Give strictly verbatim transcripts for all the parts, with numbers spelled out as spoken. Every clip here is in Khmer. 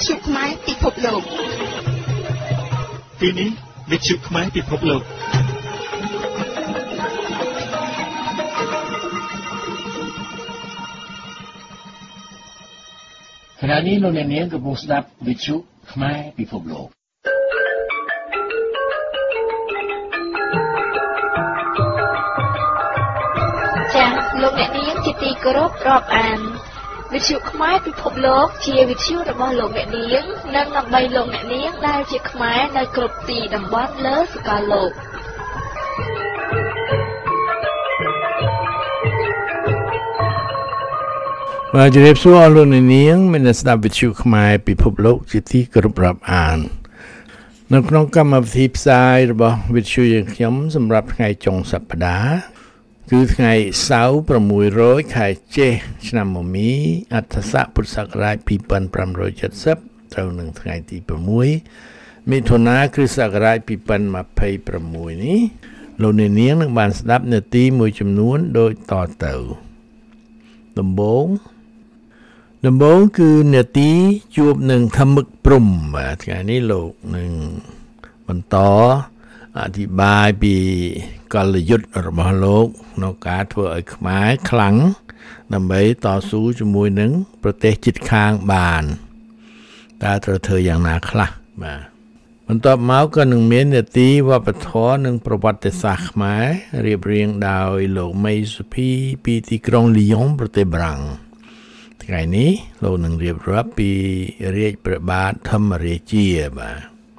ទ្យុខ្មែរពិភពលោកទីនេះវិទ្យុខ្មែរពិភពលោកខណៈនេះលោកអ្នកនាងកំពុងស្ដាប់វិទ្យុខ្មែរពិភពលោកចា៎លោកអ្នកនាងជាទីគោរពរាប់អានវិទ្យុខ្មែរពិភពលោកជាវិទ្យុរបស់លោកអ្នកនាងនិងដើម្បីលោកអ្នកនាងដែលជាខ្មែរនៅគ្រប់ទីតំបន់លើសកលលោកបាទជម្រាបសួរអស់លោកអ្នកនាងមានស្ដាប់វិទ្យុខ្មែរពិភពលោកជាទីគោរពរាប់អាននៅក្នុងកម្មវិធីផ្សាយរបស់វិទ្យុយើងខ្ញុំសម្រាប់ថ្ងៃចុងសប្តាហ៍គឺថ្ងៃសៅរ៍ប្រាំមួយរយខែចេសឆ្នាំមមីអដ្ឋស័កពុទ្ធសករាជពីរពាន់ប្រាំរយседមត្រូវនឹងថ្ងៃទីប្រាំមួយមិថុនាគ្រិស្តសករាជពីរពាន់ម្ភៃប្រាំមួយនេះលោកអ្នកនាងនឹងបានស្ដាប់នាទីមួយចំនួនដូចតទៅដំបូងដំបូងគឺនាទីជួបនឹងធម្មឹកព្រំបាទថ្ងៃនេះលោកនឹងបន្តអធិប្បាយពីកលយុទ្ធរបស់លោកក្នុងការធ្វើឲ្យខ្មែរខ្លាំងដើម្បីតស៊ូជាមួយនឹងប្រទេសជិតខាងបានតើត្រូវធ្វើយ៉ាងណាខ្លះបាទបន្ទាប់មកក៏នឹងមាននាទីវប្បធម៌និងប្រវត្តិសាស្ត្រខ្មែររៀបរៀងដោយលោកមេសុភីពីទីក្រុងលីយ៉ុងប្រទេសបារាំងថ្ងៃនេះលោកនឹងរៀបរាប់ពីរាជព្រះបាទធម្មរាជាបាទ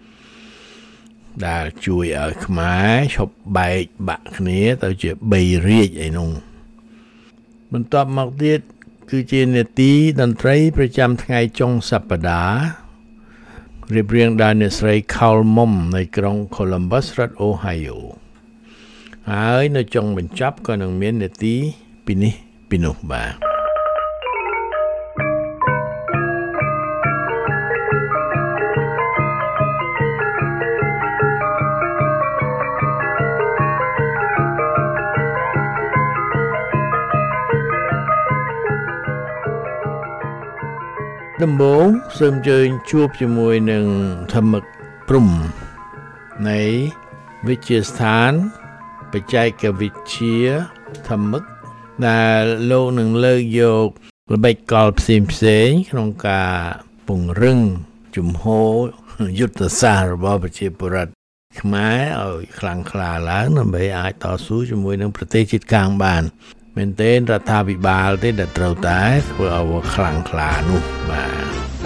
ដែលជួយឲ្យខ្មែរឈប់បែកបាក់គ្នាទៅជាបីរាជអីនោះបន្ទាប់មកទៀតគឺជានាទីតន្ត្រីប្រចាំថ្ងៃចុងសប្តាហ៍រៀបរៀងដោយអ្នកស្រី Khal Mom នៃក្រុង Columbus រដ្ឋ Ohio ហើយនៅចុងបញ្ចប់ក៏នឹងមាននាទីពីនេះពីនោះបាទដំបូងសូមអញ្ជើញជួបជាមួយនឹងធម្មឹកព្រំនៃវិទ្យាស្ថានបច្ចេកវិទ្យាធម្មឹកដែលលោកនឹងលើកយកល្បិចកលផ្សេងផ្សេងក្នុងការពង្រឹងជំហរយុទ្ធសាស្ត្ររបស់ប្រជាពលរដ្ឋខ្មែរឲ្យខ្លាំងក្លាឡើងដើម្បីអាចតស៊ូជាមួយនឹងប្រទេសជិតខាងបានមែនទេរដ្ឋាភិបាលទេដែលត្រូវតែធ្វើឲ្យខ្លាំងក្លានោះបាទ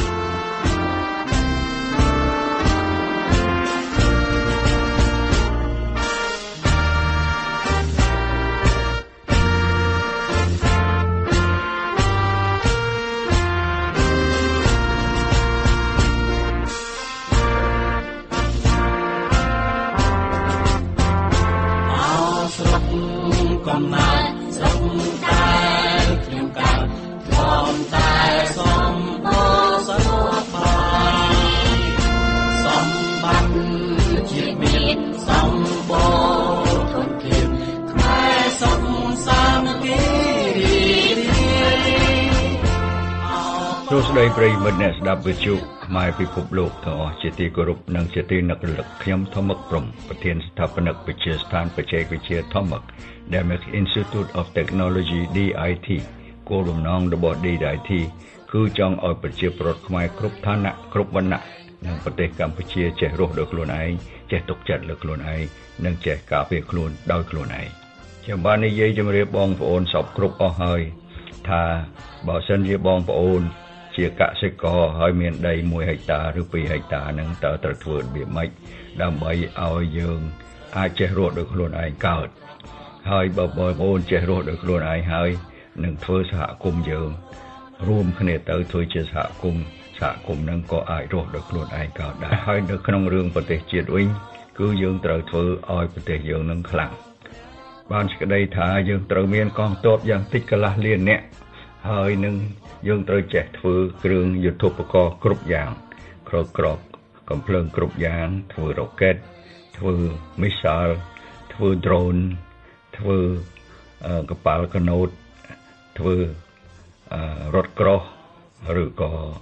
ស្ដីប្រិយមិត្តអ្នកស្ដាប់វិទ្យុខ្មែរពិភពលោកទាំងអស់ជាទីគោរពនិងជាទីនឹករលឹកខ្ញុំធម្មឹកព្រំប្រធានស្ថាបនិកវិទ្យាស្ថានបច្ចេកវិទ្យាធម្មឹក Damic Institute of Technology ឌី ไอ ที គោលបំណងរបស់ ឌី ไอ ที គឺចង់ឲ្យប្រជាពលរដ្ឋខ្មែរគ្រប់ឋានៈគ្រប់វណ្ណៈនិងប្រទេសកម្ពុជាចេះរស់ដោយខ្លួនឯងចេះទុកចិត្តលើខ្លួនឯងនិងចេះការពារខ្លួនដោយខ្លួនឯងខ្ញុំបាននិយាយជម្រាបបងប្អូនសពគ្រប់អស់ហើយថាបើសិនជាបងប្អូនជាកសិករហើយមានដីមួយហិកតាឬពីរហិកតានឹងតើត្រូវធ្វើរបៀបម៉េចដើម្បីឲ្យយើងអាចចេះរស់ដោយខ្លួនឯងកើតហើយបើបងប្អូនចេះរស់ដោយខ្លួនឯងហើយនឹងធ្វើសហគមន៍យើងរួមគ្នាទៅធ្វើជាសហគមន៍សហគមន៍នឹងក៏អាចរស់ដោយខ្លួនឯងកើតដែរហើយនៅក្នុងរឿងប្រទេសជាតិវិញគឺយើងត្រូវធ្វើឲ្យប្រទេសយើងនឹងខ្លាំងបានសេចក្តីថាយើងត្រូវមានកងទ័ពយ៉ាងតិចកន្លះលាននាក់ហើយនឹងយើងត្រូវចេះធ្វើគ្រឿងយុទ្ធោពករណ៍គ្រប់យ៉ាងក្រោកក្រោកកំភ្លើងគ្រប់យ៉ាងធ្វើរ៉ុកែតធ្វើមីសាល់ធ្វើ drone ធ្វើកប៉ាល់កាណូតធ្វើរថក្រោះឬក៏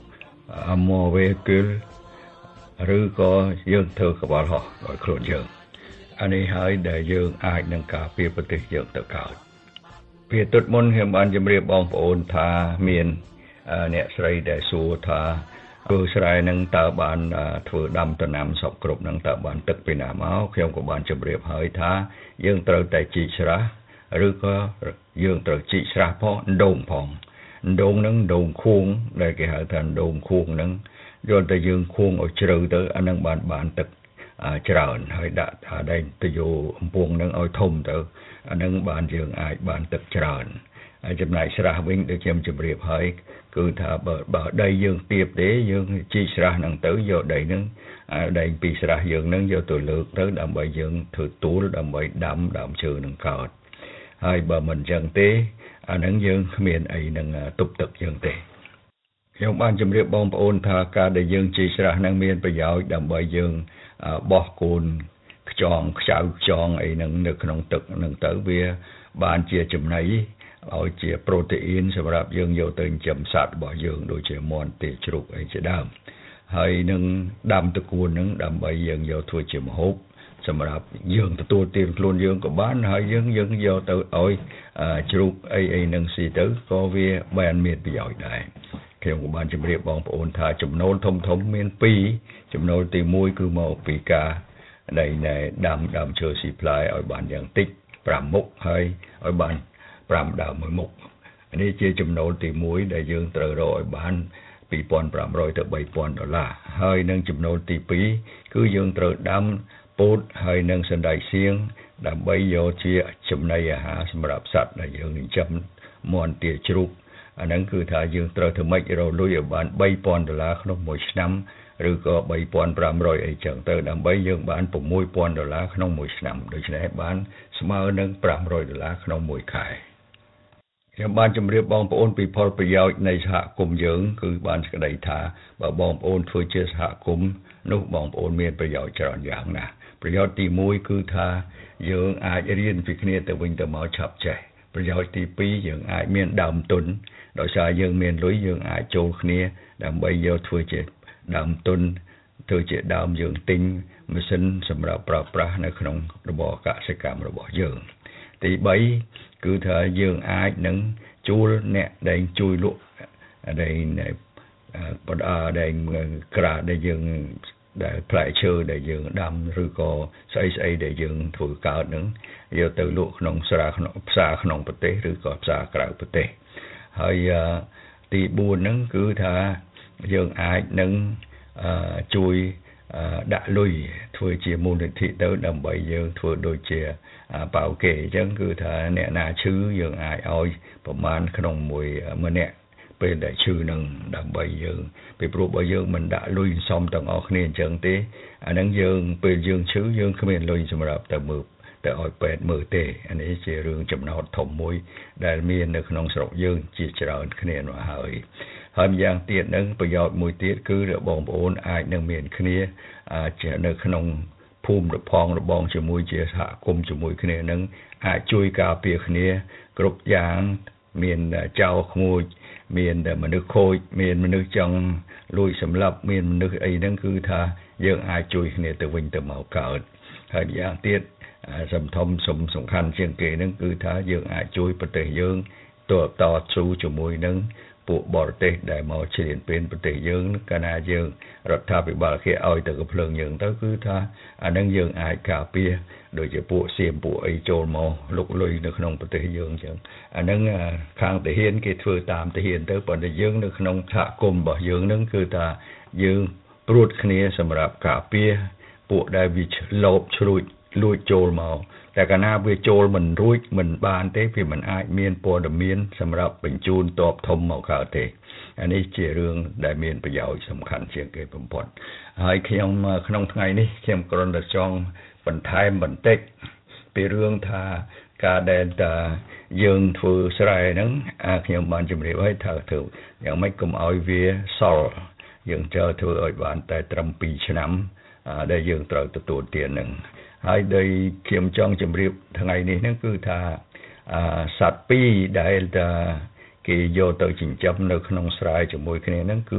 more vehicle ឬក៏យើងធ្វើកបល់ហោះដោយខ្លួនយើងអានេះហើយដែលយើងអាចនឹងការពារប្រទេសយើងទៅកើតពីទុតមុនខ្ញុំបានជម្រាបបងប្អូនថាមានអ្នកស្រីដែលសួរថាធ្វើស្រែនឹងតើបានធ្វើដាំដំណាំសពគ្រប់នឹងតើបានទឹកពីណាមកខ្ញុំក៏បានជម្រាបហើយថាយើងត្រូវតែជីកស្រះឬក៏យើងត្រូវជីកស្រះផងដូងផងដូងនឹងដូងខួងដែលគេហៅថាដូងខួងនឹងយកតែយើងខួងឲ្យជ្រៅទៅអានឹងបានបានទឹកច្រើនហើយដាក់ថាដែងទៅយោអំពងនឹងឲ្យធំទៅអានឹងបានយើងអាចបានទឹកច្រើនហើយចំណែកស្រះវិញដូចខ្ញុំជម្រាបហើយគឺថាបើបើដីយើងទាបទេយើងជីកស្រះនឹងទៅយកដីនឹងដីពីស្រះយើងនឹងយកទៅលើកទៅដើម្បីយើងធ្វើទូលដើម្បីដាំដើមឈើនឹងកើតហើយបើមិនចឹងទេអានឹងយើងគ្មានអីនឹងទប់ទឹកយើងទេខ្ញុំបានជម្រាបបងប្អូនថាការដែលយើងជីកស្រះនឹងមានប្រយោជន៍ដើម្បីយើងបោះកូនខ្យងខ្ចៅខ្យងអីនឹងនៅក្នុងទឹកនឹងទៅវាបានជាចំណីឲ្យជាប្រូតេអ៊ីនសម្រាប់យើងយកទៅចិញ្ចឹមសត្វរបស់យើងដូចជាមាន់ទាជ្រូកអីជាដើមហើយនឹងដាំតកួននឹងដើម្បីយើងយកធ្វើជាម្ហូបសម្រាប់យើងទទួលទានខ្លួនយើងក៏បានហើយយើងយើងយកទៅឲ្យជ្រូកអីអីនឹងស៊ីទៅក៏វាបានមានប្រយោជន៍ដែរខ្ញុំក៏បានជម្រាបបងប្អូនថាចំណូលធំធំមានពីរចំណូលទីមួយគឺមកពីការដែលដាំដើមឈើស៊ីផ្លែឲ្យបានយ៉ាងតិចប្រាំមុខហើយឲ្យបានប្រាំដើមមួយមុខនេះជាចំណូលទីមួយដែលយើងត្រូវរកឲ្យបានពីរពាន់ប្រាំរយទៅបីពាន់ដុល្លារហើយនឹងចំណូលទីពីរគឺយើងត្រូវដាំពោតហើយនឹងសណ្តែកសៀងដើម្បីយកជាចំណីអាហារសម្រាប់សត្វដែលយើងចិញ្ចឹមមាន់ទាជ្រូកអាហ្នឹងគឺថាយើងត្រូវធ្វើម៉េចរកលុយឲ្យបានបីពាន់ដុល្លារក្នុងមួយឆ្នាំឬក៏បីពាន់ប្រាំរយអីចឹងទៅដើម្បីយើងបាន៦ពាន់ដុល្លារក្នុងមួយឆ្នាំដូច្នេះបានស្មើនឹងប្រាំរយដុល្លារក្នុងមួយខែខ្ញុំបានជម្រាបបងប្អូនពីផលប្រយោជន៍នៃសហគមន៍យើងគឺបានសេចក្តីថាបើបងប្អូនធ្វើជាសហគមន៍នោះបងប្អូនមានប្រយោជន៍ច្រើនយ៉ាងណាស់ប្រយោជន៍ទីមួយគឺថាយើងអាចរៀនពីគ្នាទៅវិញទៅមកឆាប់ចេះប្រយោជន៍ទីពីរយើងអាចមានដើមទុនដោយសារយើងមានលុយយើងអាចចូលគ្នាដើម្បីយកធ្វើជាដើមទុនធ្វើជាដើមយើងទិញម៉ាស៊ីនសម្រាប់ប្រើប្រាស់នៅក្នុងរបរកសិកម្មរបស់យើងទីបីគឺថាយើងអាចនឹងជួលអ្នកដែលជួយលក់ដែលបដអាដែលក្រាដែលយើងដែលផ្លែឈើដែលយើងដាំឬក៏ស្អីស្អីដែលយើងធ្វើកើតនឹងយកទៅលក់ក្នុងស្រាក្នុងផ្សារក្នុងប្រទេសឬក៏ផ្សារក្រៅប្រទេសហើយទីបួនហ្នឹងគឺថាយើងអាចនឹងជួយដាក់លុយធ្វើជាមូលនិធិទៅដើម្បីយើងធ្វើដូចជាប៉ៅកេអញ្ចឹងគឺថាអ្នកណាឈឺយើងអាចឲ្យប្រមាណក្នុងមួយម្នាក់ពេលដែលឈឺនឹងដើម្បីយើងពីព្រោះបើយើងមិនដាក់លុយសមទាំងអស់គ្នាអញ្ចឹងទេអាហ្នឹងយើងពេលយើងឈឺយើងគ្មានលុយសម្រាប់ទៅមើលទៅឲ្យពេទ្យមើលទេអានេះជារឿងចំណោទធំមួយដែលមាននៅក្នុងស្រុកយើងជាច្រើនគ្នានោះហើយហើយម្យ៉ាងទៀតនឹងប្រយោជន៍មួយទៀតគឺបងប្អូនអាចនឹងមានគ្នានៅក្នុងភូមិរផងរបងជាមួយជាសហគមន៍ជាមួយគ្នានឹងអាចជួយការពារគ្នាគ្រប់យ៉ាងមានចោរក្មួយមានមនុស្សខូចមានមនុស្សចង់លួចសម្លាប់មានមនុស្សអីហ្នឹងគឺថាយើងអាចជួយគ្នាទៅវិញទៅមកកើតហើយម្យ៉ាងទៀតសំធំសំសំខាន់ជាងគេហ្នឹងគឺថាយើងអាចជួយប្រទេសយើងតបតស៊ូជាមួយនឹងពួកបរទេសដែលមកឈ្លានពានប្រទេសយើងកាលណាយើងរដ្ឋាភិបាលគេឲ្យទៅកំភ្លើងយើងទៅគឺថាអានឹងយើងអាចការពារដូចជាពួកសៀមពួកអីចូលមកលុកលុយនៅក្នុងប្រទេសយើងអញ្ចឹងអានឹងខាងទាហានគេធ្វើតាមទាហានទៅប៉ុន្តែយើងនៅក្នុងសហគមន៍របស់យើងនឹងគឺថាយើងព្រួតគ្នាសម្រាប់ការពារពួកដែលវាលោភជ្រួចលួចចូលមកតែកាលណាវាចូលមិនរួចមិនបានទេវាមិនអាចមានព័ត៌មានសម្រាប់បញ្ជូនតបធំមកកើតទេអានេះជារឿងដែលមានប្រយោជន៍សំខាន់ជាងគេបំផុតហើយខ្ញុំក្នុងថ្ងៃនេះខ្ញុំគ្រាន់តែចង់បន្ថែមបន្តិចពីរឿងថាការដែលយើងធ្វើស្រែហ្នឹងខ្ញុំបានជម្រាបឲ្យថាធ្វើយ៉ាងម៉េចកុំឲ្យវាសល់យើងចូលធ្វើឲ្យបានតែត្រឹមពីរឆ្នាំដែលយើងត្រូវទទួលទានហ្នឹងហើយដោយខ្ញុំចង់ជម្រាបថ្ងៃនេះហ្នឹងគឺថាសត្វពីរដែលគេយកទៅចិញ្ចឹមនៅក្នុងស្រែជាមួយគ្នាហ្នឹងគឺ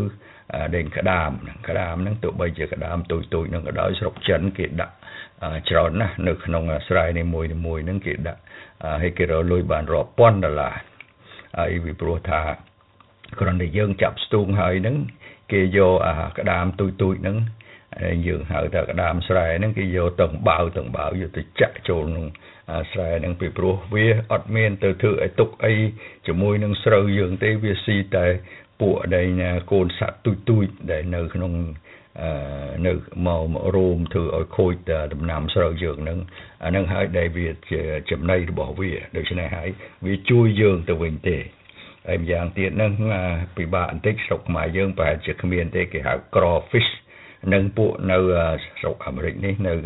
đền cả đàm cả đàm nó tụi bây giờ cả đàm tụi tụi nó cái đó sọc chân kia đặt tròn nè nước nông sài này mùi mùi nó kia đặt hay kia rồi lùi bàn rọ pon là ai vì pro thà còn để dương chập stung hơi nó kia vô cả đàm tụi tụi nó dương hơi ta cả đàm sài nó kia vô tầng bao tầng bao vô từ chạy trộn sài nó bị pro vía admin từ thử ai tục ai chỉ mùi nó sờ dương tây vía si tại bộ đây nha côn sạt tui tui để nơi không nơi màu rôm thử ở khôi đầm nằm sau giường nâng nâng hai đại việt chậm nay bỏ về đời trên này hãy vì chui giường từ bình tề em giang tiền nâng bị bạn tích sọc mà dương và chiếc miền tây cái hạt crawfish nâng bộ nơi sọc American này nơi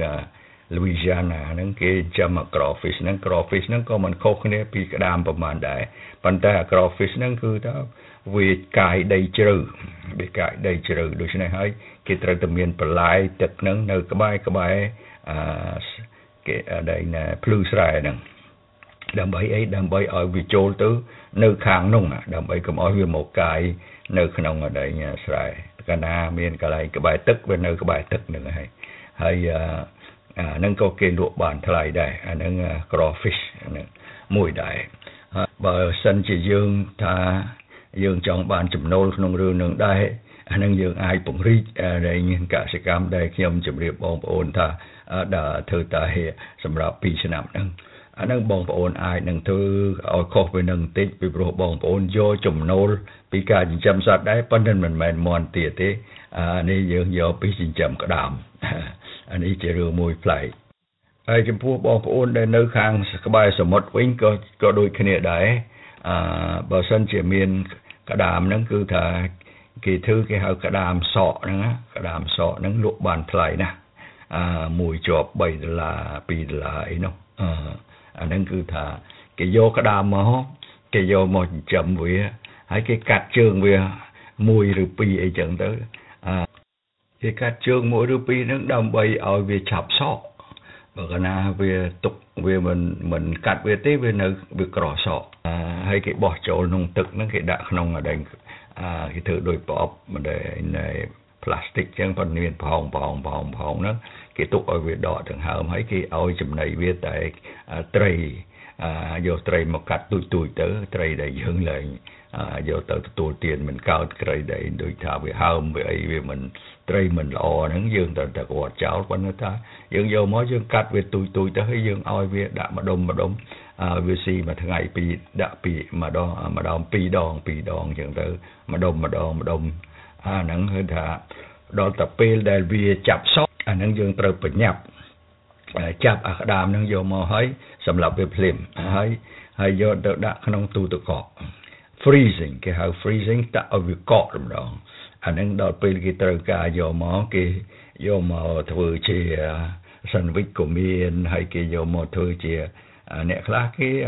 Louisiana nâng cái châm crawfish nâng crawfish nâng có mình khô cái này bị cái đamประมาณได้ปันแต่ crawfish นั่นคือถ้าวิกายได้เจอวิกายได้เจอโดยเฉพาะให้กิจตระเมียนปลายตึกนั่งในกระบายกระบายอ่าเกี่ยได้เนี่ยพลูสายนั่งดำใบไอ้ดำใบเอาวิโจลตื้อในข้างนุ่งอ่ะดำใบก็เอาวิโมกายในขนมอะไรเนี่ยสายกันนาเมียนกระไรกระบายตึกเป็นในกระบายตึกหนึ่งให้ให้อ่านั่งก็เกณฑ์ลวกบานทลายได้อันนั้นกรอฟิชนั่นมวยได้บ่สันจียืงท่ายืงจองบานจุ่มโนลนงเรือหนึ่งได้อันนั้นยืงไอปุ่งรีอะไรเงี้ยกสิกรรมได้เขียมจุ่มเรียบบองโอนท่าด่าเธอตาเหสำหรับปีฉนับนั่งอันนั้นบองโอนไอหนึ่งเธอเอาคอไปหนึ่งติดไปโปรบองโอนโยจุ่มโนลปีการจำสัตว์ได้ปั้นนั้นมันแมนมอนเตียเตอันนี้ยืงโยปีจิจำกระดามอันนี้จะเรือมวยไฟไอ้จำพวกบองโอนได้เนื้อคางสบายสมดวิ่งก็ก็โดยขณะได้บางส่วนจะมีกระดามนั่นคือถ้ากี่ถือกี่หากระดามสอนะกระดามสอนั่นลูกบานพลายนะมวยจอบใบดลาปีดลาไอ้เนาะอันนั้นคือถ้ากี่โยกระดามมาฮะกี่โยมาจำไว้ให้กี่กัดเชิงไว้มวยหรือปีไอ้จังเตอกี่กัดเชิงมวยหรือปีนั่นดำใบเอาไว้ฉับสอbởi cái na về tục về mình mình cắt về tế về nơi về cỏ sọ hay cái bỏ chỗ nông thực nó cái đạn nông ở đây cái thứ đôi bọp mà để này plastic chẳng còn nguyên phòng phòng phòng phòng nó cái tục ở về đỏ thằng hào mấy cái ao chùm này về tại tray vô tray một cắt tui tui tới tray để dừng lại vô tới tui tiền mình cao tray để đôi thảo về hào về ấy về mình tray mình lò nó dương từ từ quạt cháo quanh người ta dương vô mối dương cắt về tui tui tới dương oi về đã mà đông mà đông về xì mà thằng ngày pi đã pi mà đo mà đòn pi đòn pi đòn dương tới mà đông mà đòn mà đông à nắng hơn thà đòn tập pi để về chập sót à nắng dương từ bị nhập chập à đàm nắng vô mò hơi sầm lập về phim hơi hơi vô đã không tu tự cọ freezing cái hào freezing ta ở về cọ rồi đó anh đang đòi pin cái tờ cả vô mỏ cái vô mỏ thừa chè sandwich của miền hay cái vô mỏ thừa chè nè khác cái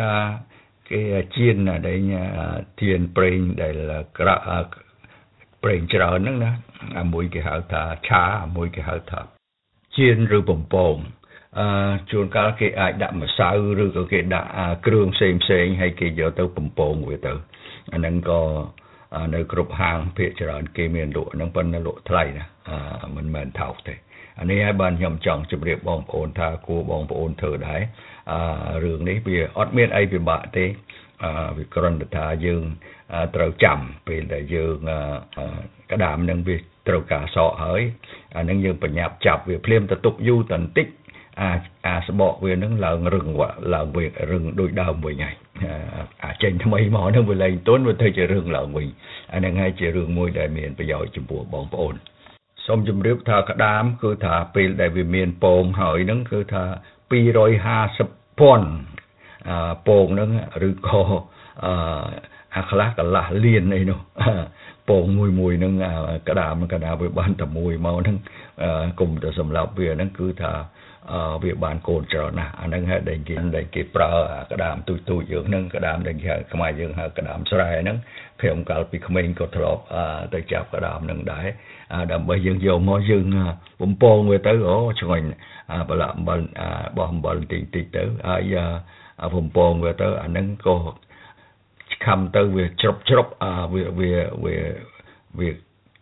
cái chiên ở đây nha chiên pring đây là pring chờ nữa nè mùi cái hảo thà cha mùi cái hảo thà chiên rư bồng bồng chuồn cả cái ai đạm mà sao rư cái đạ kêu xem xem hay cái vô tới bồng bồng vậy tới anh đang cóในกรุ๊ปห้างเพื่อจะรันเกมีนหลวนั่งเป็นหลวไทยนะมันเหมือนเท่าแต่อันนี้ให้บ้านยำจังจะเรียบบองโอนทากูบองโอนเธอได้เรื่องนี้เพื่ออดเมียนไอเพื่อบะเตวิกรณทายืงเต่าจำเป็นแต่ยืงกระดามนั่งเพื่อเต่ากาสอเฮ้ยนั่งยืงปัญญาจับเพื่อเพลียมตะตุกยูตันติกอาอาสบอกเพื่อนั่งเหล่ารึงว่าเหล่าเพื่อรึงโดยดาวเพื่อไงอาเจนทำไมหมอนั่งเพื่อไรต้นว่าเธอจะรึงเหล่าเพื่ออันนั้นให้จะรึงมวยได้เมียนประโยชน์จมูกบองโอนสมจุมเรียบทากระดามคือทาเป็นได้เมียนโป่งหอยนั่งคือทาปีร้อยห้าสิบปอนโป่งนั่งหรือก็อาคลากละเลียนไอ้เนาะโป่งมวยมวยนั่งกระดามกระดามไปบ้านตะมวยเมานั่งกลุ่มแต่สำหรับเบียนั่งคือทาเบียบานโกนเจานะอันนั้นให้ได้กินได้กินปลากระดามตุยตุยอย่างนั่งกระดามได้แค่ขมายอย่างกระดามสลายนั่งเพียงกาลปีขมิ้นก็ทลบได้จับกระดามนั่งได้ดำไปยังโยมยังผมโป่งไปtớiโอ้ช่วยบลบลบอมบลติติtớiผมโป่งไปtớiอันนั้นก็คำtới về chọc chọc về về về về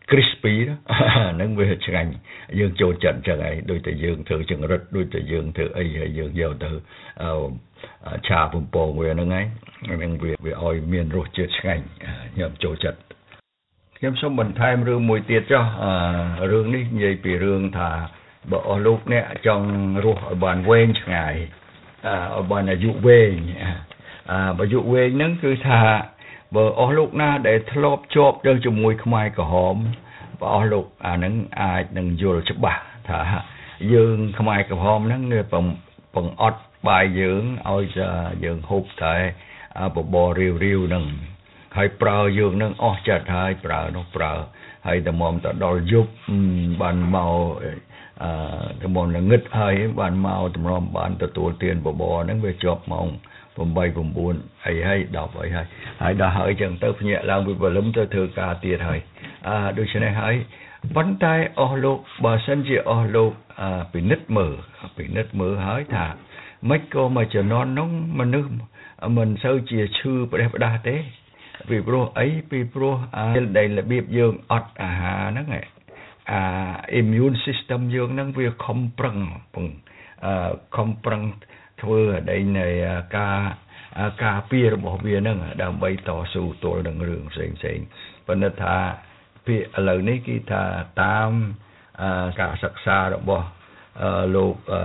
crispy ហ្នឹងវាឆ្ងាញ់យើងចូលចិត្តចឹងហើយដូចតែយើងធ្វើចង្រិតដូចតែយើងធ្វើអីហើយយើងយកទៅឆាបំពងវាហ្នឹងហើយហ្នឹងវាវាឲ្យមានរសជាតិឆ្ងាញ់ខ្ញុំចូលចិត្តខ្ញុំសូមបន្ថែមរឿងមួយទៀតចុះរឿងនេះនិយាយពីរឿងថាបើអស់លោកអ្នកចង់រស់ឲ្យបានវែងឆ្ងាយឲ្យបានអាយុវែងអាយុវែងហ្នឹងគឺថាបើអស់លោកណាដែលធ្លាប់ជាប់ទៅជាមួយខ្មែរក្រហមបើអស់លោកអាហ្នឹងអាចនឹងយល់ច្បាស់ថាយើងខ្មែរក្រហមហ្នឹងបង្អត់បាយយើងឲ្យយើងហូបតែបបររាវរាវហ្នឹងហើយប្រើយើងនឹងអស់ចិត្តហើយប្រើនោះប្រើហើយតែមកទៅដល់យប់បានមកអឺតែមកល្ងឹតហើយបានមកតម្រាំបានទទួលទានបបរហ្នឹងវាជាប់ម៉ោងeight nineអីហើយtenអីហើយហើយដល់ហើយចឹងទៅភ្ញាក់ឡើងពីព្រលឹមទៅធ្វើការទៀតហើយអឺដូច្នេះហើយប៉ុន្តែអស់លោកបើសិនជាអស់លោកពិនិត្យមើលពិនិត្យមើលហើយថាមិនក៏មកជំនាន់នោះមនុស្សមិនសូវជាឈឺប្រេះផ្ដាស់ទេពីព្រោះអីពីព្រោះដែលរបៀបយើងអត់អាហារហ្នឹងអា immune system យើងហ្នឹងវាខំប្រឹងអឺខំប្រឹងធ្វើឲ្យនៃការការពាររបស់វាហ្នឹងដើម្បីតស៊ូទល់នឹងរឿងផ្សេងផ្សេងប៉ុន្តែថាពីឥឡូវនេះគឺថាតាមការសិក្សារបស់លោក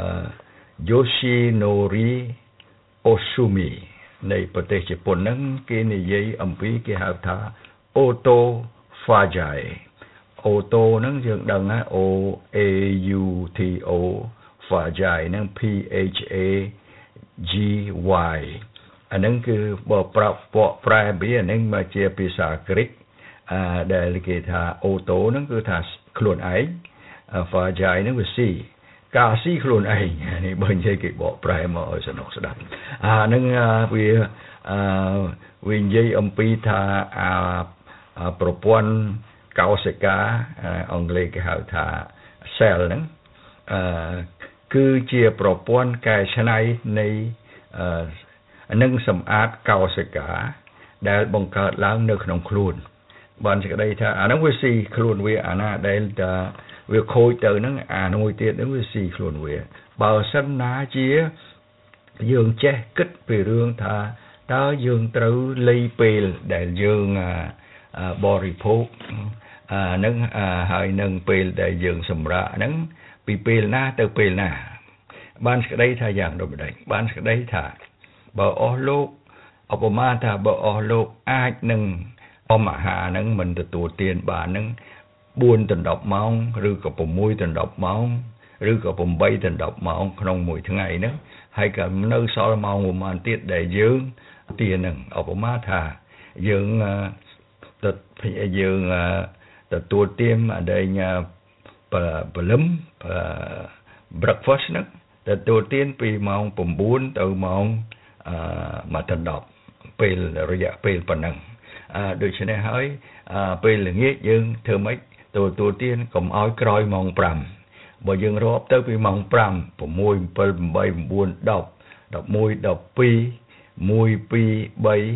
Yoshinori Osumi នៃប្រទេសជប៉ុនហ្នឹងគេនិយាយអំពីគេហៅថា autophagy auto ហ្នឹងយើងដឹងណា O A U T O phagy ហ្នឹង P H A G Y អាហ្នឹងគឺបើប្រាប់បកប្រែពីអាហ្នឹងមកជាភាសាក្រិកអឺដែលគេថា auto ហ្នឹងគឺថាខ្លួនឯង phagy ហ្នឹងវាស៊ីការស៊ីខ្លួនឯងនេះបើនិយាយគេបកប្រែមកឲ្យសនុកស្ដាប់អាហ្នឹងវាអឺវានិយាយអំពីថាអាប្រព័ន្ធកោសិកាអង់គ្លេសគេហៅថា cell ហ្នឹងអឺគឺជាប្រព័ន្ធកែច្នៃនៃអឺនឹងសម្អាតកោសិកាដែលបង្កើតឡើងនៅក្នុងខ្លួនបានសេចក្តីថាអាហ្នឹងវាស៊ីខ្លួនវាអាណាដែលថាវាខូចទៅហ្នឹងអាមួយទៀតហ្នឹងវាស៊ីខ្លួនវាបើសិនណាជាយើងចេះគិតពីរឿងថាតើយើងត្រូវលៃពេលដែលយើងបរិភោគអាហ្នឹងហើយនឹងពេលដែលយើងសម្រាកហ្នឹងពីពេលណាទៅពេលណាបានសេចក្តីថាយ៉ាងដូចម្ដេចបានសេចក្តីថាបើអស់លោកឧបមាថាបើអស់លោកអាចនឹងអមអាហារហ្នឹងមិនទទួលទានបានហ្នឹងfour to tenម៉ោងឬក៏six to tenម៉ោងឬក៏eight to tenម៉ោងក្នុងមួយថ្ងៃហ្នឹងហើយក៏នៅសល់ម៉ោងប្រហែលទៀតដែលយើងទានហ្នឹងឧបមាថាយើងទៅយើងទទួលទានអដែងព្រលឹម breakfast ហ្នឹងទទួលទានពីម៉ោងnineទៅម៉ោងtenពេលរយៈពេលប៉ុណ្ណឹងអឺដូច្នេះហើយពេលល្ងាចយើងធ្វើម៉េចទទួលទានកុំឲ្យក្រោយម៉ោងfiveបើយើងរាប់ទៅពីម៉ោងfive six seven eight nine ten eleven twelve one two one two three four five six seven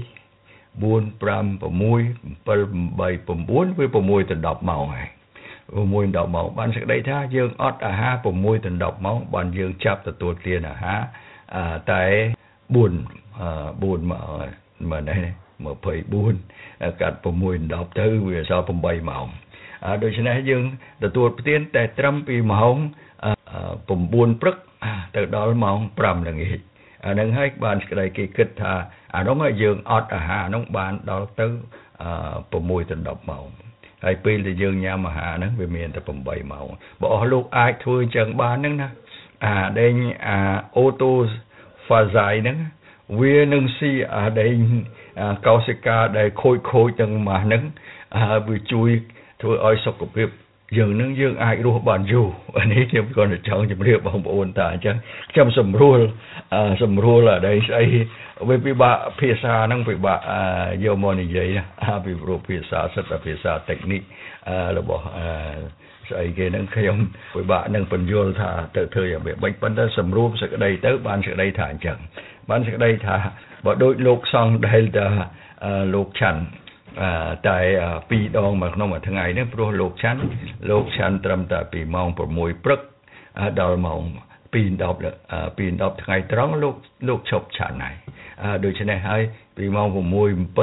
eight nineវាsix to tenម៉ោងហើយsix to tenម៉ោងបានសេចក្តីថាយើងអត់អាហារsix to tenម៉ោងបានយើងចាប់ទទួលទានអាហារតែfour fourម៉ោងមិនដែរtwenty-fourកាត់six to tenទៅវាសល់eightម៉ោងដូច្នេះយើងទទួលទានតែត្រឹមពីម៉ោងnineព្រឹកទៅដល់ម៉ោងfiveល្ងាចអានឹងហើយបានស្ដីគេគិតថាអានោះយើងអត់អាហារនោះបានដល់ទៅsix to tenម៉ោងហើយពេលដែលយើងញ៉ាំអាហារហ្នឹងវាមានតែeightម៉ោងបើអស់លោកអាចធ្វើអញ្ចឹងបានហ្នឹងណាអាដេញអាអូតូហ្វាហ្សៃហ្នឹងវានឹងស៊ីអាដេញកោសិកាដែលខូចខូចទាំងម៉ាស់ហ្នឹងវាជួយធ្វើឲ្យសុខភាពយើងនឹងយើងអាចរស់បានយូរអានេះខ្ញុំគ្រាន់តែចង់ជម្រាបបងប្អូនថាអញ្ចឹងខ្ញុំសម្រួលសម្រួលអីស្អីវាពិបាកភាសាហ្នឹងពិបាកយកមកនិយាយណាពីព្រោះភាសាសិទ្ធិភាសា technique របស់ស្អីគេហ្នឹងខ្ញុំពិបាកនឹងបញ្យល់ថាទៅធ្វើយ៉ាងម៉េចបាច់ប៉ុន្តែសម្រួលសេចក្តីទៅបានសេចក្តីថាអញ្ចឹងបានសេចក្តីថាបើដូចលោកសង្ឃដែលថាលោកឆាន់តែពីរដងមកក្នុងមួយថ្ងៃនេះព្រោះលោកឆាន់លោកឆាន់ត្រឹមតែពីម៉ោង6ព្រឹកដល់ម៉ោងពីដប់ពីដប់ថ្ងៃត្រង់លោកលោកឈប់ឆាន់ហើយដូច្នេះហើយពីម៉ោង6 7 8 9 10មក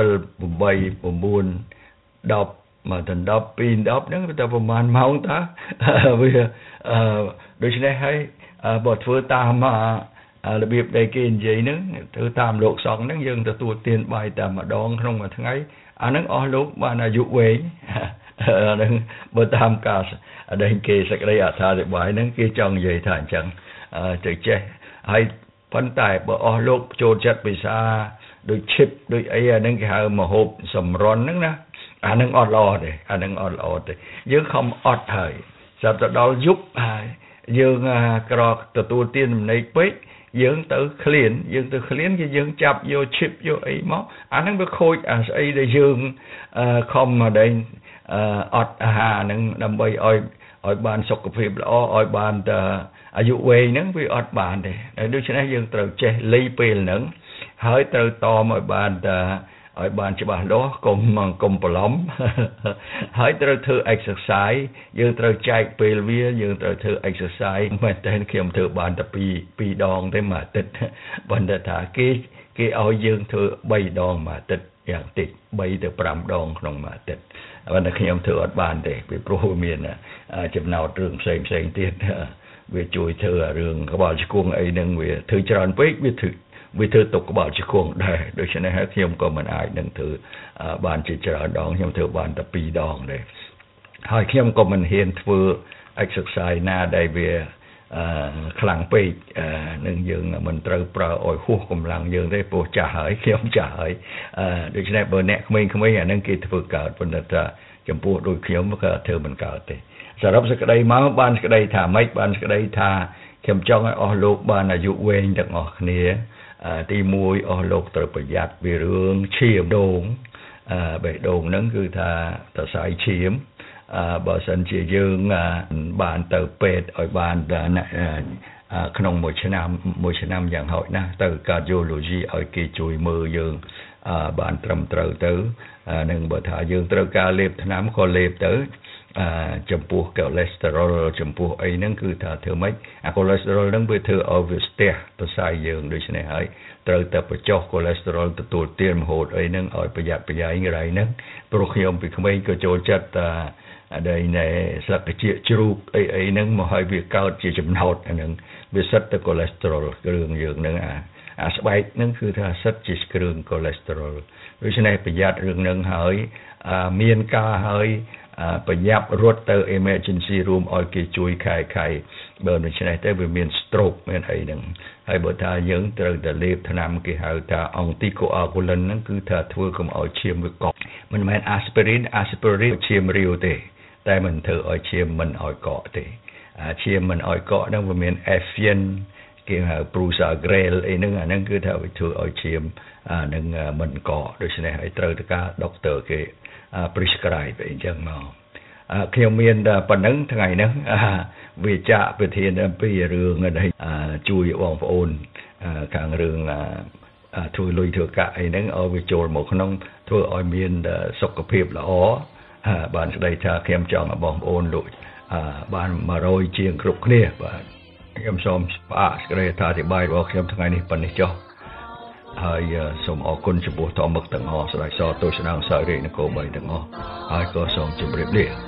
ដល់ពីដប់ហ្នឹងទៅប្រហែលម៉ោងតើវាដូច្នេះហើយបើធ្វើតាមរបៀបដែលគេនិយាយហ្នឹងធ្វើតាមលោកសង្ឃហ្នឹងយើងទទួលទានបាយតែម្ដងក្នុងមួយថ្ងៃអាហ្នឹងអស់លោកបានអាយុវែងអាហ្នឹងបើតាមការដែលគេសេចក្តីអត្ថាធិប្បាយហ្នឹងគេចង់និយាយថាអញ្ចឹងទៅចេះហើយប៉ុន្តែបើអស់លោកចូលចិត្តភាសាដូចឈិបដូចអីអាហ្នឹងគេហៅមហូបសម្រន់ហ្នឹងណាអាហ្នឹងអត់ល្អទេអាហ្នឹងអត់ល្អទេយើងខំអត់ហើយស្រាប់តែដល់យប់ហើយយើងក្រទទួលទានចំណីពេកយើងទៅឃ្លានយើងទៅឃ្លានគឺយើងចាប់យកឈិបយកអីមកអាហ្នឹងវាខូចអាស្អីដែលយើងខំមកដែរអត់អាហារហ្នឹងដើម្បីឲ្យឲ្យបានសុខភាពល្អឲ្យបានតែអាយុវែងហ្នឹងវាអត់បានទេដូច្នេះយើងត្រូវចេះលៃពេលហ្នឹងហើយត្រូវតមឲ្យបានតែឲ្យបានច្បាស់លាស់កុំកុំប្រឡំហើយត្រូវធ្វើ exercise យើងត្រូវចែកពេលវាយើងត្រូវធ្វើ exercise មែនតើខ្ញុំធ្វើបានតែពីរដងទេមួយអាទិត្យប៉ុន្តែថាគេគេឲ្យយើងធ្វើបីដងមួយអាទិត្យយ៉ាងតិចបីទៅប្រាំដងក្នុងមួយអាទិត្យប៉ុន្តែខ្ញុំធ្វើអត់បានទេពីព្រោះមានចំណោទរឿងផ្សេងផ្សេងទៀតវាជួយធ្វើរឿងក្បាលឆ្កួងអីហ្នឹងវាធ្វើច្រើនពេកវាធ្វើវាធ្វើទុកក្បាលឆ្កួងដែរដូច្នេះហើយខ្ញុំក៏មិនអាចនឹងធ្វើបានជាច្រើនដងខ្ញុំធ្វើបានតែពីរដងទេហើយខ្ញុំក៏មិនហ៊ានធ្វើ exercise ណាដែលវាខ្លាំងពេកនឹងយើងមិនត្រូវប្រើឲ្យហួសកម្លាំងយើងទេព្រោះចាស់ហើយខ្ញុំចាស់ហើយដូច្នេះបើអ្នកក្មេងៗអានឹងគេធ្វើកើតប៉ុន្តែថាចំពោះដូចខ្ញុំក៏ធ្វើមិនកើតទេសរុបសេចក្តីមកបានសេចក្តីថាម៉េចបានសេចក្តីថាខ្ញុំចង់ឲ្យអស់លោកបានអាយុវែងទាំងអស់គ្នាទីមួយអស់លោកត្រូវប្រយ័ត្នពីរឿងឈាមដូងបេះដូងហ្នឹងគឺថាសរសៃឈាមបើសិនជាយើងបានទៅពេទ្យឲ្យបានក្នុងមួយឆ្នាំមួយឆ្នាំយ៉ាងហោចណាស់ទៅ cardiology ឲ្យគេជួយមើលយើងបានត្រឹមត្រូវទៅនឹងបើថាយើងត្រូវការលេបថ្នាំក៏លេបទៅចំពោះ cholesterol ចំពោះអីហ្នឹងគឺថាធ្វើម៉េចអា cholesterol ហ្នឹងវាធ្វើឲ្យវាស្ទះប្រស័យយើងដូច្នេះហើយត្រូវតែបញ្ចុះ cholesterol ទទួលទានមហូបអីហ្នឹងឲ្យប្រយ័ត្នប្រយែងរៃហ្នឹងព្រោះខ្ញុំពីក្មេងក៏ចូលចិត្តដែលណែស្លឹកត្រចៀកជ្រូកអីអីហ្នឹងមកឲ្យវាកើតជាចំណោទអាហ្នឹងវាសិតទៅ cholesterol គ្រឿងយើងហ្នឹងអាអាស្បែកហ្នឹងគឺថាសិតជាគ្រឿង cholesterol ដូច្នេះប្រយ័ត្នរឿងហ្នឹងហើយមានការហើយប្រញាប់រត់ទៅ emergency room ឲ្យគេជួយខែខៃបើដូច្នេះទៅវាមាន stroke មានអីហ្នឹងហើយបើថាយើងត្រូវតែលេបថ្នាំគេហៅថា anticoagulant ហ្នឹងគឺថាធ្វើកុំឲ្យឈាមវាកកមិនមែន aspirin aspirin ឈាមរាវទេតែមិនធ្វើឲ្យឈាមមិនឲ្យកកទេឈាមមិនឲ្យកកហ្នឹងវាមាន Evian គេហៅ Prasugrel អីហ្នឹងអាហ្នឹងគឺថាវាធ្វើឲ្យឈាមនឹងមិនកកដូច្នេះហើយត្រូវទៅការ doctor គេprescribe អីចឹងមកខ្ញុំមានប៉ុណ្ណឹងថ្ងៃហ្នឹងវាចាក់ប្រធានអំពីរឿងនេះជួយបងប្អូនខាងរឿងធ្វើលុយធ្វើកាក់អីហ្នឹងឲ្យវាចូលមកក្នុងធ្វើឲ្យមានសុខភាពល្អបានស្ដីថាខ្ញុំចង់ឲ្យបងប្អូនលោកបានone hundredជាងគ្រប់គ្នាបាទខ្ញុំសូមផ្អាកសេចក្តីអត្ថាធិប្បាយរបស់ខ្ញុំថ្ងៃនេះប៉ុណ្ណេះចុះហើយសូមអរគុណចំពោះតមឹកទាំងអស់ស្ដេចសទោសនាងសោយរាជនគរបីទាំងអស់ហើយក៏សូមជម្រាបលា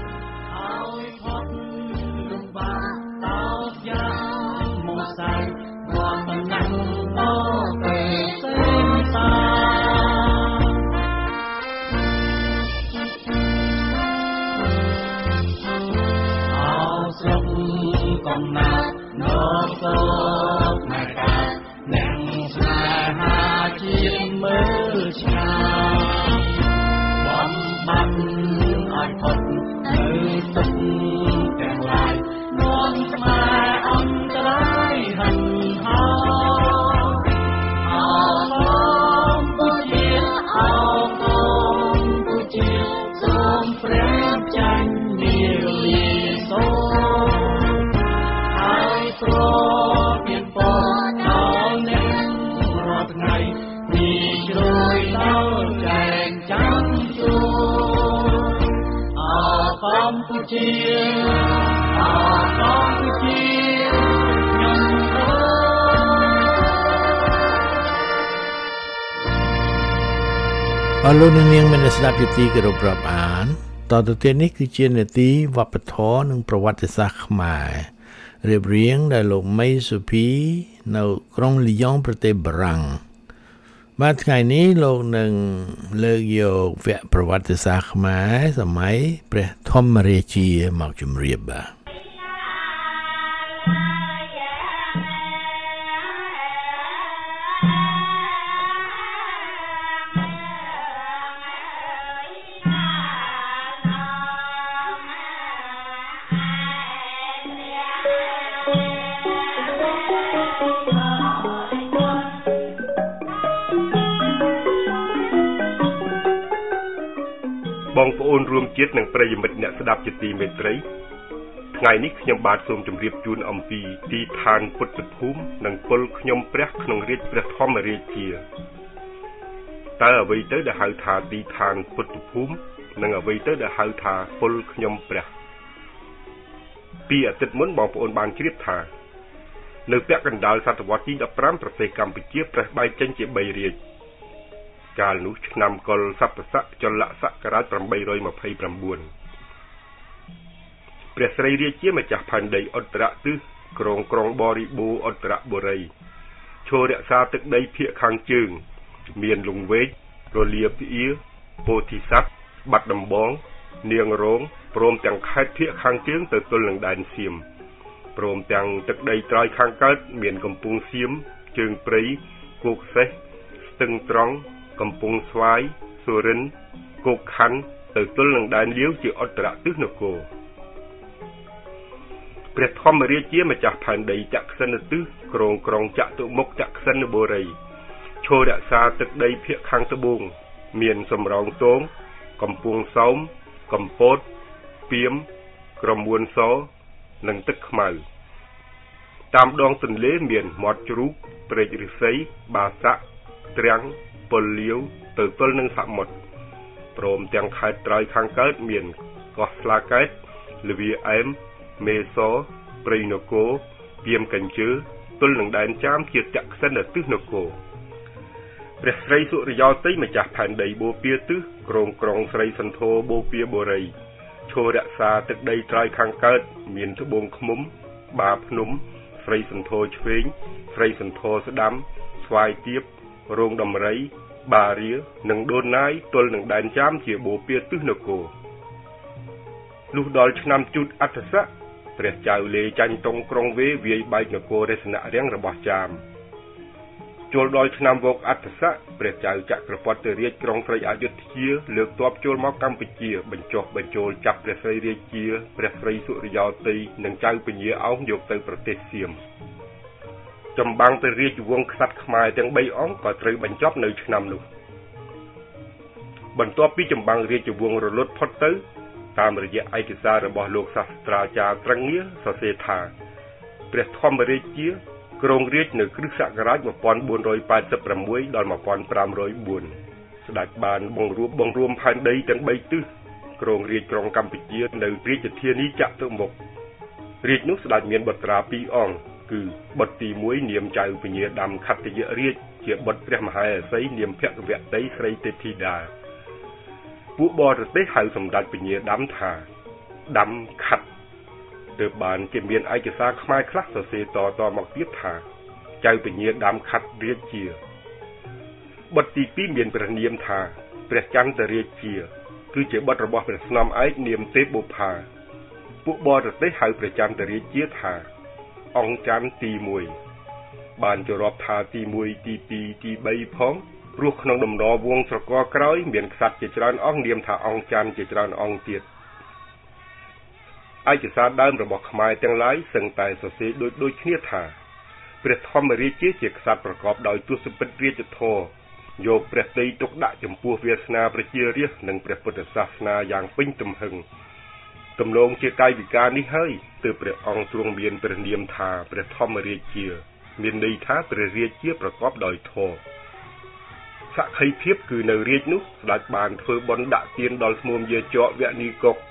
កំណាត់នោះសូមមកកាអ្នកស្នេហាជាតិមើលឆ្ងាយបំបាត់ឲ្យផុតនៅទុកទាំងឡាយនាំស្មាអន្តរាយហិនហោអរគុណពុជាអរគុណពុជាសូមព្រះចាញ់មានលីសូព្រជាអកងជាខ្ញុំអរលោកនាងមានស្ដាប់យុតិគោរពរាប់អានតទៅទៀតនេះគឺជានាទីវប្បធម៌និងប្រវត្តិសាស្ត្រខ្មែររៀបរៀងដោយលោកមេសុភីនៅក្រុងលីយ៉ុងប្រទេសបារាំងបាទថ្ងៃនេះលោកនឹងលើកយកវគ្គប្រវត្តិសាស្ត្រខ្មែរសម័យព្រះធម្មរាជាមកជម្រាបបាទបងប្អូនរួមជាតិនិងប្រិយមិត្តអ្នកស្ដាប់ជាទីមេត្រីថ្ងៃនេះខ្ញុំបាទសូមជម្រាបជូនអំពីទីឋានពុទ្ធភូមិនិងពលខ្ញុំព្រះក្នុងរាជព្រះធម្មរាជាតើអ្វីទៅដែលហៅថាទីឋានពុទ្ធភូមិនិងអ្វីទៅដែលហៅថាពលខ្ញុំព្រះពីអាទិត្យមុនបងប្អូនបានជ្រាបថានៅពាក់កណ្ដាលសតវត្សទីដប់ប្រាំប្រទេសកម្ពុជាប្រេះបែកចេញជាបីរាជកាលនោះឆ្នាំកុលសព្ទស័កចលសករាជប្រាំបីរយម្ភៃប្រាំបួនព្រះស្រីរាជាម្ចាស់ផែនដីឧត្តរទិសក្រុងក្រុងបរិបូរឧត្តរបុរីឈររក្សាទឹកដីភាគខាងជើងមានលង្វែករលាភៀពោធិសត្វបាត់ដំបងនាងរងព្រមទាំងខេត្តភាគខាងជើងទៅទល់នឹងដែនសៀមព្រមទាំងទឹកដីត្រើយខាងកើតមានកំពង់សៀមជើងព្រៃគោកសេះស្ទឹងត្រង់កំពង់ស្វាយសុរិន្ទគោកខណ្ឌទៅទល់នឹងដែនលាវជាឧត្តរទិសនគរព្រះធម្មរាជាម្ចាស់ផែនដីចក្សិណទិសក្រុងក្រុងចតុមុខចក្សិណបុរីឈររក្សាទឹកដីភាគខាងត្បូងមានសំរោងទងកំពង់សោមកំពតពីមក្រមួនសនិងទឹកខ្មៅតាមដងទន្លេមានមាត់ជ្រូកព្រែកឫស្សីបាសាក់ត្រាំងពលលាវទៅទល់នឹងសមុទ្រព្រមទាំងខេត្តត្រើយខាងកើតមានកោះស្លាកែតលវាអែមមេសព្រៃនគរពីមកញ្ជើទល់នឹងដែនចាមជាចក្សិណទិសនគរព្រះស្រីសុរិយោទ័យម្ចាស់ផែនដីបូព៌ាទិសក្រុងក្រុងស្រីសន្ធរបូព៌ាបុរីឈររក្សាទឹកដីត្រើយខាងកើតមានត្បូងឃ្មុំបាភ្នំស្រីសន្ធរឆ្វេងស្រីសន្ធរស្ដាំស្វាយទៀបរោងដំរីបារានិងដូនណាយទល់នឹងដែនចាមជាបូព៌ាទិសនគរលុះដល់ឆ្នាំជូតអត្តស័កព្រះចៅលេចាញ់តុងក្រុងវេវាយបែកនគររស្នៈរាំងរបស់ចាមចូលដល់ឆ្នាំវោកអត្តស័កព្រះចៅចក្រពត្តិរាជក្រុងស្រីអយុធ្យាលើកទ័ពចូលមកកម្ពុជាបញ្ចុះបញ្ចូលចាប់ព្រះស្រីរាជាព្រះស្រីសុរិយោទ័យនិងចៅពញាអោងយកទៅប្រទេសសៀមចម្បាំងទៅរាជវង្សក្សត្រខ្មែរទាំងបីអង្គក៏ត្រូវបញ្ចប់នៅឆ្នាំនោះបន្ទាប់ពីចម្បាំងរាជវង្សរលត់ផុតទៅតាមរយៈឯកសាររបស់លោកសាស្ត្រាចារ្យត្រឹងងារសរសេរថាព្រះធម្មរាជាគ្រងរាជនៅគ្រិស្តសករាជmột nghìn bốn trăm tám mươi sáuដល់một nghìn năm trăm bốnស្ដេចបានបង្រួបបង្រួមផែនដីទាំងបីទិសគ្រងរាជក្រុងកម្ពុជានៅរាជធានីចតុមុខរាជនោះស្ដេចមានបុត្រាពីរអង្គគឺបុត្រទីមួយនាមចៅពញាដាំខត្តយរាជជាបុត្រព្រះមហាអសីនាមភគវតីស្រីទេពធីតាពួកបរទេសហៅសម្ដេចពញាដាំថាដាំខត្តទើបបានជាមានឯកសារខ្មែរខ្លះសរសេរតតមកទៀតថាចៅពញាដាំខត្តរាជាបុត្រទីពីរមានព្រះនាមថាព្រះចន្ទរាជាគឺជាបុត្ររបស់ព្រះស្នំឯកនាមទេពបុប្ផាពួកបរទេសហៅព្រះចន្ទរាជាថាអង្គច័ន្ទទីមួយបានជារាប់ថាទីមួយទីពីរទីបីផងរស់ក្នុងដំណរវងស្រកក្រោយមានក្សត្រជាច្រើនអង្គនាមថាអង្គច័ន្ទជាច្រើនអង្គទៀតឯកសារដើមរបស់ខ្មែរទាំងឡាយសឹងតែសរសេរដូចដូចគ្នាថាព្រះធម្មរាជាជាក្សត្រប្រកបដោយទស្សពិតរាជធម៌យកព្រះតីទុកដាក់ចំពោះវាសនាប្រជារាស្ត្រនិងព្រះពុទ្ធសាសនាយ៉ាងពេញទំហឹងទំនងជាកាយវិការនេះហើយទើបព្រះអង្គទ្រង់មានព្រះនាមថាព្រះធម្មរាជាមានន័យថាព្រះរាជាប្រកបដោយធម៌សក្ខីភាពគឺនៅរាជនោះស្ដេចបានធ្វើបុណ្យដាក់ទានដល់ឈ្មោះយាចកវនីកុក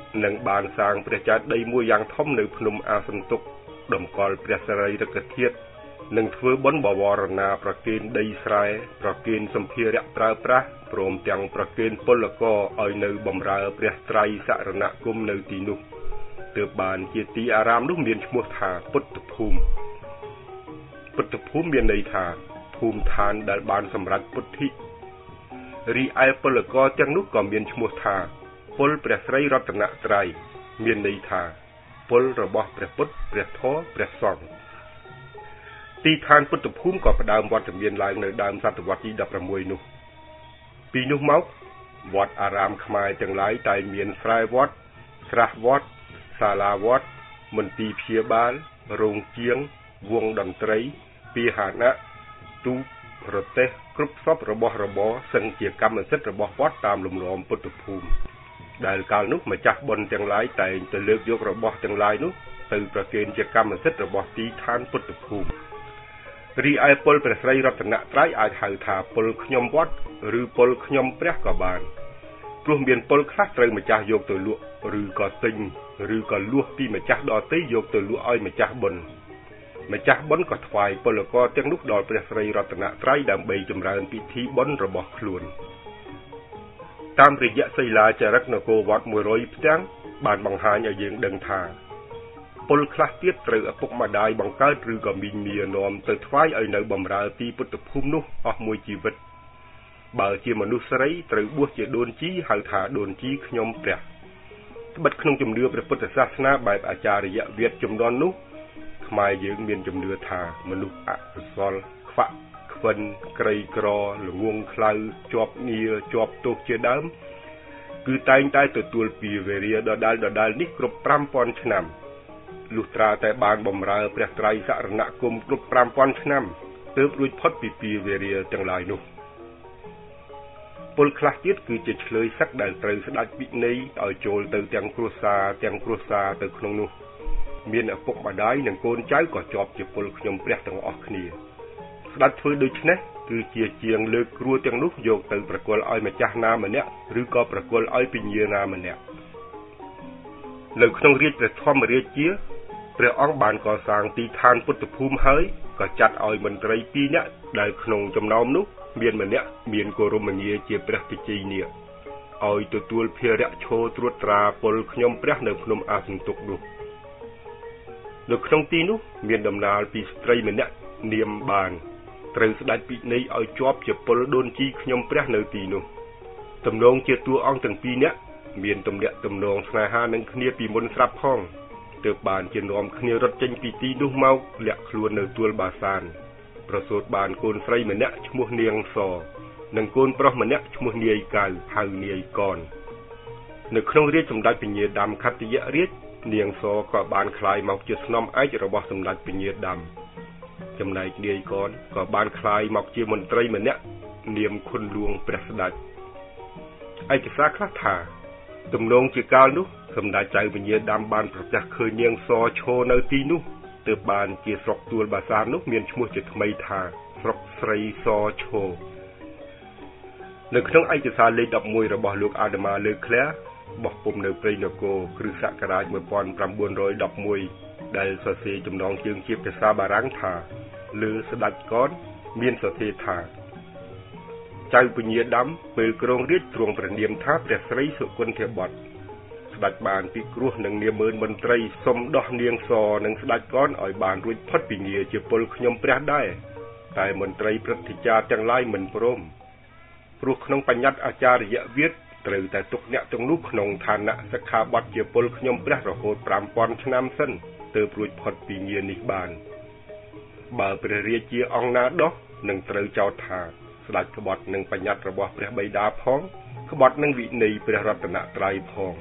នឹងបានសាងព្រះចេតិយមួយយ៉ាងធំនៅភ្នំអាសន្ទុកដំកល់ព្រះសារីរិកធាតុនឹងធ្វើបុណ្យបវរណាប្រគេនដីស្រែប្រគេនសម្ភារៈប្រើប្រាស់ព្រមទាំងប្រគេនពលករឲ្យនៅបម្រើព្រះត្រៃសរណគមនៅទីនោះទើបបានជាទីអារាមនោះមានឈ្មោះថាពុទ្ធភូមិពុទ្ធភូមិមានន័យថាភូមិឋានដែលបានសម្រេចពុទ្ធិរីឯពលករទាំងនោះក៏មានឈ្មោះថាពលព្រះស្រីរតនត្រ័យមានន័យថាពលរបស់ព្រះពុទ្ធព្រះធម៌ព្រះសង្ឃទីឋានពុទ្ធភូមិក៏ផ្ដើមវត្តមានឡើងនៅដើមសតវត្សទីដប់ប្រាំមួយនោះពីនោះមកវត្តអារាមខ្មែរទាំងឡាយតែមានស្រែវត្តស្រះវត្តសាលាវត្តមន្ទីរព្យាបាលរោងជាងវងតន្ត្រីពាហនៈទូប្រទេសគ្រប់សពរបស់របរសឹងជាកម្មសិទ្ធិរបស់វត្តតាមលំនាំពុទ្ធភូមិដែលកាលនោះម្ចាស់បុណ្យទាំងឡាយតែងទៅលើកយករបស់ទាំងឡាយនោះទៅប្រគេនជាកម្មសិទ្ធិរបស់ទីឋានពុទ្ធភូមិរីឯពលព្រះស្រីរតនត្រ័យអាចហៅថាពលខ្ញុំវត្តឬពលខ្ញុំព្រះក៏បានព្រោះមានពលខ្លះត្រូវម្ចាស់យកទៅលក់ឬក៏ទិញឬក៏លួសពីម្ចាស់ដទៃយកទៅលក់ឲ្យម្ចាស់បុណ្យម្ចាស់បុណ្យក៏ថ្វាយពលករទាំងនោះដល់ព្រះស្រីរតនត្រ័យដើម្បីចម្រើនពិធីបុណ្យរបស់ខ្លួនតាមរយៈសីលាចារឹកនគរវត្តមួយរយផ្ទាំងបានបង្ហាញឲ្យយើងដឹងថាពលខ្លះទៀតត្រូវឪពុកម្ដាយបង្កើតឬក៏មីងមានាំទៅថ្វាយឲ្យនៅបម្រើទីពុទ្ធភូមិនោះអស់មួយជីវិតបើជាមនុស្សស្រីត្រូវបួសជាដូនជីហៅថាដូនជីខ្ញុំព្រះត្បិតក្នុងជំនឿព្រះពុទ្ធសាសនាបែបអាចារ្យវាទជំនាន់នោះខ្មែរយើងមានជំនឿថាមនុស្សអកុសលខ្វាក់ខ្វិនក្រីក្រល្ងងខ្លៅជាប់ងារជាប់ទោសជាដើមគឺតែងតែទទួលពីវេរាដដែលដដែលនេះគ្រប់ប្រាំពាន់ឆ្នាំលុះត្រាតែបានបម្រើព្រះត្រៃសរណគមគ្រប់ប្រាំពាន់ឆ្នាំទើបរួចផុតពីពីវេរាទាំងឡាយនោះពលខ្លះទៀតគឺជាឆ្លើយសឹកដែលត្រូវស្ដេចវិន័យឲ្យចូលទៅទាំងគ្រួសារទាំងគ្រួសារទៅក្នុងនោះមានឪពុកម្ដាយនិងកូនចៅក៏ជាប់ជាពលខ្ញុំព្រះទាំងអស់គ្នាស្ដេចធ្វើដូច្នេះគឺជាជាងលើកគ្រួទាំងនោះយកទៅប្រគល់ឲ្យម្ចាស់ណាម្នាក់ឬក៏ប្រគល់ឲ្យពញាណាម្នាក់នៅក្នុងរាជព្រះធម្មរាជាព្រះអង្គបានកសាងទីឋានពុទ្ធភូមិហើយក៏ចាត់ឲ្យមន្ត្រីពីរនាក់ដែលក្នុងចំណោមនោះមានម្នាក់មានគោរមងារជាព្រះពិជ័យនាគឲ្យទទួលភារៈឈរត្រួតត្រាពលខ្ញុំព្រះនៅភ្នំអាសន្ទុកនោះនៅក្នុងទីនោះមានដំណើរពីស្ត្រីម្នាក់នាមបានត្រូវស្ដេចពិន័យឲ្យជាប់ជាពលដូនជីខ្ញុំព្រះនៅទីនោះទំនងជាតួអង្គទាំងពីរនាក់មានទំនាក់ទំនងស្នេហានឹងគ្នាពីមុនស្រាប់ផងទើបបានជានាំគ្នារត់ចេញពីទីនោះមកលាក់ខ្លួននៅទួលបាសានប្រសូតបានកូនស្រីម្នាក់ឈ្មោះនាងសនិងកូនប្រុសម្នាក់ឈ្មោះនាយកៅហៅនាយកននៅក្នុងរាជសម្ដេចពញាដាមខត្តយរាជនាងសក៏បានក្លាយមកជាស្នំឯករបស់សម្ដេចពញាដាមចំណែកនាយកនក៏បានក្លាយមកជាមន្ត្រីម្នាក់នាមខុនលួងព្រះស្ដេចឯកសារខ្លះថាទំនងជាកាលនោះសម្ដេចចៅពញាដាមបានប្រទះឃើញនាងសឈរនៅទីនោះទើបបានជាស្រុកទួលបាសាននោះមានឈ្មោះជាថ្មីថាស្រុកស្រីសឈរនៅក្នុងឯកសារលេខដប់មួយរបស់លោកអាដាមាលើក្លាបោះពុំនៅព្រៃនគរគ្រិស្តសករាជmột nghìn chín trăm mười mộtដែលសរសេរចំណងជើងជាភាសាបារាំងថាលើស្ដេចកនមានសរសេរថាចៅពញាដាមពេលគ្រងរាជទ្រង់ព្រះនាមថាព្រះស្រីសុគន្ធបុត្រស្ដេចបានពិគ្រោះនឹងនាម៉ឺនមន្ត្រីសុំដោះនាងសនិងស្ដេចកនឲ្យបានរួចផុតពីងារជាពលខ្ញុំព្រះដែរតែមន្ត្រីព្រឹទ្ធាចារ្យទាំងឡាយមិនព្រមព្រោះក្នុងបញ្ញត្តិអាចារ្យវិទ្យាត្រូវតែទុកអ្នកទាំងនោះក្នុងឋានៈសិក្ខាបទជាពលខ្ញុំព្រះរហូតប្រាំពាន់ឆ្នាំសិនទើបរួចផុតពីងារនេះបានបើព្រះរាជាអង្គណាដោះនឹងត្រូវចោទថាស្ដេចក្បត់នឹងបញ្ញត្តិរបស់ព្រះបិតាផងក្បត់នឹងវិន័យព្រះរតនត្រ័យផង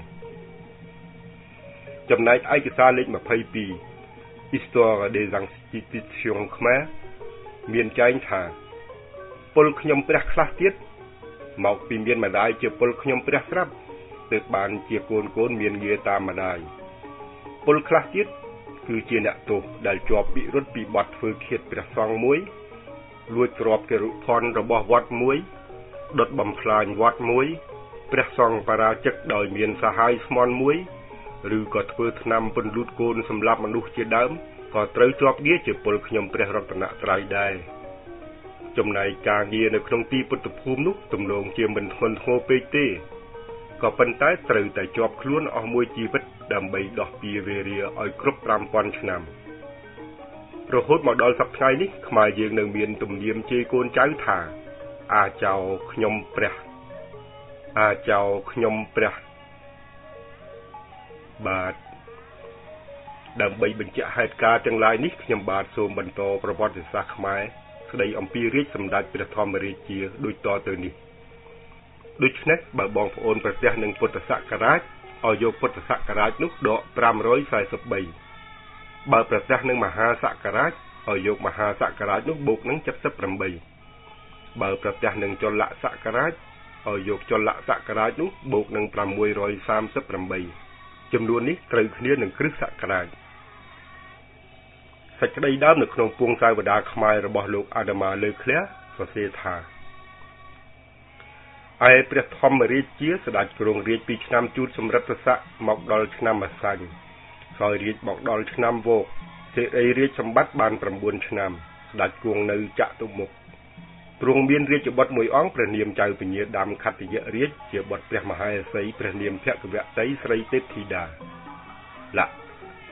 ចំណែកឯកសារលេខยี่สิบสอง Histoire des institutions Khmer មានចែងថាពលខ្ញុំព្រះខ្លះទៀតមកពីមានម្ដាយជាពលខ្ញុំព្រះស្រាប់ទើបបានជាកូនកូនមានងារតាមម្ដាយពលខ្លះទៀតគឺជាអ្នកទោសដែលជាប់ពិរុទ្ធពីបទធ្វើឃាតព្រះសង្ឃមួយលួចទ្រព្យគរុភ័ណ្ឌរបស់វត្តមួយដុតបំផ្លាញវត្តមួយព្រះសង្ឃបរាជិកដោយមានសហាយស្មន់មួយឬក៏ធ្វើថ្នាំពន្លូតកូនសម្រាប់មនុស្សជាដើមក៏ត្រូវជាប់ងារជាពលខ្ញុំព្រះរតនត្រ័យដែរចំណែកការងារនៅក្នុងទីពុទ្ធភូមិនោះទំនងជាមិនធ្ងន់ធ្ងរពេកទេក៏ប៉ុន្តែត្រូវតែជាប់ខ្លួនអស់មួយជីវិតដើម្បីដោះពារវេរាឲ្យគ្រប់ប្រាំពាន់ឆ្នាំរហូតមកដល់សប្តាហ៍នេះខ្មែរយើងនៅមានទំនៀមជេរកូនចៅថាអាចោខ្ញុំព្រះអាចោខ្ញុំព្រះបាទដើម្បីបញ្ជាក់ហេតុការណ៍ទាំងឡាយនេះខ្ញុំបាទសូមបន្តប្រវត្តិសាស្ត្រខ្មែរស្ដីអំពីរាជសម្ដេចព្រះធម្មរាជាដូចតទៅនេះដូច្នេះបើបងប្អូនប្រទះនឹងពុទ្ធសករាជឲ្យយកពុទ្ធសករាជនោះដកប្រាំរយសែសិបបីបើប្រទះនឹងមហាសករាជឲ្យយកមហាសករាជនោះបូកនឹង칠십ប្រាំបីបើប្រទះនឹងចលសករាជឲ្យយកចលសករាជនោះបូកនឹងប្រាំមួយរយសាមសិបប្រាំបីចំនួននេះត្រូវគ្នានឹងគ្រិស្តសករាជសេចក្តីដើមនៅក្នុងពងសាវតារខ្មែររបស់លោកអាដាមាលើឃ្លះសរសេរថាឯព្រះធម្មរាជាស្ដេចគ្រងរាជពីឆ្នាំជូតសម្រិទ្ធស័កមកដល់ឆ្នាំម្សាញ់ហើយរាជមកដល់ឆ្នាំវោកសេរីរាជសម្បត្តិបានប្រាំបួនឆ្នាំស្ដេចគង់នៅចតុមុខទ្រង់មានរាជបុត្រមួយអង្គព្រះនាមចៅពញាដាមខត្តយរាជជាបុត្រព្រះមហាសីព្រះនាមភគវតីស្រីទេពធីតាលៈ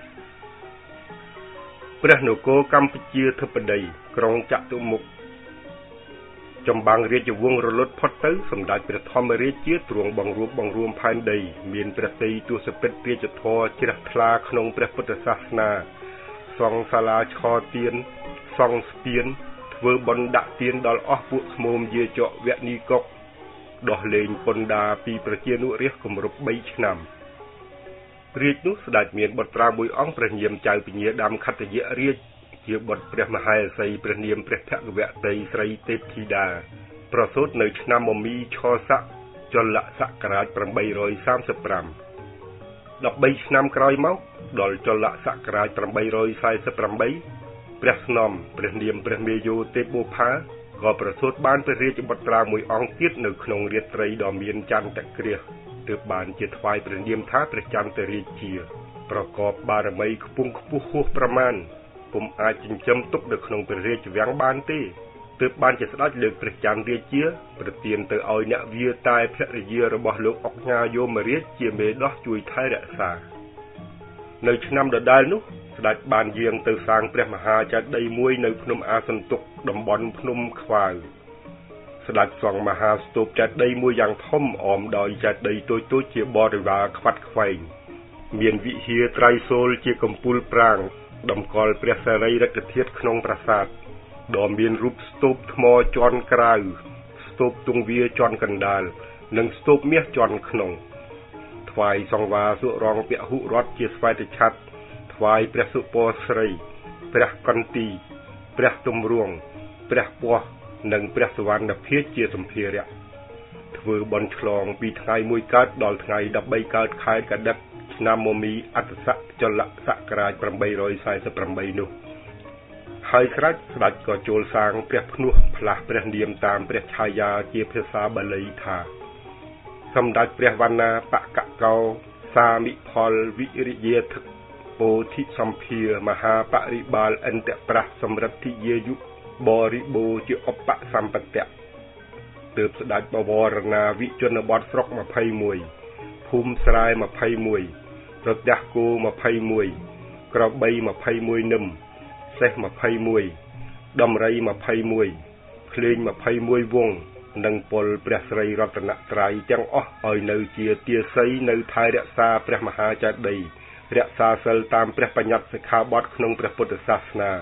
ព្រះនគរកម្ពុជាធិបតីក្រុងចតុមុខចម្បាំងរាជវង្សរលត់ផុតទៅសម្ដេចព្រះធម្មរាជាទ្រង់បង្រួបបង្រួមផែនដីមានព្រះទ័យទសពិតរាជធរជ្រះថ្លាក្នុងព្រះពុទ្ធសាសនាសង់សាលាឆទៀនសង់ស្ពានធ្វើបុណ្យដាក់ទានដល់អស់ពួកស្មោមយាចកវនីកុកដោះលែងពន្ធដារពីប្រជានុរាស្ត្រគម្រប់បីឆ្នាំរាជនោះស្ដេចមានបុត្រាមួយអង្គព្រះនាមចៅពញាដាមខត្តយរាជជាបុត្រព្រះមហាសីព្រះនាមព្រះភគវតីស្រីទេពធីតាប្រសូតនៅឆ្នាំមមីឆស័កចលសករាជប្រាំបីរយសាមសិបប្រាំ ដប់បីឆ្នាំក្រោយមកដល់ចលសករាជប្រាំបីរយសែសិបប្រាំបីព្រះស្នំព្រះនាមព្រះមេយោទេពបូផាក៏ប្រសូតបានព្រះរាជបុត្រាមួយអង្គទៀតនៅក្នុងរាត្រីដ៏មានចន្ទគ្រាសទើបបានជាថ្វាយព្រះនាមថាព្រះចន្ទរាជាប្រកបបារមីខ្ពង់ខ្ពស់ហួសប្រមាណពុំអាចចិញ្ចឹមទុកនៅក្នុងព្រះរាជវាំងបានទេទើបបានជាស្ដេចលើកព្រះចន្ទរាជាប្រទានទៅឲ្យអ្នកវាតែភរិយារបស់លោកអុកញ៉ាយោមរាជជាមេដោះជួយថែរក្សានៅឆ្នាំដដែលនោះស្ដេចបានយាងទៅសាងព្រះមហាចេតិយមួយនៅភ្នំអាសន្ទុកតំបន់ភ្នំខ្វាវស្ដេចសង់មហាស្ទូបចេតិយមួយយ៉ាងធំអមដោយចេតិយតូចៗជាបរិវារខ្វាត់ខ្វែងមានវិហារត្រៃសូលជាកំពូលប្រាង្គតម្កល់ព្រះសារីរិកធាតុក្នុងប្រាសាទដ៏មានរូបស្ទូបថ្មជាន់ក្រៅស្ទូបទង្វាជាន់កណ្ដាលនិងស្ទូបមាសជាន់ក្នុងថ្វាយសង្វាសុរងពហុរដ្ឋជាស្វែតឆ័ត្រថ្វាយព្រះសុពរស្រីព្រះកន្ទីព្រះទំរួងព្រះពស់និងព្រះសវណ្ណភាជជាសម្ភារៈធ្វើបុណ្យឆ្លងពីថ្ងៃមួយកើតដល់ថ្ងៃដប់បីកើតខែកដិកឆ្នាំមមីអត្តស័កចលសករាជប្រាំបីរយសែសិបប្រាំបីនោះហើយស្រេចស្ដេចក៏ចូលសាងព្រះភ្នោះផ្លាស់ព្រះនាមតាមព្រះឆាយាជាភាសាបាលីថាសម្ដេចព្រះវណ្ណាបកកោសាមិផលវិរិយាធិពោធិសម្ភាមហាបរិបាលអន្តប្រះសម្រិទ្ធិយាយុបរិបូរជាឧបសម្បត្តិទើបស្ដេចបវរណាវិជនបទស្រុកម្ភៃមួយភូមិស្រែម្ភៃមួយប្រទះគោម្ភៃមួយក្របីម្ភៃមួយនឹមសេះម្ភៃមួយដំរីម្ភៃមួយភ្លេងម្ភៃមួយវងនិងពលព្រះស្រីរតនត្រ័យទាំងអស់ឲ្យនៅជាទាស័យនៅថែរក្សាព្រះមហាចេតិយរក្សាសិលតាមព្រះបញ្ញត្តិសិក្ខាបទក្នុងព្រះពុទ្ធសាសនា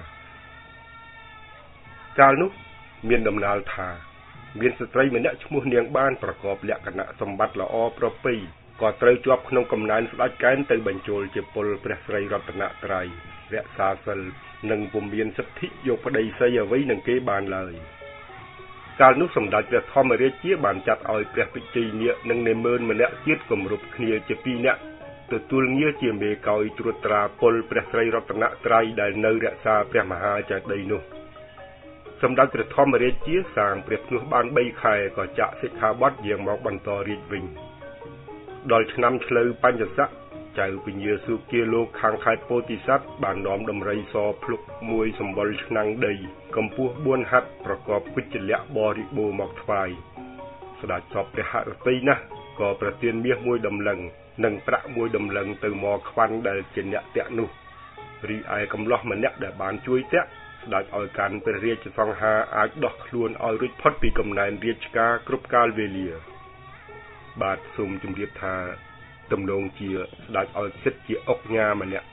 កាលនោះមានដំណើរថាមានស្ត្រីម្នាក់ឈ្មោះនាងបានប្រកបលក្ខណៈសម្បត្តិល្អប្រពៃក៏ត្រូវជាប់ក្នុងកំណែនស្ដេចកែនទៅបញ្ចូលជាពលព្រះស្រីរតនត្រ័យរក្សាសិលនិងពុំមានសិទ្ធិយកប្តីស្រីអ្វីនឹងគេបានឡើយកាលនោះសម្ដេចព្រះធម្មរាជាបានចាត់ឲ្យព្រះពិជ័យនាគនិងនាម៉ឺនម្នាក់ទៀតគម្រប់គ្នាជាពីរនាក់ទទួលងារជាមេកោយត្រួតត្រាពលព្រះស្រីរតនត្រ័យដែលនៅរក្សាព្រះមហាចេតិយនោះសម្ដេចព្រះធម្មរាជាសាងព្រះភ្នោះបានបីខែក៏ចាក់សិក្ខាបទយាងមកបន្តរាជវិញដល់ឆ្នាំឆ្លូវបញ្ញស័កចៅពញាសុគាលោកខាងខេត្តពោធិសត្វបាននាំដំរីសភ្លុកមួយសម្បុរឆ្នាំងដីកម្ពស់បួនហត្ថប្រកបវិជ្ជលៈបរិបូរមកថ្វាយស្ដេចសពព្រះហឫទ័យណាស់ក៏ប្រទានមាសមួយដំឡឹងនិងប្រាក់មួយដំឡឹងទៅមកខ្វាន់ដែលជាអ្នកតាក់នោះរីឯកំឡោះម្នាក់ដែលបានជួយតាក់ស្ដេចឲ្យកាន់ព្រះរាជសង្ហាអាចដោះខ្លួនឲ្យរួចផុតពីកំណែនរាជការគ្រប់កាលវេលាបាទសូមជម្រាបថាទំនងជាស្ដេចឲ្យសិទ្ធជាអុកញ៉ាម្នាក់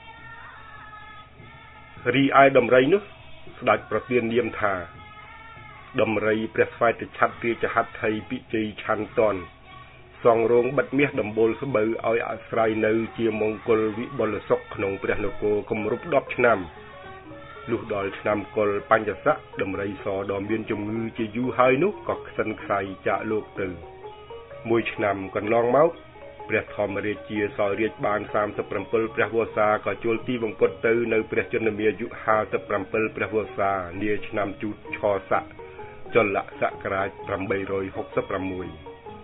រីឯដំរីនោះស្ដេចប្រទាននាមថាដំរីព្រះស្វែតឆ័ត្ររាជហត្ថីពិជ័យឆ័ន្ទតនសងរោងបិទមាសដំបូលស្បូវឲ្យអាស្រ័យនៅជាមង្គលវិបុលសុខក្នុងព្រះនគរគម្រប់ដប់ឆ្នាំលុះដល់ឆ្នាំកុលបញ្ញស័កដំរីសដ៏មានជំងឺជាយូរហើយនោះក៏ខ្សិនខ្សៃចាកលោកទៅមួយឆ្នាំកន្លងមកព្រះធម្មរាជាសោយរាជបានសាមសិបប្រាំពីរព្រះវស្សាក៏ជួលទីវង្គតទៅនៅព្រះជន្មាយុហាសិបប្រាំពីរព្រះវស្សានាឆ្នាំជូតឆស័កចលសករាជប្រាំបីរយហកសិបប្រាំមួយ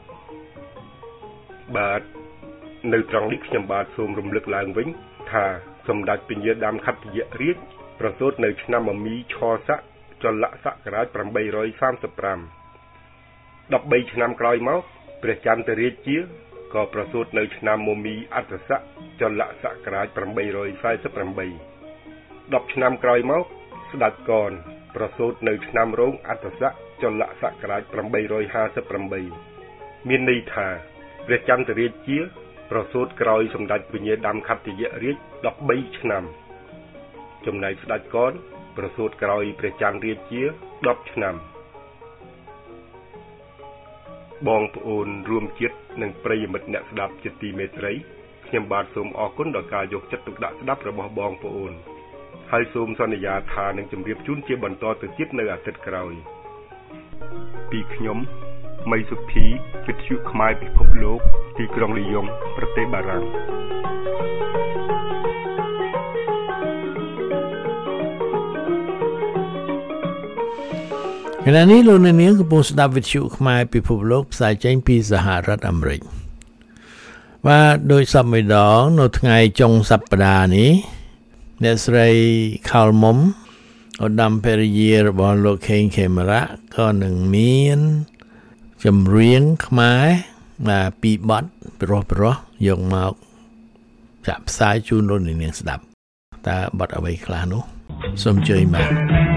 បាទនៅត្រង់នេះខ្ញុំបាទសូមរំលឹកឡើងវិញថាសម្ដេចពញាដាមខត្តយរាជប្រសូតនៅឆ្នាំមមីឆស័កចលសករាជប្រាំបីរយសាមសិបប្រាំ ដប់បីឆ្នាំក្រោយមកព្រះចន្ទរាជាក៏ប្រសូតនៅឆ្នាំមមីអត្តស័កចលសករាជប្រាំបីរយសែសិបប្រាំបី ដប់ឆ្នាំក្រោយមកស្ដេចកនប្រសូតនៅឆ្នាំរោងអត្តស័កចលសករាជប្រាំបីរយហាសិបប្រាំបី មានន័យថាព្រះចន្ទរាជាប្រសូតក្រោយសម្ដេចពញាដាមខត្តយរាជដប់បីឆ្នាំចំណែកស្ដេចកនប្រសូតក្រោយព្រះចន្ទរាជាដប់ឆ្នាំបងប្អូនរួមជាតិនិងប្រិយមិត្តអ្នកស្ដាប់ជាទីមេត្រីខ្ញុំបាទសូមអរគុណដល់ការយកចិត្តទុកដាក់ស្ដាប់របស់បងប្អូនហើយសូមសន្យាថានឹងជម្រាបជូនជាបន្តទៅទៀតនៅអាទិត្យក្រោយពីខ្ញុំមីសុភីវិទ្យុខ្មែរពិភពលោកទីក្រុងលីយ៉ុងប្រទេសបារាំងខណៈនេះលោកអ្នកនាងកំពុងស្ដាប់វិទ្យុខ្មែរពិភពលោកផ្សាយចេញពីសហរដ្ឋអាមេរិកបាទដោយសពម្ដងនៅថ្ងៃចុងសប្តាហ៍នេះអ្នកស្រីខលមុំឧត្តមភរិយារបស់លោកខេងខេមរៈក៏នឹងមានចម្រៀងខ្មែរបាទពីបទប្រុសប្រុសយកមកចាក់ផ្សាយជូនលោកអ្នកនាងស្ដាប់តើបទអ្វីខ្លះនោះសូមជឿមក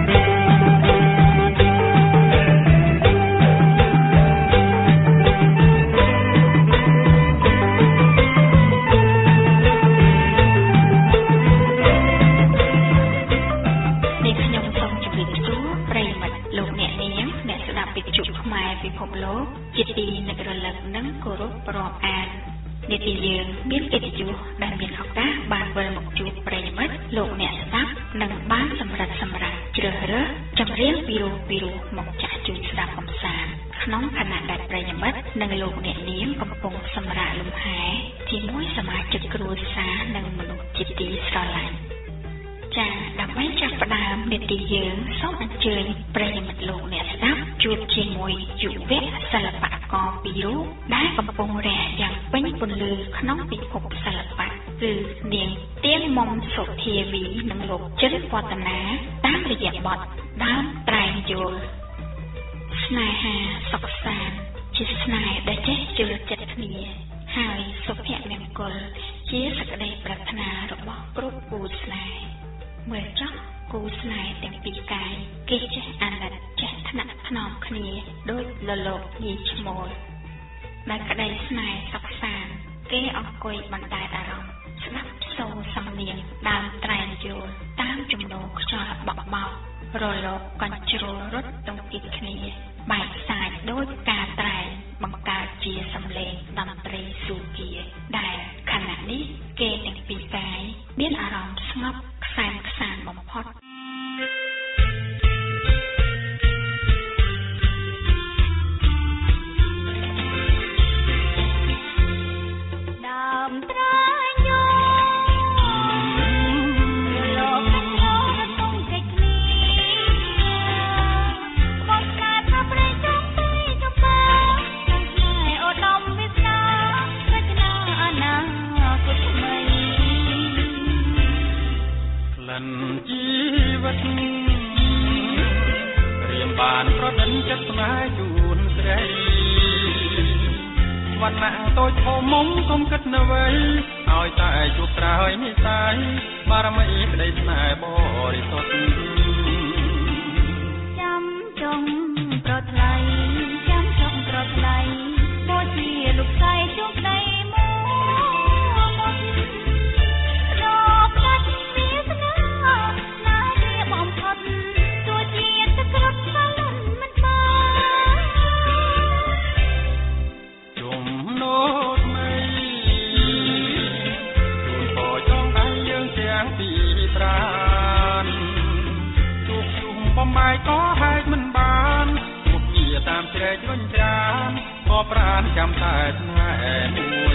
ជាទីនឹករលឹកនិងគោរពរាប់អាននាទីយើងមានកិត្តិយសដែលមានឱកាសបានវិលមកជួបប្រិយមិត្តលោកអ្នកស្ដាប់និងបានសម្រិតសម្រាប់ជ្រើសរើសចម្រៀងពីរោះពីរោះមកចាក់ជូនស្ដាប់កំសាន្តក្នុងខណៈដែលប្រិយមិត្តនិងលោកអ្នកនាងកំពុងសម្រាកលំហែជាមួយសមាជិកគ្រួសារនិងមនុស្សជាទីស្រឡាញ់ចា៎ដើម្បីចាប់ផ្ដើមនាទីយើងសូមអញ្ជើញប្រិយមិត្តលោកអ្នកស្ដាប់ជួបជាមួយយុវសិល្បករពីររូបដែលកំពុងរះយ៉ាងពេញពន្លឺក្នុងពិភពសិល្បៈគឺនាងទៀនមុំសុធាវីនិងលោកចិនវឌ្ឍនាតាមរយៈបទដើមត្រែងយល់ស្នេហាសុខសាន្តជាស្នេហ៍ដែលចេះជឿចិត្តគ្នាហើយសុភមង្គលជាសក្តីប្រាថ្នារបស់គ្រប់គូស្នេហ៍មើលចោះគូស្នេហ៍ទាំងពីរកាយគេចេះអាណិតចេះថ្នាក់ថ្នមគ្នាដូចលលោកញីឈ្មោលដែលក្តីស្នេហ៍សុខសាន្តគេអង្គុយបណ្ដែតអារម្មណ៍ស្ដាប់សូរសំនៀងដើមត្រែងយល់តាមចំណូលខ្យល់បក់បោករលកកញ្ជ្រោលរត់ទៅគិតគ្នាបែកសាយដោយការត្រែងបង្កើតជាសំឡេងតន្ត្រីស៊ូគាដែលខណៈនេះគេទាំងពីរកាយមានអារម្មណ៍ស្ងប់ខ្សែមខ្សានបំផុតដើមត្រែងយល់លោកកញ្ជ្រោលទុំកិច្ចគ្នាបងស្នេហ៍ថាប្រេចង់ទីចង្បាស្នេហ៍អូដំវិស្នារចនាអនាគតថ្មីលិនជីវិតរៀមបានប្រដិនចិត្តស្នេហ៍ជូនស្រីវណ្ណៈតូចធំមុំគុំគិតនៅវ័យឲ្យតែជួបត្រើយនិស័យបារមីក្តីស្នេហ៍បរិសុទ្ធចាំចង់ប្រថ្លៃចាំចង់ប្រថ្លៃដូចជាលោកស្រីជួបដីបាយក៏ហែកមិនបានមុខជាតាមជ្រែករុញច្រានក៏ប្រានចាំតែស្នេហ៍មួយ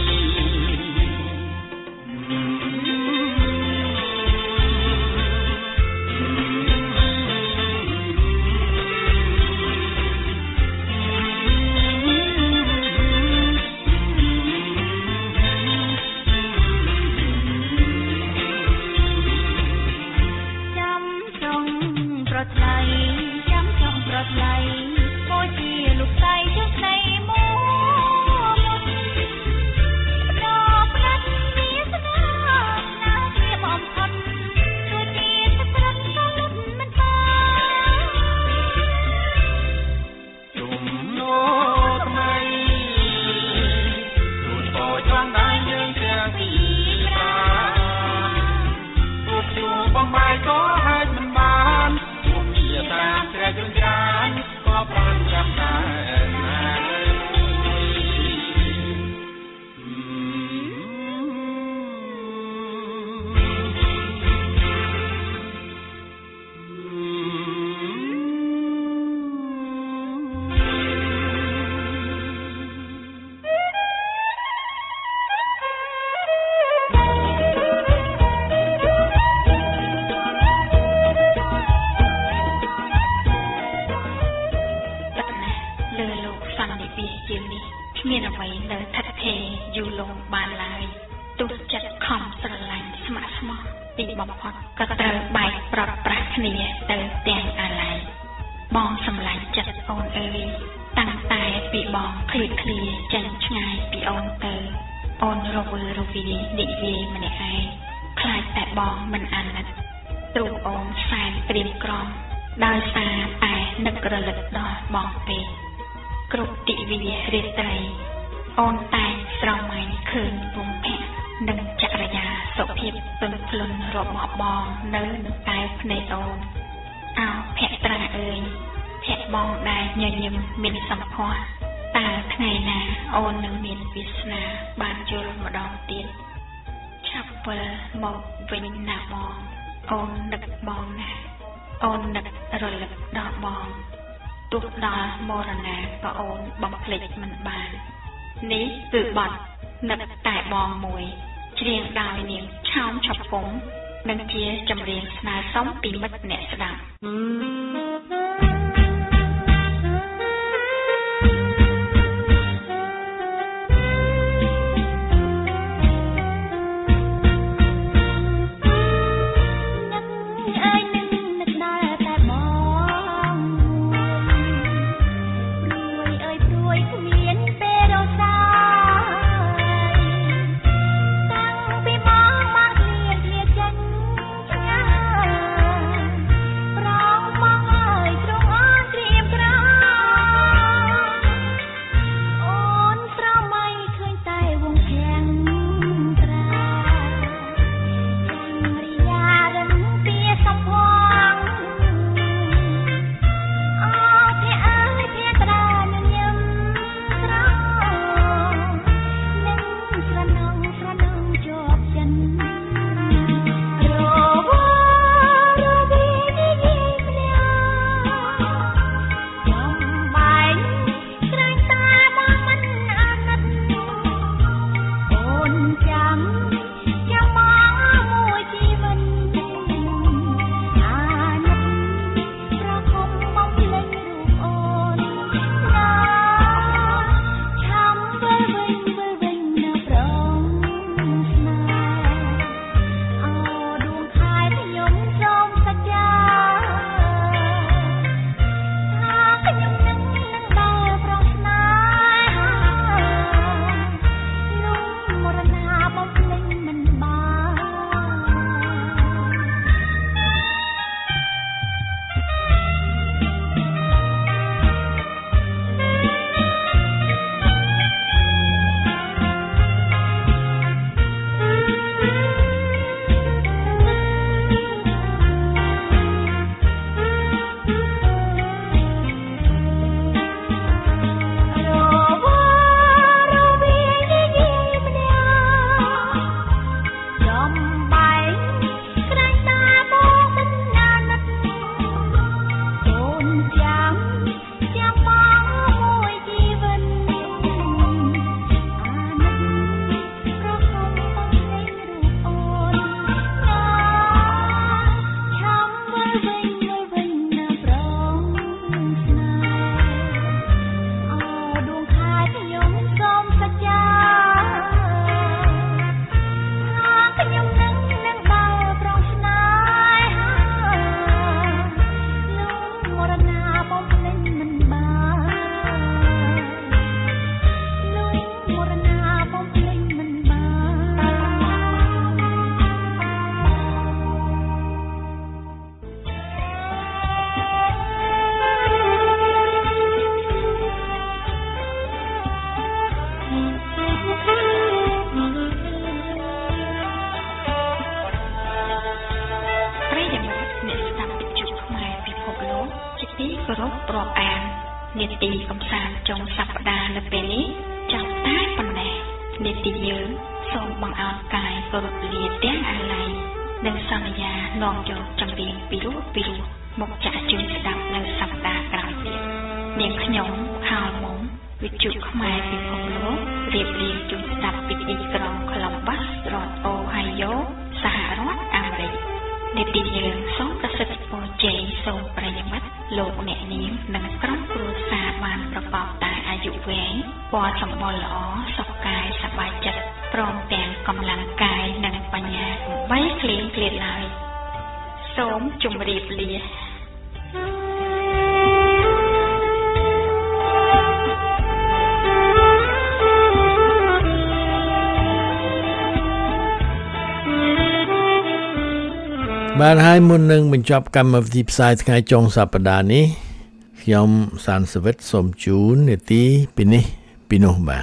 នឹងជាចម្រៀងស្នើសុំពីមិត្តអ្នកស្ដាប់ Mong រាប់អាននីតិកំសាន្តចុងសប្តាហ៍នៅពេលនេះចាប់តែប៉ុណ្ណេះនីតិយើងសូមបង្អោនកាយគោរពលាទាំងអាឡ័យនិងសន្យានាំយកចម្រៀងពីរោះពីរោះមកចាក់ជូនស្ដាប់នៅសប្តាហ៍ក្រោយទៀតនាងខ្ញុំខោមុំវិទ្យុខ្មែរពិភពលោករៀបរៀងជូនស្ដាប់ពីទីក្រុង Columbus រដ្ឋអូហាយ៉ូសហរដ្ឋអាមេរិកនីតិយើងសូមប្រសិទ្ធពរជ័យសូមប្រិយមិត្តលោកអ្នកនាងនិងក្រុមគ្រួសារបានប្រកបតែអាយុវែងពណ៌សម្បុរល្អសុខកាយសប្បាយចិត្តព្រមទាំងកម្លាំងកាយនិងបញ្ញាបីគ្លៀងគ្លាតឡើយសូមជម្រាបលាបានហើយមុននឹងបញ្ចប់កម្មវិធីផ្សាយថ្ងៃចុងសប្តាហ៍នេះខ្ញុំសានសវិតសូមជូននីតិពីនេះពីនោះបាទ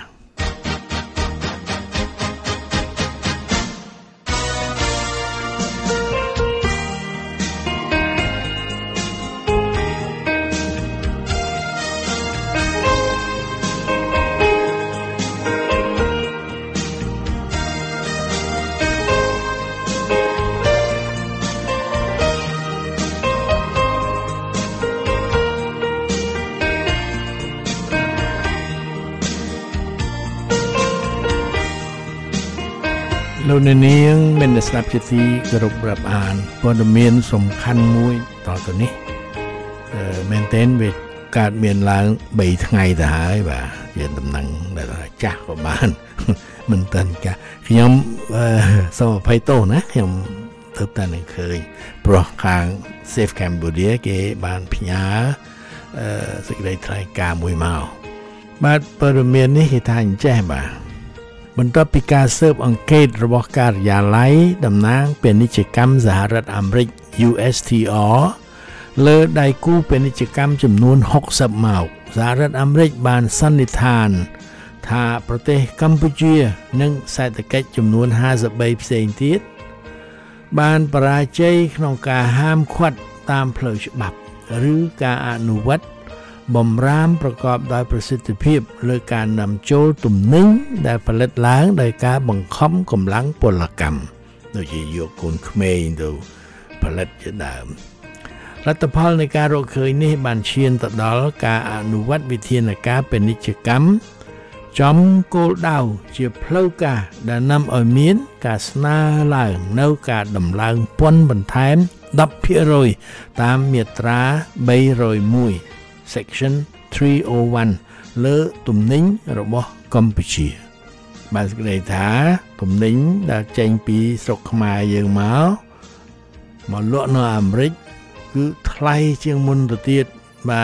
លោកអ្នកនាងមានស្ដាប់ជាទីគោរពរាប់អានព័ត៌មានសំខាន់មួយតទៅនេះអឺមែនទែនវាកើតមានឡើងបីថ្ងៃទៅហើយបាទជាដំណឹងដែលចាស់ក៏បានមិនតាន់ចាស់ខ្ញុំសូមអភ័យទោសណាខ្ញុំទើបតែនឹងឃើញព្រោះខាង Safe Cambodia គេបានផ្ញើអឺសេចក្តីថ្លែងការណ៍មួយមកបាទព័ត៌មាននេះគេថាអញ្ចេះបាទបន្ទាប់ពីការស៊ើបអង្កេតរបស់ការិយាល័យតំណាងពាណិជ្ជកម្មសហរដ្ឋអាមេរិក U S T R លើដៃគូពាណិជ្ជកម្មចំនួនហុកសិបមកសហរដ្ឋអាមេរិកបានសន្និដ្ឋានថាប្រទេសកម្ពុជានិងសេដ្ឋកិច្ចចំនួនห้าสิบបីផ្សេងទៀតបានបរាជ័យក្នុងការហាមឃាត់តាមផ្លូវច្បាប់ឬការអនុវត្តបំរាមប្រកបដោយប្រសិទ្ធភាពលើការនាំចូលទំនិញដែលផលិតឡើងដោយការបង្ខំកម្លាំងពលកម្មដូចជាយកកូនក្មេងទៅផលិតជាដើមលទ្ធផលនៃការរកឃើញនេះបានឈានទៅដល់ការអនុវត្តវិធានការពាណិជ្ជកម្មចំគោលដៅជាផ្លូវការដែលនាំឲ្យមានការស្នើឡើងនៅការដំឡើងពន្ធបន្ថែម ដប់ភាគរយ តាមមាត្រាបីរយមួយ Section three oh one លើទំនិញរបស់កម្ពុជាបានសេចក្តីថាទំនិញដែលចេញពីស្រុកខ្មែរយើងមកមកលក់នៅអាមេរិកគឺថ្លៃជាងមុនទៅទៀតបាទ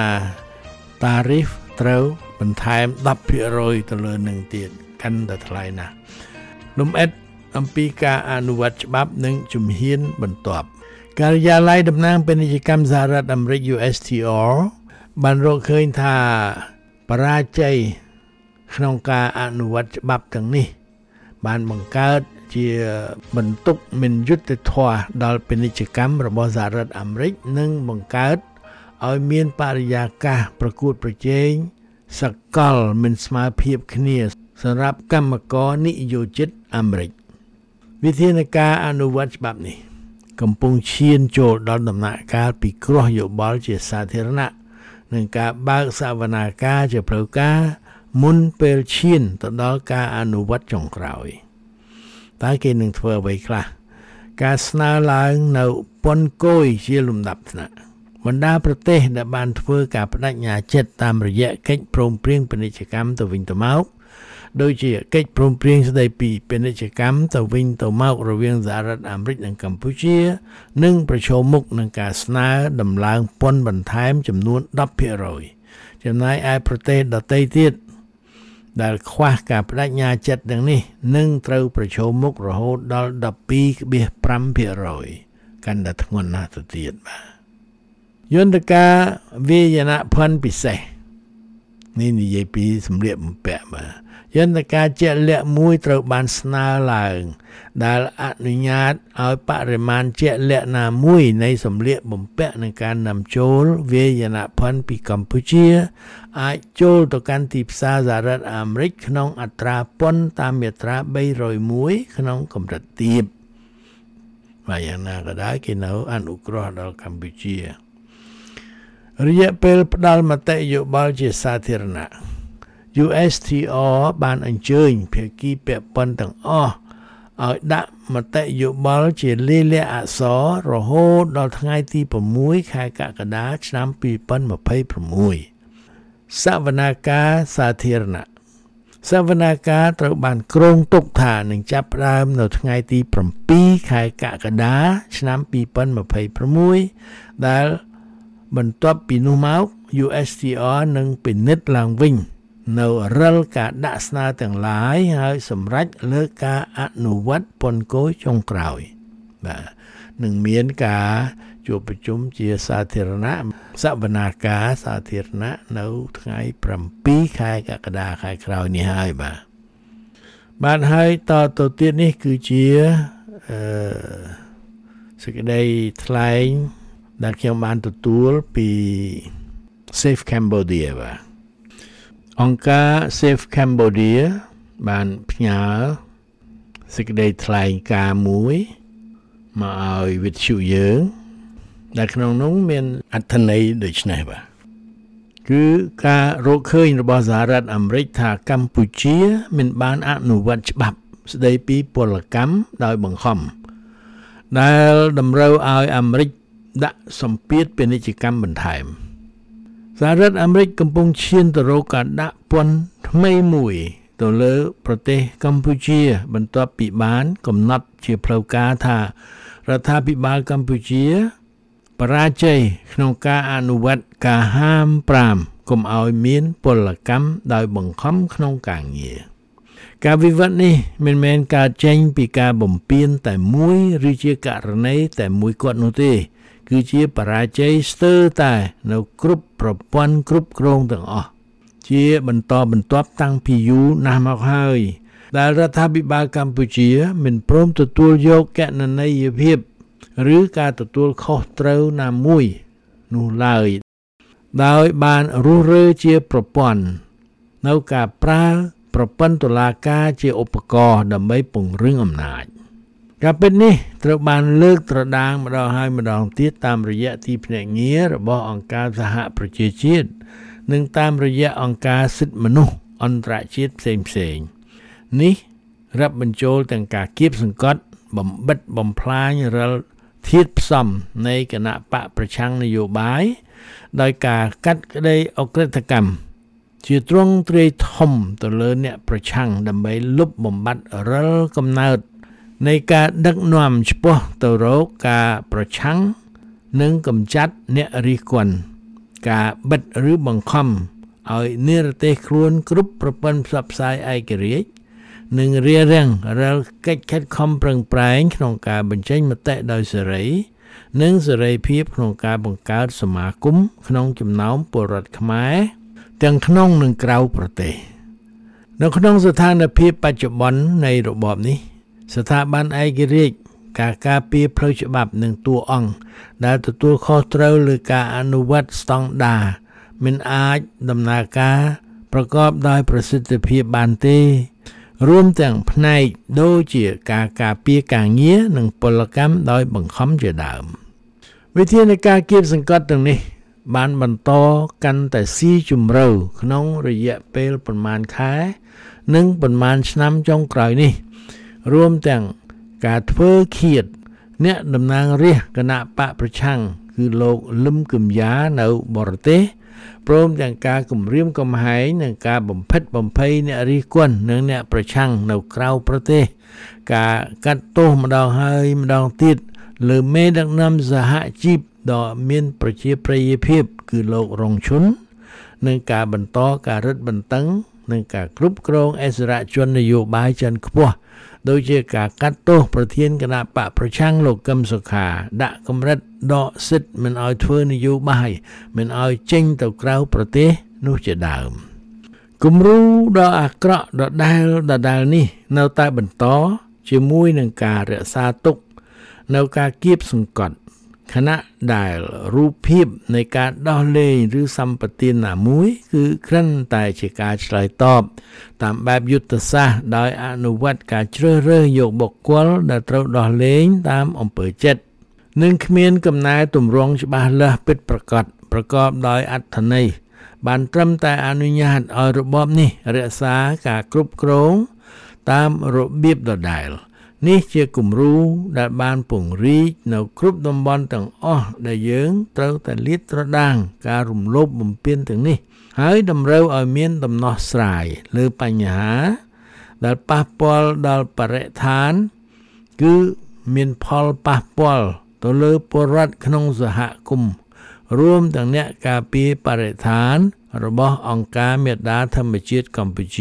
tariff ត្រូវបន្ថែម ដប់ភាគរយ ទៅលើនឹងទៀតកាន់តែថ្លៃណាស់លំអិតអំពីការអនុវត្តច្បាប់និងជំហានបន្ទាប់ការិយាល័យតំណាងពាណិជ្ជកម្មសហរដ្ឋអាមេរិក U S T R បានរកឃើញថាបរាជ័យក្នុងការអនុវត្តច្បាប់ទាំងនេះបានបង្កើតជាបន្ទុកមិនយុត្តិធម៌ដល់ពាណិជ្ជកម្មរបស់សហរដ្ឋអាមេរិកនិងបង្កើតឲ្យមានបរិយាកាសប្រកួតប្រជែងសកលមិនស្មើភាពគ្នាសម្រាប់កម្មករនិយោជិតអាមេរិកវិធានការអនុវត្តច្បាប់នេះកំពុងឈានចូលដល់ដំណាក់កាលពិគ្រោះយោបល់ជាសាធារណៈនឹងការបើកសវនាការជាផ្លូវការមុនពេលឈានទៅដល់ការអនុវត្តចុងក្រោយតើគេនឹងធ្វើអ្វីខ្លះការស្នើឡើងនៅពន្ធគយជាលំដាប់ថ្នាក់បណ្ដាប្រទេសដែលបានធ្វើការបដិញ្ញាចិត្តតាមរយៈកិច្ចព្រមព្រៀងពាណិជ្ជកម្មទៅវិញទៅមកដូចជាកិច្ចព្រមព្រៀងស្តីពីពាណិជ្ជកម្មទៅវិញទៅមករវាងសហរដ្ឋអាមេរិកនិងកម្ពុជានឹងប្រឈមមុខនឹងការស្នើដំឡើងពន្ធបន្ថែមចំនួន ដប់ភាគរយ ចំណែកឯប្រទេសដទៃទៀតដែលខ្វះការបដិញ្ញាចិត្តទាំងនេះនឹងត្រូវប្រឈមមុខរហូតដល់ ដប់ពីរភាគប្រាំ ភាគរយ កាន់តែធ្ងន់ណាស់ទៅទៀតបាទយន្តការវាយនភ័ណ្ឌពិសេសនេះនិយាយពីសម្លៀកបំពាក់បាទយន្តការជាក់លាក់មួយត្រូវបានស្នើឡើងដែលអនុញ្ញាតឲ្យបរិមាណជាក់លាក់ណាមួយនៃសម្លៀកបំពាក់នឹងការនាំចូលវាយនភណ្ឌពីកម្ពុជាអាចចូលទៅកាន់ទីផ្សារសហរដ្ឋអាមេរិកក្នុងអត្រាពន្ធតាមមាត្រាបីរយមួយក្នុងកម្រិតទាបហើយយ៉ាងណាក៏ដោយគេនៅអនុគ្រោះដល់កម្ពុជារយៈពេលផ្ដល់មតិយោបល់ជាសាធារណៈ ยู เอส ที អារ បានអញ្ជើញភាគីពាក់ព័ន្ធទាំងអស់ឲ្យដាក់មតិយោបល់ជាលាយលក្ខណ៍អក្សររហូតដល់ថ្ងៃទី៦ខែកក្កដាឆ្នាំពីរពាន់ម្ភៃប្រាំមួយសវនាការសាធារណៈសវនាការត្រូវបានគ្រោងទុកថានឹងចាប់ផ្ដើមនៅថ្ងៃទី៧ខែកក្កដាឆ្នាំពីរពាន់ម្ភៃប្រាំមួយដែលបន្ទាប់ពីនោះមក ยู เอส ที អារ នឹងពិនិត្យឡើងវិញនៅរិលការដាក់ស្នើទាំងឡាយហើយសម្រេចលើការអនុវត្តពន្ធគោលចុងក្រោយបាទនឹងមានការជួបប្រជុំជាសាធារណៈសវនាការសាធារណៈនៅថ្ងៃ៧ខែកក្កដាខែក្រោយនេះហើយបាទបានហើយតទៅទៀតនេះគឺជាអឺសេចក្តីថ្លែងដែលខ្ញុំបានទទួលពី Safe Cambodia បាទអង្គការ Safe Cambodia បានផ្ញើសេចក្តីថ្លែងការណ៍មួយមកឲ្យវិទ្យុយើងដែលក្នុងនោះមានអត្ថន័យដូចនេះបាទគឺការរកឃើញរបស់សហរដ្ឋអាមេរិកថាកម្ពុជាមិនបានអនុវត្តច្បាប់ស្តីពីពលកម្មដោយបង្ខំដែលតម្រូវឲ្យអាមេរិកដាក់សម្ពាធពាណិជ្ជកម្មបន្ថែមសហរដ្ឋអាមេរិកកំពុងឈានទៅរកការដាក់ពន្ធថ្មីមួយទៅលើប្រទេសកម្ពុជាបន្ទាប់ពីបានកំណត់ជាផ្លូវការថារដ្ឋាភិបាលកម្ពុជាបរាជ័យក្នុងការអនុវត្តការហាមប្រាមកុំឲ្យមានពលកម្មដោយបង្ខំក្នុងការងារការវិវត្តនេះមិនមែនកើតចេញពីការបំពានតែមួយឬជាករណីតែមួយគត់នោះទេគឺជាបរាជ័យស្ទើរតែនៅគ្រប់ប្រព័ន្ធគ្រប់គ្រងទាំងអស់ជាបន្តបន្ទាប់តាំងពីយូរណាស់មកហើយដែលរដ្ឋាភិបាលកម្ពុជាមិនព្រមទទួលយកកណន័យភាពឬការទទួលខុសត្រូវណាមួយនោះឡើយដោយបានរុះរើជាប្រព័ន្ធនៅការប្រើប្រព័ន្ធតុលាការជាឧបករណ៍ដើម្បីពង្រឹងអំណាចការពិតនេះត្រូវបានលើកត្រដាងម្ដងហើយម្ដងទៀតតាមរយៈទីភ្នាក់ងាររបស់អង្គការសហប្រជាជាតិនិងតាមរយៈអង្គការសិទ្ធិមនុស្សអន្តរជាតិផ្សេងៗនេះរាប់បញ្ចូលទាំងការគៀបសង្កត់បំបិទបំផ្លាញរាល់ធាតុផ្សំនៃគណៈបកប្រឆាំងនយោបាយដោយការកាត់ក្តីអក្រិតកម្មជាទ្រង់ទ្រាយធំទៅលើអ្នកប្រឆាំងដើម្បីលុបបំបាត់រាល់កំណើតនៃការដឹកនាំឆ្ពោះទៅរកការប្រឆាំងនិងកម្ចាត់អ្នករិះគន់ការបិទឬបង្ខំឲ្យនិរទេសខ្លួនគ្រប់ប្រព័ន្ធផ្សព្វផ្សាយឯករាជ្យនិងរារាំងរាល់កិច្ចខិតខំប្រឹងប្រែងក្នុងការបញ្ចេញមតិដោយសេរីនិងសេរីភាពក្នុងការបង្កើតសមាគមក្នុងចំណោមពលរដ្ឋខ្មែរទាំងក្នុងនិងក្រៅប្រទេសនៅក្នុងស្ថានភាពបច្ចុប្បន្ននៃរបបនេះស្ថាប័នឯករាជ្យការការពារផ្លូវច្បាប់និងតួអង្គដែលទទួលខុសត្រូវលើការអនុវត្តស្តង់ដារមិនអាចដំណើរការប្រកបដោយប្រសិទ្ធភាពបានទេរួមទាំងផ្នែកដូចជាការការពារការងារនិងពលកម្មដោយបង្ខំជាដើមវិធានការគៀបសង្កត់ទាំងនេះបានបន្តកាន់តែស៊ីជម្រៅក្នុងរយៈពេលប្រមាណខែនិងប្រមាណឆ្នាំចុងក្រោយនេះរួមទាំងការធ្វើឃាតអ្នកតំណាងរាស្ត្រគណៈបកប្រឆាំងគឺលោកលឹមគឹមយ៉ានៅបរទេសព្រមទាំងការគំរាមកំហែងនិងការបំផិតបំភ័យអ្នករិះគន់និងអ្នកប្រឆាំងនៅក្រៅប្រទេសការកាត់ទោសម្ដងហើយម្ដងទៀតលើមេដឹកនាំសហជីពដ៏មានប្រជាប្រិយភាពគឺលោករងឈុននិងការបន្តការរឹតបន្តឹងនិងការគ្រប់គ្រងអិសរាជជននយោបាយជាន់ខ្ពស់ដូចជាការកាត់ទោសប្រធានគណៈបកប្រឆាំងលោកកឹមសុខាដាក់កម្រិតដកសិទ្ធិមិនឲ្យធ្វើនយោបាយមិនឲ្យចេញទៅក្រៅប្រទេសនោះជាដើមគំរូដ៏អាក្រក់ដដែលដដែលនេះនៅតែបន្តជាមួយនឹងការរក្សាទុកនៅការគៀបសង្កត់ខណៈដែលរូបភាពនៃការដោះលែងឬសម្បទានណាមួយគឺគ្រាន់តែជាការឆ្លើយតបតាមបែបយុទ្ធសាស្ត្រដោយអនុវត្តការជ្រើសរើសយកបុគ្គលដែលត្រូវដោះលែងតាមអំពើចិត្តនិងគ្មានកំណែទម្រង់ច្បាស់លាស់ពិតប្រាកដប្រកបដោយអត្ថន័យបានត្រឹមតែអនុញ្ញាតឲ្យរបបនេះរក្សាការគ្រប់គ្រងតាមរបៀបដដែលនេះជាគំរូដែលបានពង្រីកនៅគ្រប់តំបន់ទាំងអស់ដែលយើងត្រូវតែលាតត្រដាងការរំលោភបំពានទាំងនេះហើយតម្រូវឲ្យមានដំណោះស្រាយលើបញ្ហាដែលប៉ះពាល់ដល់បរិស្ថានគឺមានផលប៉ះពាល់ទៅលើពលរដ្ឋក្នុងសហគមន៍រួមទាំងអ្នកការពារបរិស្ថានរបស់អង្គការមេដាធម្មជាតិកម្ពុជា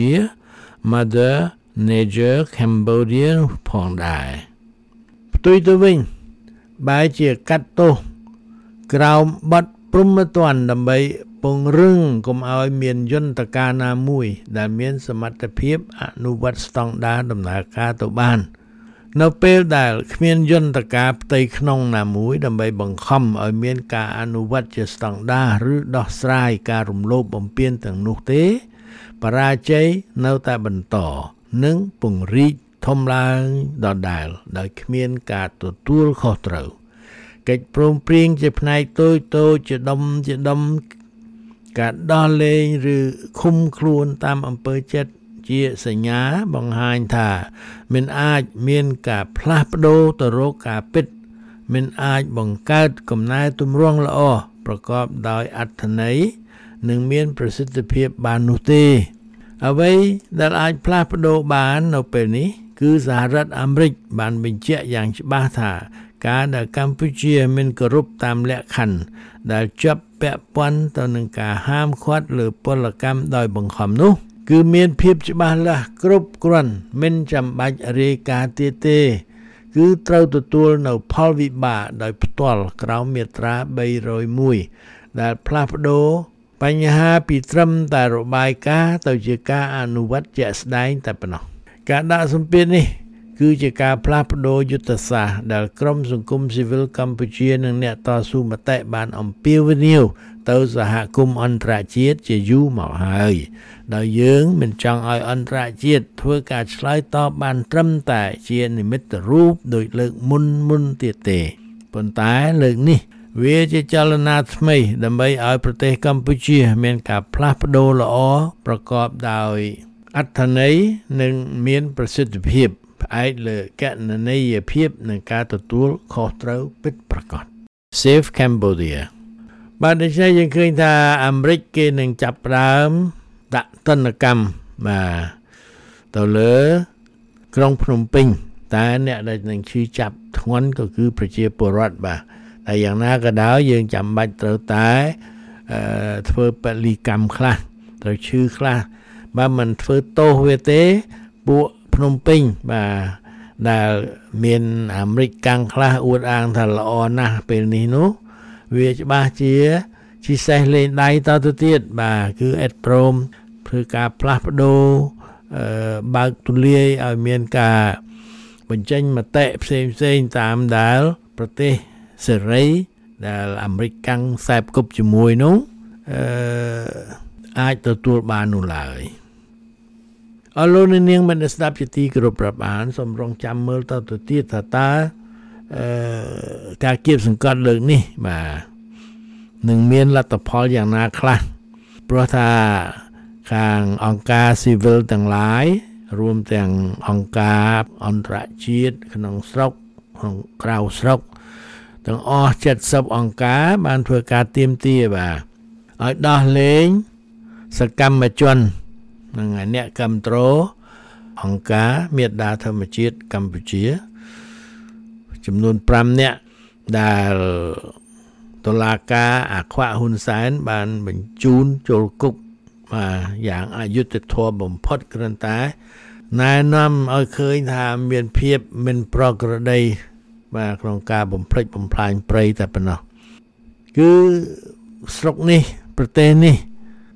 Mother Nature Cambodia ផងដែរផ្ទុយទៅវិញបែរជាកាត់ទោសក្រោមបទព្រហ្មទណ្ឌដើម្បីពង្រឹងកុំឲ្យមានយន្តការណាមួយដែលមានសមត្ថភាពអនុវត្តស្តង់ដារដំណើរការទៅបាននៅពេលដែលគ្មានយន្តការផ្ទៃក្នុងណាមួយដើម្បីបង្ខំឲ្យមានការអនុវត្តជាស្តង់ដារឬដោះស្រាយការរំលោភបំពានទាំងនោះទេបរាជ័យនៅតែបន្តនិងពង្រីកធំឡើងដដែលដោយគ្មានការទទួលខុសត្រូវកិច្ចព្រមព្រៀងជាផ្នែកតូចតូចជាដុំជាដុំការដោះលែងឬឃុំខ្លួនតាមអំពើចិត្តជាសញ្ញាបង្ហាញថាមិនអាចមានការផ្លាស់ប្ដូរទៅរកការពិតមិនអាចបង្កើតកំណែទម្រង់ល្អប្រកបដោយអត្ថន័យនិងមានប្រសិទ្ធភាពបាននោះទេអ្វីដែលអាចផ្លាស់ប្ដូរបាននៅពេលនេះគឺសហរដ្ឋអាមេរិកបានបញ្ជាក់យ៉ាងច្បាស់ថាការដែលកម្ពុជាមិនគោរពតាមលក្ខខណ្ឌដែលជាប់ពាក់ព័ន្ធទៅនឹងការហាមឃាត់លើពលកម្មដោយបង្ខំនោះគឺមានភាពច្បាស់លាស់គ្រប់គ្រាន់មិនចាំបាច់រាយការណ៍ទៀតទេគឺត្រូវទទួលនៅផលវិបាកដោយផ្ទាល់ក្រោមមាត្រាបីរយមួយដែលផ្លាស់ប្ដូរបញ្ហាពីត្រឹមតែរបាយការណ៍ទៅជាការអនុវត្តជាក់ស្ដែងតែប៉ុណ្ណោះការដាក់សម្ពាធនេះគឺជាការផ្លាស់ប្ដូរយុទ្ធសាស្ត្រដែលក្រមសង្គមស៊ីវិលកម្ពុជានិងអ្នកតស៊ូមតិបានអំពាវនាវទៅសហគមន៍អន្តរជាតិជាយូរមកហើយដោយយើងមិនចង់ឲ្យអន្តរជាតិធ្វើការឆ្លើយតបបានត្រឹមតែជានិមិត្តរូបដោយលើកមុនមុនទៀតទេប៉ុន្តែលើកនេះវាជាចលនាថ្មីដើម្បីឲ្យប្រទេសកម្ពុជាមានការផ្លាស់ប្ដូរល្អប្រកបដោយអត្ថន័យនិងមានប្រសិទ្ធភាពផ្អែកលើកណន័យភាពនិងការទទួលខុសត្រូវពិតប្រាកដ Save Cambodia បាទដូច្នេះយើងឃើញថាអាមេរិកគេនឹងចាប់ផ្ដើមដាក់ទណ្ឌកម្មបាទទៅលើក្រុងភ្នំពេញតែអ្នកដែលនឹងឈឺចាប់ធ្ងន់ក៏គឺប្រជាពលរដ្ឋបាទតែយ៉ាងណាក៏ដោយយើងចាំបាច់ត្រូវតែធ្វើពលិកម្មខ្លះត្រូវឈឺខ្លះបើមិនធ្វើទោសវាទេពួកភ្នំពេញបាទដែលមានអាមេរិកកាំងខ្លះអួតអាងថាល្អណាស់ពេលនេះនោះវាច្បាស់ជាជីសេះលេងដៃតទៅទៀតបាទគឺអេតប្រូមធ្វើការផ្លាស់ប្ដូរបើកទូលាយឲ្យមានការបញ្ចេញមតិផ្សេងផ្សេងតាមដែលប្រទេសសេរីដែលអាមេរិកកាំងខ្សែគប់ជាមួយនោះអឺអាចទទួលបាននោះឡើយអរលោកនាងបានស្ដាប់ជាទីគោរពរាប់អានសូមរងចាំមើលតទៅទៀតថាតើអឺការគៀបសង្កត់លើកនេះបាទនឹងមានលទ្ធផលយ៉ាងណាខ្លះព្រោះថាខាងអង្គការស៊ីវិលទាំងឡាយរួមទាំងអង្គការអន្តរជាតិក្នុងស្រុកក្នុងក្រៅស្រុកទាំងអស់เจ็ดสิบអង្គការបានធ្វើការទាមទារបាទឲ្យដោះលែងសកម្មជននិងអ្នកគ្រប់គ្រងអង្គការមេដាធម្មជាតិកម្ពុជាចំនួនប្រាំនាក់ដែលតុលាការអាខ្វាក់ហ៊ុនសែនបានបញ្ជូនចូលគុកបាទយ៉ាងអយុត្តិធម៌បំផុតគ្រាន់តែណែនាំឲ្យឃើញថាមានភាពមិនប្រក្រតីបាទក្នុងការបំផ្លិចបំផ្លាញព្រៃតែប៉ុណ្ណោះគឺស្រុកនេះប្រទេសនេះ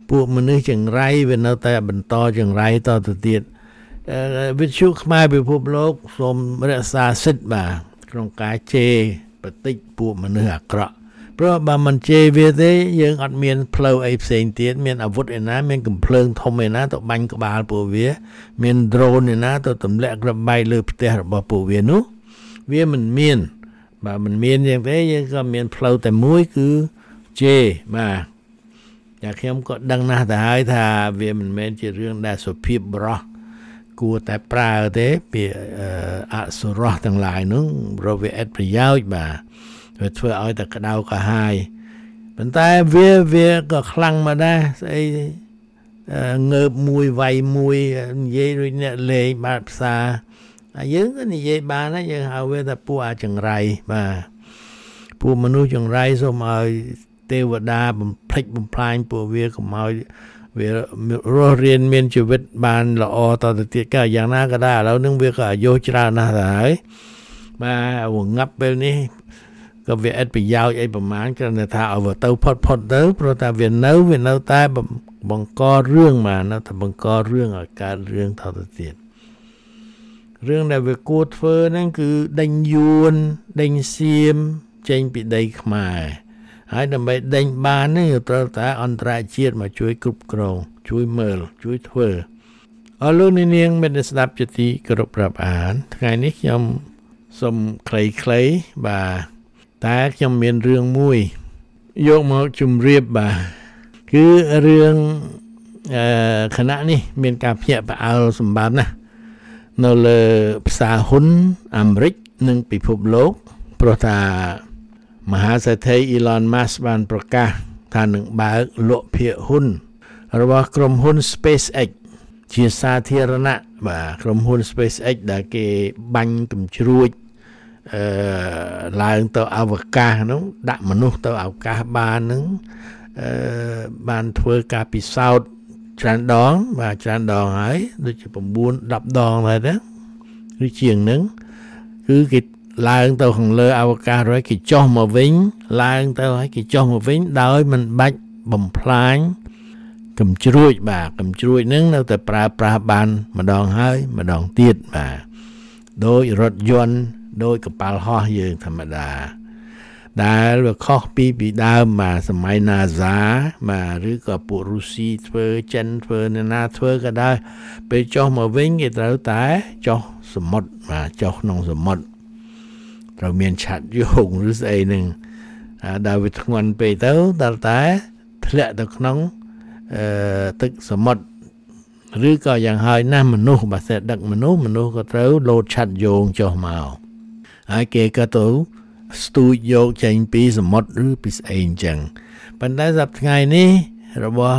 ពួកមនុស្សចង្រៃវានៅតែបន្តចង្រៃតទៅទៀតវិទ្យុខ្មែរពិភពលោកសូមរក្សាសិទ្ធិបាទក្នុងការជេរបន្តិចពួកមនុស្សអាក្រក់ព្រោះបើមិនជេរវាទេយើងអត់មានផ្លូវអីផ្សេងទៀតមានអាវុធឯណាមានកំភ្លើងធំឯណាទៅបាញ់ក្បាលពួកវាមានដ្រូនឯណាទៅទម្លាក់ក្របបែកលើផ្ទះរបស់ពួកវានោះវាមិនមានបើមិនមានយ៉ាងទេយើងក៏មានផ្លូវតែមួយគឺជេរបាទតែខ្ញុំក៏ដឹងណាស់ទៅហើយថាវាមិនមែនជារឿងដែលសុភាពបរោះគួរតែប្រើទេពីអសុរោះទាំងឡាយនោះរកវាអត់ប្រយោជន៍បាទវាធ្វើឲ្យតែក្តៅកាហាយប៉ុន្តែវាវាក៏ខ្លាំងមកដែរស្អីងើបមួយវាយមួយនិយាយដូចអ្នកលេងបាត់ភាសាយើងក៏និយាយបានដែរយើងហៅវាថាពួកអាចង្រៃបាទពួកមនុស្សចង្រៃសូមឲ្យទេវតាបំភ្លេចបំផ្លាញពួកវាកុំឲ្យវារស់រៀនមានជីវិតបានល្អតទៅទៀតក៏យ៉ាងណាក៏ដែរឥឡូវនឹងវាក៏អាយុច្រើនណាស់ទៅហើយបាទវងាប់ពេលនេះក៏វាអត់ប្រយោជន៍អីប្រហែលគ្រាន់តែថាឲ្យវាទៅផុតផុតទៅព្រោះតែវានៅវានៅតែបង្ករឿងមកនៅតែបង្ករឿងឲ្យកើតរឿងតទៅទៀតរឿងដែលវាគួរធ្វើហ្នឹងគឺដេញយួនដេញសៀមចេញពីដីខ្មែរហើយដើម្បីដេញបាននេះត្រូវតែអន្តរជាតិមកជួយគ្រប់គ្រងជួយមើលជួយធ្វើអរលោកនាងមានស្ដាប់ជាទីគោរពរាប់អានថ្ងៃនេះខ្ញុំសូមខ្លីៗបាទតែខ្ញុំមានរឿងមួយយកមកជម្រាបបាទគឺរឿងអឺគណៈនេះមានការភ្ញាក់ផ្អើលសម្បើមណាស់នៅលើផ្សារហ៊ុនអាមេរិកនិងពិភពលោកព្រោះថាមហាសេដ្ឋី Elon Musk បានប្រកាសថានឹងបើកលក់ភាគហ៊ុនរបស់ក្រុមហ៊ុន SpaceX ជាសាធារណៈបាទក្រុមហ៊ុន SpaceX ដែលគេបាញ់កំជ្រួចអឺឡើងទៅអវកាសនោះដាក់មនុស្សទៅអវកាសបាននឹងអឺបានធ្វើការពិសោធន៍ច្រើនដងបាទច្រើនដងហើយដូចជាnine 10ដងហើយទេឬជាងហ្នឹងគឺគេឡើងទៅខាងលើអវកាសrồiគេចុះមកវិញឡើងទៅហើយគេចុះមកវិញដោយមិនបាច់បំផ្លាញកំជ្រួចបាទកំជ្រួចហ្នឹងនៅតែប្រើប្រាស់បានម្ដងហើយម្ដងទៀតបាទដោយរថយន្តដោយកប៉ាល់ហោះយើងធម្មតាដែលវាខុសពីពីដើមបាទសម័យ NASA បាទឬក៏ពួករុស្ស៊ីធ្វើចិនធ្វើអ្នកណាធ្វើក៏ដោយពេលចុះមកវិញគេត្រូវតែចុះសមុទ្របាទចុះក្នុងសមុទ្រត្រូវមានឆាត់យងឬស្អីហ្នឹងដល់វាធ្ងន់ពេកទៅដល់តែធ្លាក់ទៅក្នុងអឺទឹកសមុទ្រឬក៏យ៉ាងហើយណាស់មនុស្សបើសិនដឹកមនុស្សមនុស្សក៏ត្រូវលោតឆាត់យងចុះមកហើយគេក៏ទៅស្ទូចយកចេញពីសមុទ្រឬពីស្អីអញ្ចឹងប៉ុន្តែសប្តាហ៍ថ្ងៃនេះរបស់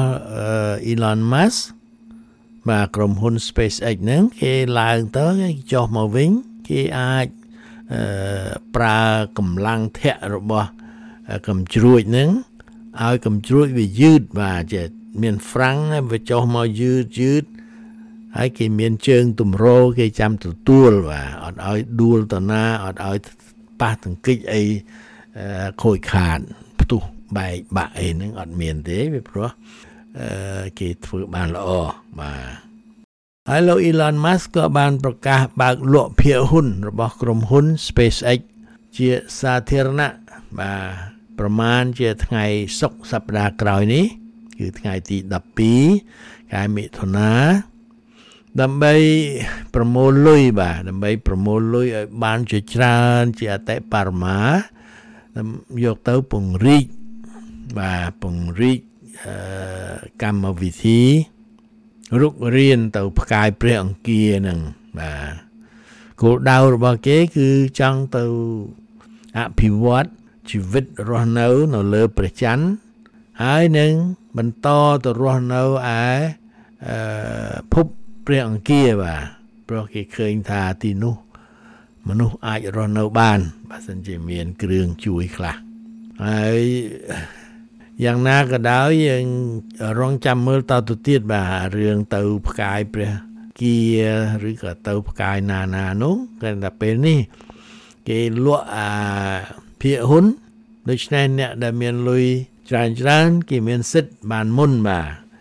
Elon Musk បាទក្រុមហ៊ុន SpaceX ហ្នឹងគេឡើងទៅគេចុះមកវិញគេអាចអឺប្រើកម្លាំងធាក់របស់កំជ្រួចហ្នឹងឲ្យកំជ្រួចវាយឺតបាទចេះមានហ្វ្រាំងវាចុះមកយឺតយឺតហើយគេមានជើងទម្រគេចាំទទួលបាទអត់ឲ្យដួលទៅណាអត់ឲ្យប៉ះទង្គិចអីខូចខាតផ្ទុះបែកបាក់អីហ្នឹងអត់មានទេវាព្រោះអឺគេធ្វើបានល្អបាទហើយលោក Elon Musk ក៏បានប្រកាសបើកលក់ភាគហ៊ុនរបស់ក្រុមហ៊ុន SpaceX ជាសាធារណៈបាទប្រមាណជាថ្ងៃសុក្រសប្តាហ៍ក្រោយនេះគឺថ្ងៃទី12ខែមិថុនាដើម្បីប្រមូលលុយបាទដើម្បីប្រមូលលុយឲ្យបានជាច្រើនជាអតិបរមាយកទៅពង្រីកបាទពង្រីកអឺកម្មវិធីរុករៀនទៅផ្កាយព្រះអង្គារហ្នឹងបាទគោលដៅរបស់គេគឺចង់ទៅអភិវឌ្ឍជីវិតរស់នៅនៅលើព្រះច័ន្ទហើយនឹងបន្តទៅរស់នៅឯអឺភពព្រះអង្គារបាទព្រោះគេឃើញថាទីនោះមនុស្សអាចរស់នៅបានបើសិនជាមានគ្រឿងជួយខ្លះហើយយ៉ាងណាក៏ដោយយើងរងចាំមើលតទៅទៀតបាទរឿងទៅផ្កាយព្រះគីឬក៏ទៅផ្កាយណាណានោះតែតែពេលនេះគេលក់អាភាគហ៊ុនដូច្នេះអ្នកដែលមានលុយច្រើនច្រើនគេមានសិទ្ធិបានមុនបាទ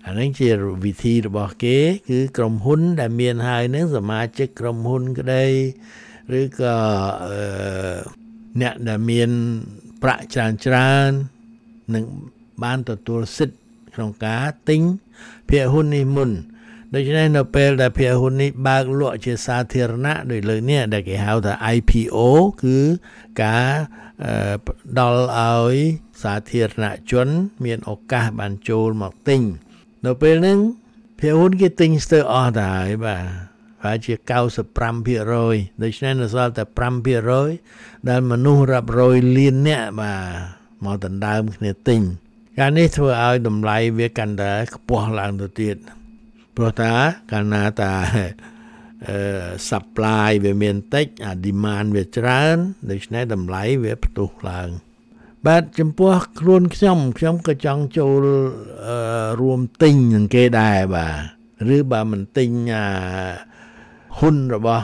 អានេះជាវិធីរបស់គេគឺក្រុមហ៊ុនដែលមានហើយនឹងសមាជិកក្រុមហ៊ុនក្តីឬក៏អឺអ្នកដែលមានប្រាក់ច្រើនច្រើននឹងបានទទួលសិទ្ធិក្នុងការទិញភាគហ៊ុននេះមុនដូច្នេះនៅពេលដែលភាគហ៊ុននេះបើកលក់ជាសាធារណៈដោយលើកនេះដែលគេហៅថា ไอ พี โอ គឺការដល់ឲ្យសាធារណជនមានឱកាសបានចូលមកទិញនៅពេលហ្នឹងភាគហ៊ុនគេទិញស្ទើរអស់ទៅហើយបាទប្រហែលជា เก้าสิบห้าเปอร์เซ็นต์ ដូច្នេះនៅសល់តែ ห้าเปอร์เซ็นต์ ដែលមនុស្សរាប់រយលានអ្នកបាទមកដណ្ដើមគ្នាទិញការនេះធ្វើឲ្យតម្លៃវាកាន់តែខ្ពស់ឡើងទៅទៀតព្រោះថាកាលណាតាអឺ supply វាមានតិចអា demand វាច្រើនដូច្នេះតម្លៃវាផ្ទុះឡើងបាទចំពោះខ្លួនខ្ញុំខ្ញុំក៏ចង់ចូលអឺរួមទិញនឹងគេដែរបាទឬបើមិនទិញអាហ៊ុនរបស់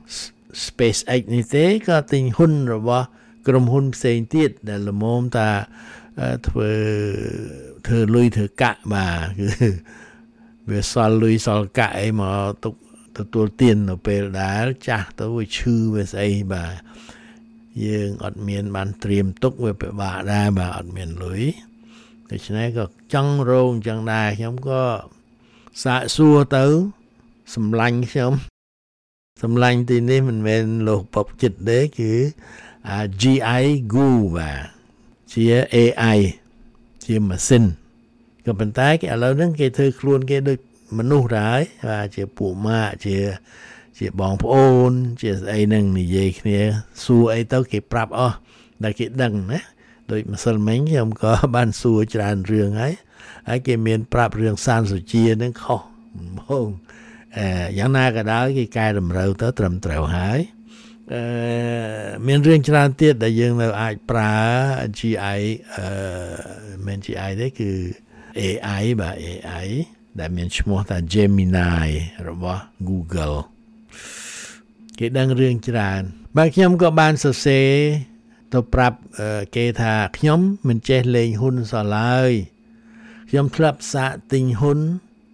SpaceX នេះទេក៏ទិញហ៊ុនរបស់ក្រុមហ៊ុនផ្សេងទៀតដែលល្មមថាធ្វើធ្វើលុយធ្វើកាក់បាទគឺវាសល់លុយសល់កាក់អីមកទុកទទួលទាននៅពេលដែលចាស់ទៅវាឈឺវាស្អីបាទយើងអត់មានបានត្រៀមទុកវាពិបាកដែរបាទអត់មានលុយដូច្នេះក៏ចង់រងចឹងដែរខ្ញុំក៏សាកសួរទៅសម្លាញ់ខ្ញុំសម្លាញ់ទីនេះមិនមែនលោកពពចិត្តទេគឺ จี ไอ Goo បាទជា เอ ไอ ជាម៉ាស៊ីនក៏ប៉ុន្តែគេឥឡូវហ្នឹងគេធ្វើខ្លួនគេដូចមនុស្សដែរបាទជាពួកម៉ាក់ជាជាបងប្អូនជាស្អីហ្នឹងនិយាយគ្នាសួរអីទៅគេប្រាប់អស់ដែលគេដឹងណាដូចម្សិលមិញខ្ញុំក៏បានសួរច្រើនរឿងហើយហើយគេមានប្រាប់រឿងសានសុជាហ្នឹងខុសហ្មងអឺយ៉ាងណាក៏ដោយគេកែតម្រូវទៅត្រឹមត្រូវហើយអឺមានរឿងច្រើនទៀតដែលយើងនៅអាចប្រើ จี ไอ អឺមិន จี ไอ ទេគឺ เอ ไอ បាទ เอ ไอ ដែលមានឈ្មោះថា Gemini របស់ Google គេដឹងរឿងច្រើនបាទខ្ញុំក៏បានសរសេរទៅប្រាប់គេថាខ្ញុំមិនចេះលេងហ៊ុនសោះឡើយខ្ញុំធ្លាប់សាកទិញហ៊ុន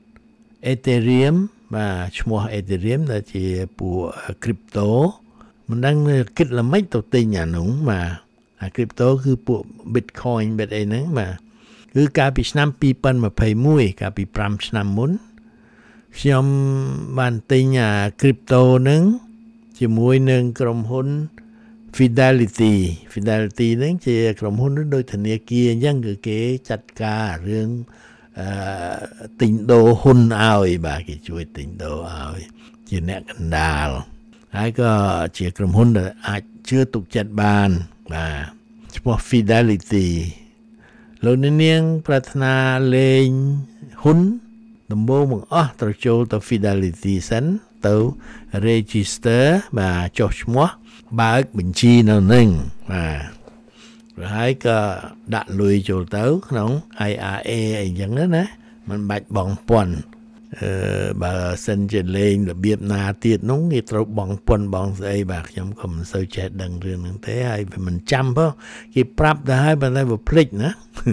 Ethereum បាទឈ្មោះ Ethereum ដែលជាពួក crypto មិនដឹងគិតល្មិចទៅទិញអានោះបាទអា crypto គឺពួក Bitcoin បែបអីហ្នឹងបាទគឺកាលពីឆ្នាំពីរពាន់ยี่สิบเอ็ดកាលពីห้าឆ្នាំមុនខ្ញុំបានទិញអា crypto ហ្នឹងជាមួយនឹងក្រុមហ៊ុន Fidelity Fidelity ហ្នឹងជាក្រុមហ៊ុនដូចធនាគារអញ្ចឹងគឺគេចាត់ការរឿងអឺទិញដូរហ៊ុនឲ្យបាទគេជួយទិញដូរឲ្យជាអ្នកកណ្ដាលហើយក៏ជាក្រុមហ៊ុនដែលអាចជឿទុកចិត្តបានបាទឈ្មោះ Fidelity លោកនាងប្រាថ្នាលេងហ៊ុនដំបូងបង្អស់ត្រូវចូលទៅ Fidelity សិនទៅ register បាទចុះឈ្មោះបើកបញ្ជីនៅនឹងបាទហើយក៏ដាក់លុយចូលទៅក្នុង ไอ อาร์ เอ អីចឹងណាมันបាច់បង់ពន្ធអឺបើសិនជាលេងរបៀបណាទៀតនោះគេត្រូវបង់ពន្ធបង់ស្អីបាទខ្ញុំក៏មិនសូវចេះដឹងរឿងហ្នឹងទេហើយវាមិនចាំផងគេប្រាប់ទៅហើយប៉ុន្តែវាភ្លេចណា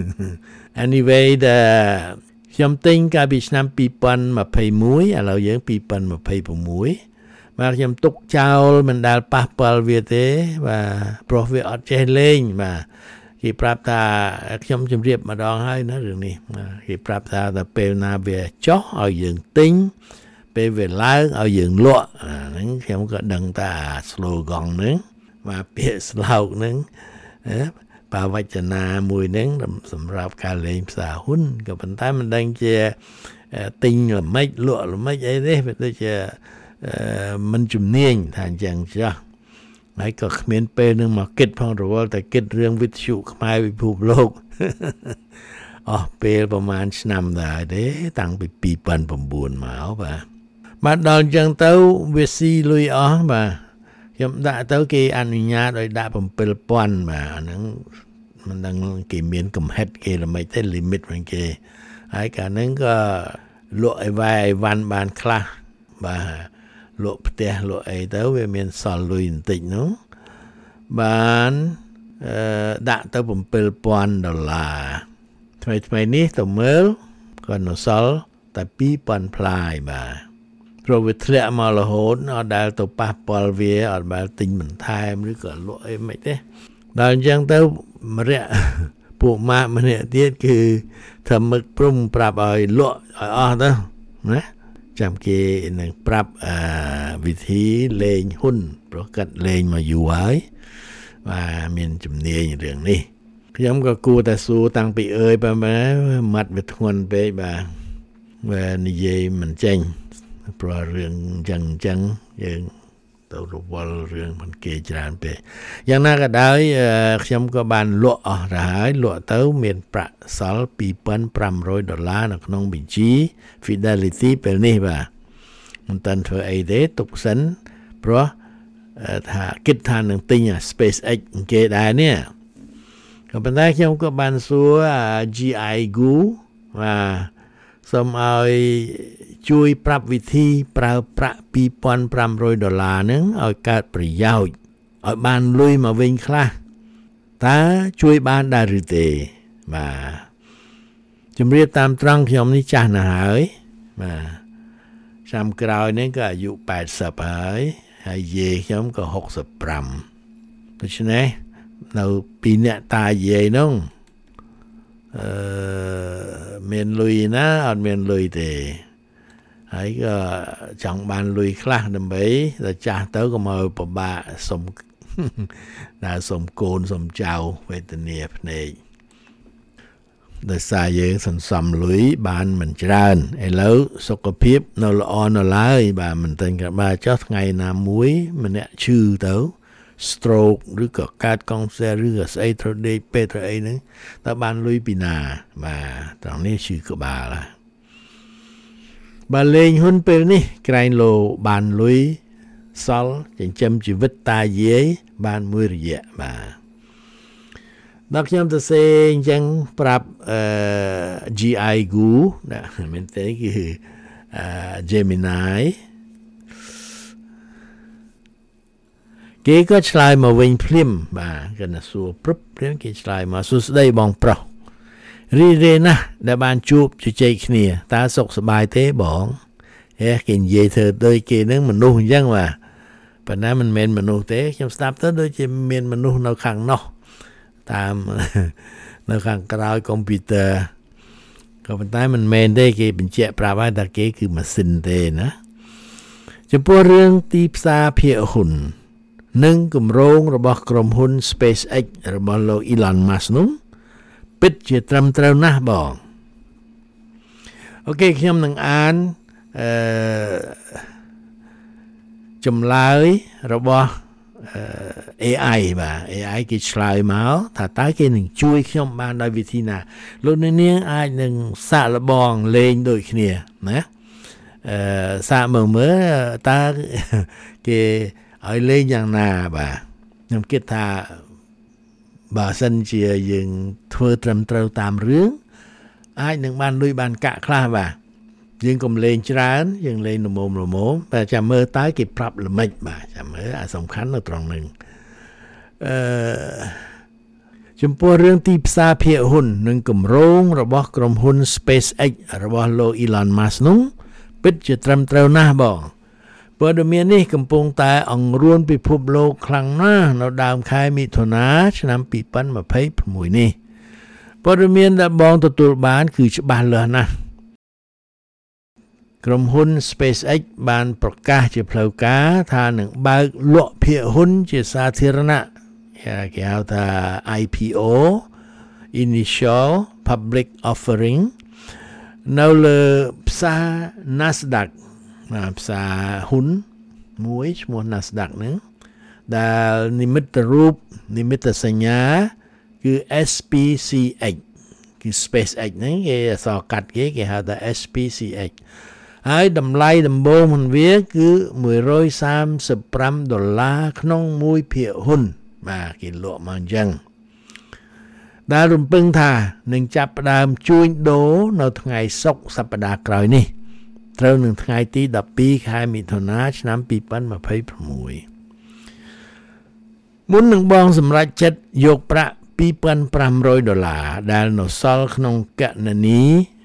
anyway ដែលខ្ញុំទិញកាលពីឆ្នាំពីរពាន់ยี่สิบเอ็ดឥឡូវយើងពីរពាន់ยี่สิบหกបាទខ្ញុំទុកចោលមិនដែលប៉ះពាល់វាទេបាទព្រោះវាអត់ចេះលេងបាទគេប្រាប់ថាខ្ញុំជម្រាបម្ដងហើយណារឿងនេះគេប្រាប់ថាដល់ពេលណាវាចុះឲ្យយើងទិញពេលវាឡើងឲ្យយើងលក់ហ្នឹងខ្ញុំក៏ដឹងថា slogan ហ្នឹងបាទពាក្យ slogan ហ្នឹងបាវចនាមួយហ្នឹងសម្រាប់ការលេងផ្សារហ៊ុនក៏ប៉ុន្តែមិនដឹងជាទិញល្មិចលក់ល្មិចអីទេវាដូចជាមិនជំនាញថាអញ្ចឹងចាស់ហើយក៏គ្មានពេលនឹងមកគិតផងរវល់តែគិតរឿងវិទ្យុខ្មែរពិភពលោកអស់ពេលប្រហែលឆ្នាំដែរទេតាំងពីពីរពាន់chínមកបាទបាទដល់អញ្ចឹងទៅវាស៊ីលុយអស់បាទខ្ញុំដាក់ទៅគេអនុញ្ញាតឲ្យដាក់seven thousandបាទអាហ្នឹងមិនដឹងគេមានកំហិតគេល្មិចទេ limit របស់គេហើយកាលហ្នឹងក៏លក់អីវ៉ៃអីវ៉ាន់បានខ្លះបាទលក់ផ្ទះលក់អីទៅវាមានសល់លុយបន្តិចនោះបានអឺដាក់ទៅseven thousandដុល្លារថ្មីថ្មីនេះទៅមើលក៏នៅសល់តែពីរពាន់ផ្លាយបាទព្រោះវាធ្លាក់មករហូតអត់ដែលទៅប៉ះពាល់វាអត់ដែលទិញបន្ថែមឬក៏លក់អីមិនទេដល់អញ្ចឹងទៅម្រាក់ពួកម៉ាក់ម្នាក់ទៀតគឺធ្វើមឹកព្រំប្រាប់ឲ្យលក់ឲ្យអស់ទៅណាចាំគេនឹងប្រាប់អឺវិធីលេងហ៊ុនព្រោះកាត់លេងមកយូរហើយបាទមានជំនាញរឿងនេះខ្ញុំក៏គួរតែសួរតាំងពីអើយបើម៉ាត់វាធ្ងន់ពេកបាទវានិយាយមិនចេញព្រោះរឿងចឹងចឹងយើងទៅរវល់រឿងមិនគេច្រើនពេកយ៉ាងណាក៏ដោយខ្ញុំក៏បានលក់អស់ទៅហើយលក់ទៅមានប្រាក់សល់ពីរពាន់ប្រាំរយដុល្លារនៅក្នុងបញ្ជី Fidelity ពេលនេះបាទមិនតាន់ធ្វើអីទេទុកសិនព្រោះថាគិតថានឹងទិញ SpaceX គេដែរនេះក៏ប៉ុន្តែខ្ញុំក៏បានសួរ G I Goo បាទសូមឲ្យជួយប្រាប់វិធីប្រើប្រាក់ពីរពាន់ប្រាំរយដុល្លារហ្នឹងឲ្យកើតប្រយោជន៍ឲ្យបានលុយមកវិញខ្លះតើជួយបានដែរឬទេបាទជំរាបតាមត្រង់ខ្ញុំនេះចាស់ណាស់ហើយបាទឆ្នាំក្រោយនេះក៏អាយុแปดสิบហើយហើយយាយខ្ញុំក៏หกสิบห้าដូច្នេះនៅពីអ្នកតាយាយនោះអឺមានលុយណាអត់មានលុយទេហើយក៏ចង់បានលុយខ្លះដើម្បីតែចាស់ទៅក៏មកពិបាកសុំដើរសុំកូនសុំចៅវេទនាភ្នែកដោយសារយើងសន្សំលុយបានមិនច្រើនឥឡូវសុខភាពនៅល្អនៅឡើយបាទមិនតែក៏បាទចុះថ្ងៃណាមួយម្នាក់ឈឺទៅ stroke ឬក៏កើតកង់សែឬក៏ស្អីត្រូវដេកពេទ្យត្រូវអីហ្នឹងតើបានលុយពីណាបាទត្រង់នេះឈឺក្បាលឡាបើលេងហ៊ុនពេលនេះក្រែងលោបានលុយសល់ចិញ្ចឹមជីវិតតាយាយបានមួយរយៈបាទដល់ខ្ញុំទៅសេអញ្ចឹងប្រាប់អឺ G I Goo ណាមែនទេគឺអឺ Gemini គេក៏ឆ្លើយមកវិញភ្លាមបាទគេណាសួរព្រឹបព្រាមគេឆ្លើយមកសួស្ដីបងប្រុសរីករាយណាស់ដែលបានជួបជជែកគ្នាតើសុខសប្បាយទេបងហេគេនិយាយធ្វើដូចគេនឹងមនុស្សអញ្ចឹងបាទប៉ុន្តែមិនមែនមនុស្សទេខ្ញុំស្ដាប់ទៅដូចជាមានមនុស្សនៅខាងនោះតាមនៅខាងក្រោយកុំព្យូទ័រក៏ប៉ុន្តែមិនមែនទេគេបញ្ជាក់ប្រាប់ឲ្យថាគេគឺម៉ាស៊ីនទេណាចំពោះរឿងទីផ្សារភាគហ៊ុននិងគម្រោងរបស់ក្រុមហ៊ុន SpaceX របស់លោក Elon Musk នោះពិតជាត្រឹមត្រូវណាស់បងអូខេខ្ញុំនឹងអានអឺចម្លើយរបស់ เอ ไอ បាទ เอ ไอ គេឆ្លើយមកថាតើគេនឹងជួយខ្ញុំបានដោយវិធីណាលោកអ្នកនាងអាចនឹងសាកល្បងលេងដូចគ្នាណាអឺសាកមើលមើលតើគេឲ្យលេងយ៉ាងណាបាទខ្ញុំគិតថាបើសិនជាយើងធ្វើត្រឹមត្រូវតាមរឿងអាចនឹងបានលុយបានកាក់ខ្លះបាទយើងកុំលេងច្រើនយើងលេងល្មមល្មមតែចាំមើលតើគេប្រាប់ល្មិចបាទចាំមើលអាសំខាន់នៅត្រង់ហ្នឹងអឺចំពោះរឿងទីផ្សារភាគហ៊ុននិងគម្រោងរបស់ក្រុមហ៊ុន SpaceX របស់លោក Elon Musk នោះពិតជាត្រឹមត្រូវណាស់បងព័ត៌មាននេះកំពុងតែអង្រួនពិភពលោកខ្លាំងណាស់នៅដើមខែមិថុនាឆ្នាំពីរពាន់ម្ភៃប្រាំនេះព័ត៌មានដែលបងទទួលបានគឺច្បាស់លាស់ណាស់ក្រុមហ៊ុន SpaceX បានប្រកាសជាផ្លូវការថានឹងបើកលក់ភាគហ៊ុនជាសាធារណៈគេហៅថា I P O Initial Public Offering នៅលើផ្សារ Nasdaq ផ្សារហ៊ុនមួយឈ្មោះ Nasdaq ហ្នឹងដែលនិមិត្តរូបនិមិត្តសញ្ញាគឺ S P C X គឺ SpaceX ហ្នឹងគេអក្សរកាត់គេគេហៅថា S P C X ហើយតម្លៃដំបូងរបស់វាគឺមួយរយសាមសិបប្រាំដុល្លារក្នុងមួយភាគហ៊ុនបាទគេលក់មកអញ្ចឹងដែលរំពឹងថានឹងចាប់ផ្ដើមជួញដូរនៅថ្ងៃសុក្រសប្តាហ៍ក្រោយនេះត្រូវនឹងថ្ងៃទីដប់ពីរខែមិថុនាឆ្នាំពីរពាន់ម្ភៃប្រាំមុននឹងបងសម្រេចចិត្តយកប្រាក់ពីរពាន់ប្រាំរយដុល្លារដែលនៅសល់ក្នុងគណនី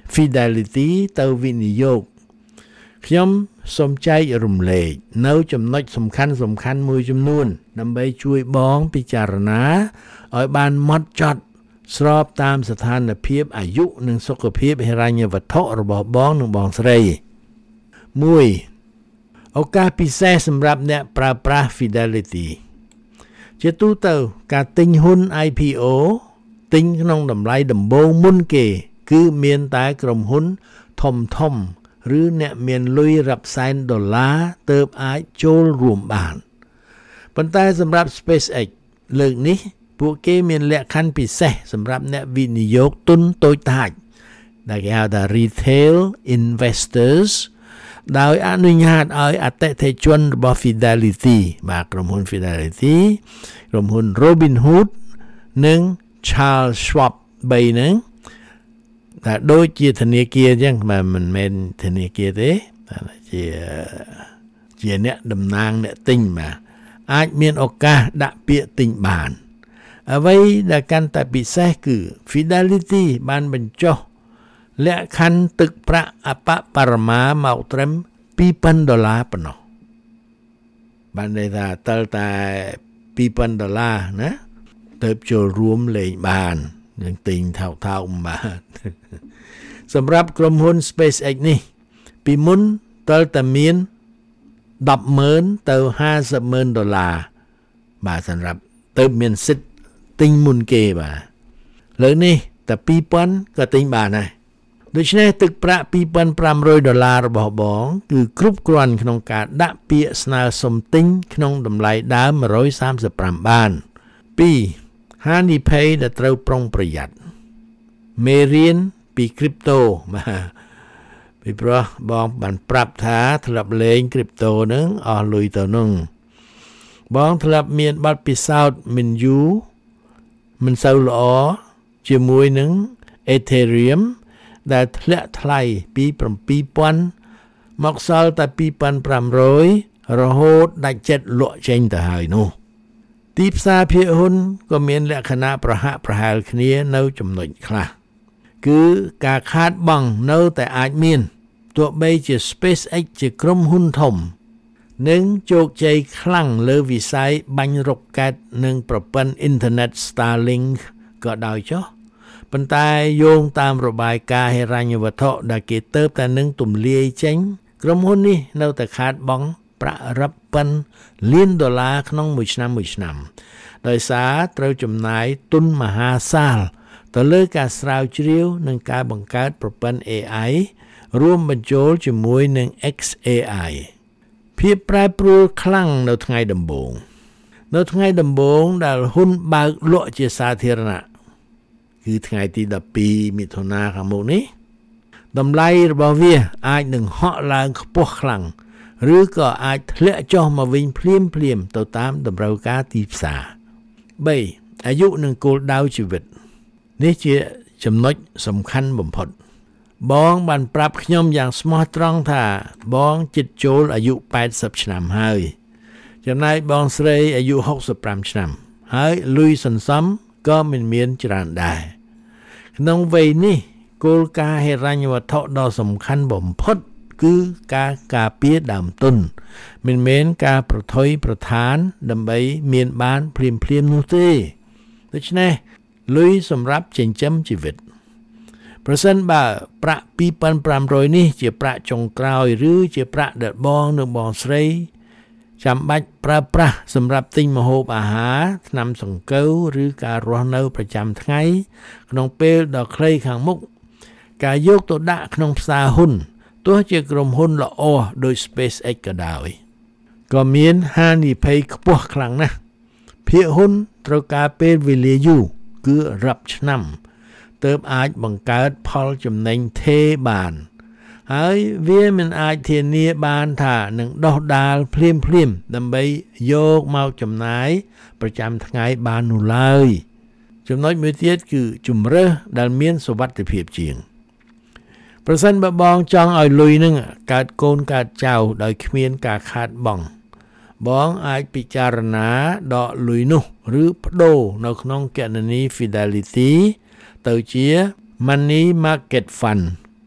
Fidelity ទៅវិនិយោគខ្ញុំសូមចែករំលែកនៅចំណុចសំខាន់សំខាន់មួយចំនួនដើម្បីជួយបងពិចារណាឲ្យបានម៉ត់ចត់ស្របតាមស្ថានភាពអាយុនិងសុខភាពហិរញ្ញវត្ថុរបស់បងនិងបងស្រីមួយឱកាសពិសេសសម្រាប់អ្នកប្រើប្រាស់ Fidelity ជាទូទៅការទិញហ៊ុន ไอ พี โอ ទិញក្នុងតម្លៃដំបូងមុនគេគឺមានតែក្រុមហ៊ុនធំធំឬអ្នកមានលុយរាប់សែនដុល្លារទើបអាចចូលរួមបានប៉ុន្តែសម្រាប់ SpaceX លើកនេះពួកគេមានលក្ខខណ្ឌពិសេសសម្រាប់អ្នកវិនិយោគទុនតូចតាចដែលគេហៅថា Retail Investors ដោយអនុញ្ញាតឲ្យអតិថិជនរបស់ Fidelity បាទក្រុមហ៊ុន Fidelity ក្រុមហ៊ុន Robinhood និង Charles Schwab បីហ្នឹងតែដូចជាធនាគារអញ្ចឹងមិនមែនធនាគារទេជាជាអ្នកតំណាងអ្នកទិញបាទអាចមានឱកាសដាក់ពាក្យទិញបានអ្វីដែលកាន់តែពិសេសគឺ Fidelity បានបញ្ចុះលក្ខខណ្ឌទឹកប្រាក់អបបរមាមកត្រឹមពីរពាន់ដុល្លារប៉ុណ្ណោះបានន័យថាតើតែពីរពាន់ដុល្លារណាទៅចូលរួមលេងបាននឹងទិញថោកថោកបាទសម្រាប់ក្រុមហ៊ុន SpaceX នេះពីមុនតើតែមានដប់ម៉ឺនទៅហាសិបម៉ឺនដុល្លារបាទសម្រាប់ទៅមានសិទ្ធិទិញមុនគេបាទលើនេះតែពីរពាន់ក៏ទិញបានដែរដូច្នេះទឹកប្រាក់ពីរពាន់ប្រាំរយដុល្លាររបស់បងគឺគ្រប់គ្រាន់ក្នុងការដាក់ពាក្យស្នើសុំទិញក្នុងតម្លៃដើមមួយរយសាមសិបប្រាំបានពីរហានិភ័យដែលត្រូវប្រុងប្រយ័ត្នមេរៀនពី crypto បាទពីព្រោះបងបានប្រាប់ថាធ្លាប់លេង crypto ហ្នឹងអស់លុយទៅហ្នឹងបងធ្លាប់មានបទពិសោធន៍មិនយូរមិនសូវល្អជាមួយនឹង Ethereum ដែលធ្លាក់ថ្លៃពីเจ็ดพันមកសល់តែពីរពាន់ប្រាំរយរហូតដាច់ចិត្តលក់ចេញទៅហើយនោះទីផ្សារភាគហ៊ុនក៏មានលក្ខណៈប្រហាក់ប្រហែលគ្នានៅចំណុចខ្លះគឺការខាតបង់នៅតែអាចមានទោះបីជា SpaceX ជាក្រុមហ៊ុនធំនិងជោគជ័យខ្លាំងលើវិស័យបាញ់រ៉ុកែតនិងប្រព័ន្ធអ៊ីនធឺណិត Starlink ក៏ដោយចុះប៉ុន្តែយោងតាមរបាយការណ៍ហិរញ្ញវត្ថុដែលគេទៅតែនឹងទម្លាយចេញក្រុមហ៊ុននេះនៅតែខាតបង់ប្រាក់រាប់ពាន់លានដុល្លារក្នុងមួយឆ្នាំមួយឆ្នាំដោយសារត្រូវចំណាយទុនមហាសាលទៅលើការស្រាវជ្រាវនិងការបង្កើតប្រព័ន្ធ เอ ไอ រួមបញ្ចូលជាមួយនឹង เอ็กซ์ เอ ไอ ភាពប្រែប្រួលខ្លាំងនៅថ្ងៃដំបូងនៅថ្ងៃដំបូងដែលហ៊ុនបើកលក់ជាសាធារណៈគឺថ្ងៃទីដប់ពីរមិថុនាខាងមុខនេះតម្លៃរបស់វាអាចនឹងហក់ឡើងខ្ពស់ខ្លាំងឬក៏អាចធ្លាក់ចុះមកវិញភ្លាមភ្លាមទៅតាមតម្រូវការទីផ្សារបីអាយុនិងគោលដៅជីវិតនេះជាចំណុចសំខាន់បំផុតបងបានប្រាប់ខ្ញុំយ៉ាងស្មោះត្រង់ថាបងជិតចូលអាយុแปดสิบឆ្នាំហើយចំណែកបងស្រីអាយុหกสิบห้าឆ្នាំហើយលុយសន្សំក៏មិនមានច្រើនដែរក្នុងវ័យនេះគោលការណ៍ហិរញ្ញវត្ថុដ៏សំខាន់បំផុតគឺការការពារដើមទុនមិនមែនការប្រថុយប្រថានដើម្បីមានបានភ្លាមភ្លាមនោះទេដូច្នេះលុយសម្រាប់ចិញ្ចឹមជីវិតប្រសិនបើប្រាក់ពីរពាន់ប្រាំរយនេះជាប្រាក់ចុងក្រោយឬជាប្រាក់ដែលបងនិងបងស្រីចាំបាច់ប្រើប្រាស់សម្រាប់ទិញម្ហូបអាហារថ្នាំសង្កូវឬការរស់នៅប្រចាំថ្ងៃក្នុងពេលដ៏ខ្លីខាងមុខការយកទៅដាក់ក្នុងផ្សារហ៊ុនទោះជាក្រុមហ៊ុនល្អដោយ SpaceX ក៏ដោយក៏មានហានិភ័យខ្ពស់ខ្លាំងណាស់ភាគហ៊ុនត្រូវការពេលវេលាយូរគឺរាប់ឆ្នាំទើបអាចបង្កើតផលចំណេញថេរបានហើយវាមិនអាចធានាបានថានឹងដោះដាលភ្លាមភ្លាមដើម្បីយកមកចំណាយប្រចាំថ្ងៃបាននោះឡើយចំណុចមួយទៀតគឺជំរើសដែលមានសុវត្ថិភាពជាងប្រសិនបើបងចង់ឲ្យលុយនឹងកើតកូនកើតចៅដោយគ្មានការខាតបង់បងអាចពិចារណាដកលុយនោះឬប្ដូរនៅក្នុងគណនី Fidelity ទៅជា Money Market Fund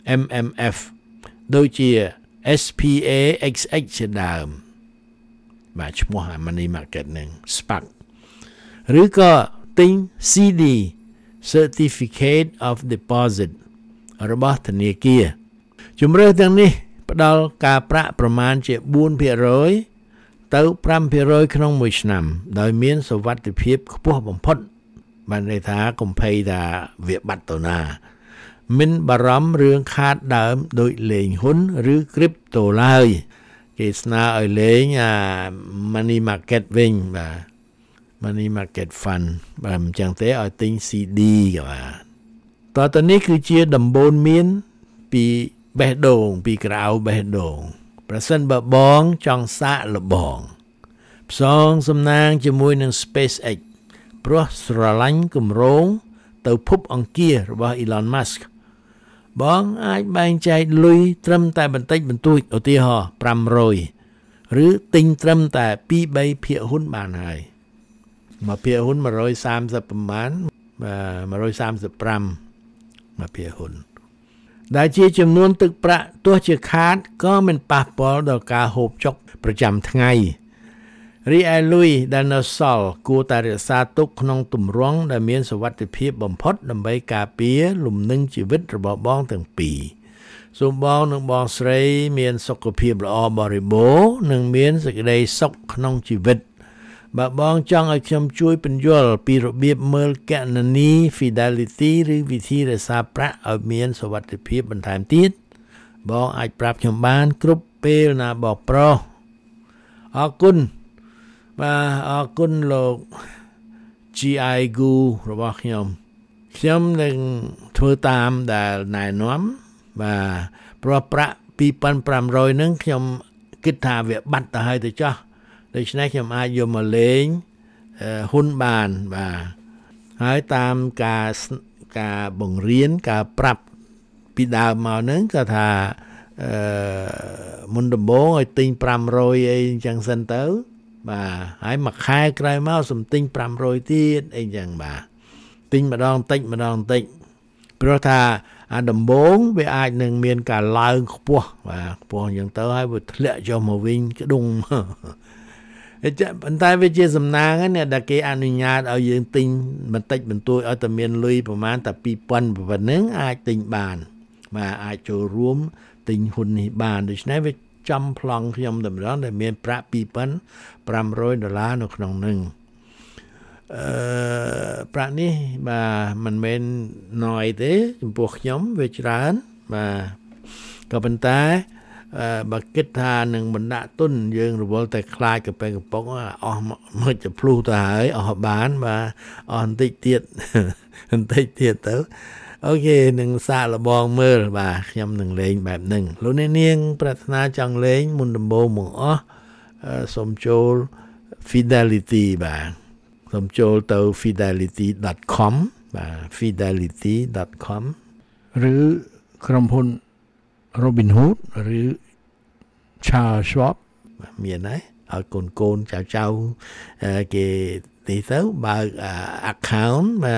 M M F ដូចជា S P A X X ជាដើមបាទឈ្មោះ money market នឹង S P A C ឬក៏ទិញ C D Certificate of Deposit របស់ធនាគារជំរើសទាំងនេះផ្ដល់ការប្រាក់ប្រមាណជា four percent ទៅ five percent ក្នុងមួយឆ្នាំដោយមានសុវត្ថិភាពខ្ពស់បំផុតបានន័យថាកុំភ័យថាវាបាត់ទៅណាមិនបារម្ភរឿងខាតដើមដូចលេងហ៊ុនឬ crypto ឡើយគេស្នើឲ្យលេងអា money market វិញបាទ money market fund បាទអញ្ចឹងទេឲ្យទិញ C D ក៏បាទតទៅនេះគឺជាដំបូន្មានពីបេះដូងពីក្រៅបេះដូងប្រសិនបើបងចង់សាកល្បងផ្សងសំណាងជាមួយនឹង SpaceX ព្រោះស្រឡាញ់គម្រោងទៅភពអង្គាររបស់ Elon Musk បងអាចបែងចែកលុយត្រឹមតែបន្តិចបន្តួចឧទាហរណ៍five hundredឬទិញត្រឹមតែtwo threeភាគហ៊ុនបានហើយមួយភាគហ៊ុនone hundred thirtyប្រមាណបាទone hundred thirty-fiveមួយភាគហ៊ុនដែលជាចំនួនទឹកប្រាក់ទោះជាខាតក៏មិនប៉ះពាល់ដល់ការហូបចុកប្រចាំថ្ងៃរីឯលុយដែលនៅសល់គួរតែរក្សាទុកក្នុងទម្រង់ដែលមានសុវត្ថិភាពបំផុតដើម្បីការពារលំនឹងជីវិតរបស់បងទាំងពីរសូមបងនិងបងស្រីមានសុខភាពល្អបរិបូរណ៍និងមានសេចក្តីសុខក្នុងជីវិតបើបងចង់ឲ្យខ្ញុំជួយពន្យល់ពីរបៀបមើលគណនី Fidelity ឬវិធីរក្សាប្រាក់ឲ្យមានសុវត្ថិភាពបន្ថែមទៀតបងអាចប្រាប់ខ្ញុំបានគ្រប់ពេលណាបងប្រុសអរគុណបាទអរគុណលោក G I Gu របស់ខ្ញុំខ្ញុំនឹងធ្វើតាមដែលណែនាំបាទព្រោះប្រាក់two thousand five hundredហ្នឹងខ្ញុំគិតថាវាបាត់ទៅហើយទៅចោះដូច្នេះខ្ញុំអាចយកមកលេងហ៊ុនបានបាទហើយតាមការការបង្រៀនការប្រាប់ពីដើមមកហ្នឹងក៏ថាអឺមុនដំបូងឲ្យទិញfive hundredអីអញ្ចឹងសិនទៅបាទហើយមួយខែក្រោយមកសំទិញfive hundredទៀតអីអញ្ចឹងបាទទិញម្ដងតិចម្ដងតិចព្រោះថាអាដំបូងវាអាចនឹងមានការឡើងខ្ពស់បាទខ្ពស់អញ្ចឹងទៅហើយវាធ្លាក់ចុះមកវិញក្ដុងប៉ុន្តែវាជាសំណាងហ្នឹងដែលគេអនុញ្ញាតឲ្យយើងទិញបន្តិចបន្តួចឲ្យតែមានលុយប្រហែលតែtwo thousandប៉ុណ្ណឹងអាចទិញបានបាទអាចចូលរួមទិញហ៊ុននេះបានដូច្នេះវាចំប្លង់ខ្ញុំតែម្ដងដែលមានប្រាក់two thousand five hundredដុល្លារនៅក្នុងហ្នឹងអឺប្រាក់នេះបាទមិនមែនណយទេចំពោះខ្ញុំវាច្រើនបាទក៏ប៉ុន្តែបើគិតថានឹងបណ្ដាក់ទុនយើងរវល់តែខ្លាចកប៉ែកំប៉ុងអស់មិនទៅភ្លុះទៅហើយអស់បានបាទអស់បន្តិចទៀតបន្តិចទៀតទៅអូខេនឹងសាកល្បងមើលបាទខ្ញុំនឹងលេងបែបហ្នឹងលោកអ្នកនាងប្រាថ្នាចង់លេងមុនដំបូងមកអស់សូមចូល Fidelity បាទសូមចូលទៅ fidelity dot com បាទ fidelity dot com ឬក្រុមហ៊ុន Robinhood ឬ Charles Schwab មានហើយឲ្យកូនកូនចៅចៅគេទីទៅបើក account បាទ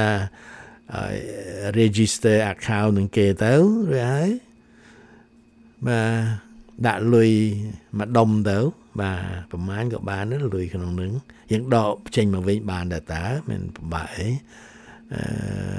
register account នឹងគេទៅរួចហើយបាទដាក់លុយមួយដុំទៅបាទប្រហែលក៏បានដែរលុយក្នុងនឹងយើងដកចេញមកវិញបានដែរតើមិនពិបាកអីអឺ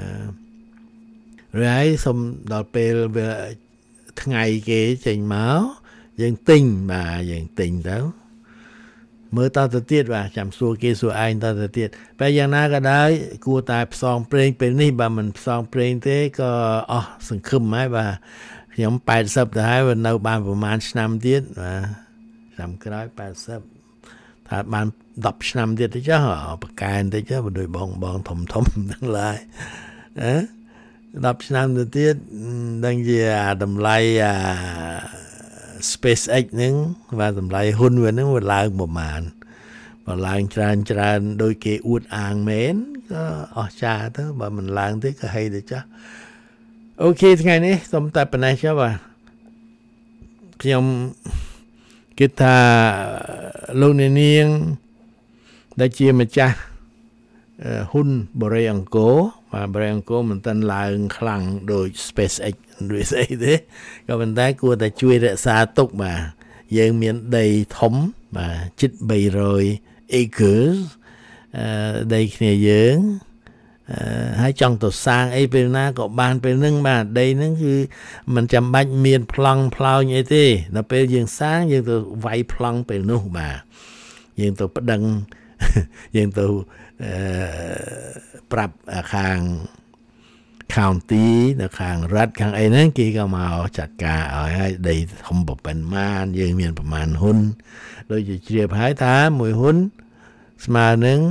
រួចហើយសូមដល់ពេលវាថ្ងៃគេចេញមកយើងទិញបាទយើងទិញទៅមើលតទៅទៀតបាទចាំសួរគេសួរឯងតទៅទៀតពេលយ៉ាងណាក៏ដោយគួរតែផ្សងព្រេងពេលនេះបើមិនផ្សងព្រេងទេក៏អស់សង្ឃឹមហើយបាទខ្ញុំeightyទៅហើយនៅបានប្រហែលឆ្នាំទៀតបាទឆ្នាំក្រោយeightyថាបានtenឆ្នាំទៀតទៅចុះប្រកែបន្តិចទៅបើដូចបងបងធំធំទាំងឡាយអឺtenឆ្នាំទៅទៀតដឹងជាតម្លៃអា SpaceX ហ្នឹងបាទតម្លៃហ៊ុនវាហ្នឹងវាឡើងប្រមាណបើឡើងច្រើនច្រើនដោយគេអួតអាងមែនក៏អស្ចារ្យទៅបើមិនឡើងទេក៏ហីទៅចាស់អូខេថ្ងៃនេះសូមតែប៉ុណ្ណេះចុះបាទខ្ញុំគិតថាលោកអ្នកនាងដែលជាម្ចាស់ហ៊ុនបូរីអង្គរ mà Brianco mình tên là khăn đôi SpaceX đôi gì thế có vấn đề của ta chui ra xa tục mà dân miền đầy thống mà chích bày rồi acres đây kia dưỡng hai trong tổ sang ấy bên na có bàn bên nâng mà đây nóคือมันจำบัดเมียนพลังพลาวอย่างนี้เราไปยังสร้างยังตัวไว้พลังไปนู่นมายังตัวประดังยังตัวปรับอาคารข้าวตีอาคารรัฐข้างไอ้นั่นกี่ก็มาจัดการเอาให้ได้ทำแบบเป็นมานยังมีประมาณหุ้นโดยจะเจียบหายท้ามวยหุ้นสมาหนึ่ง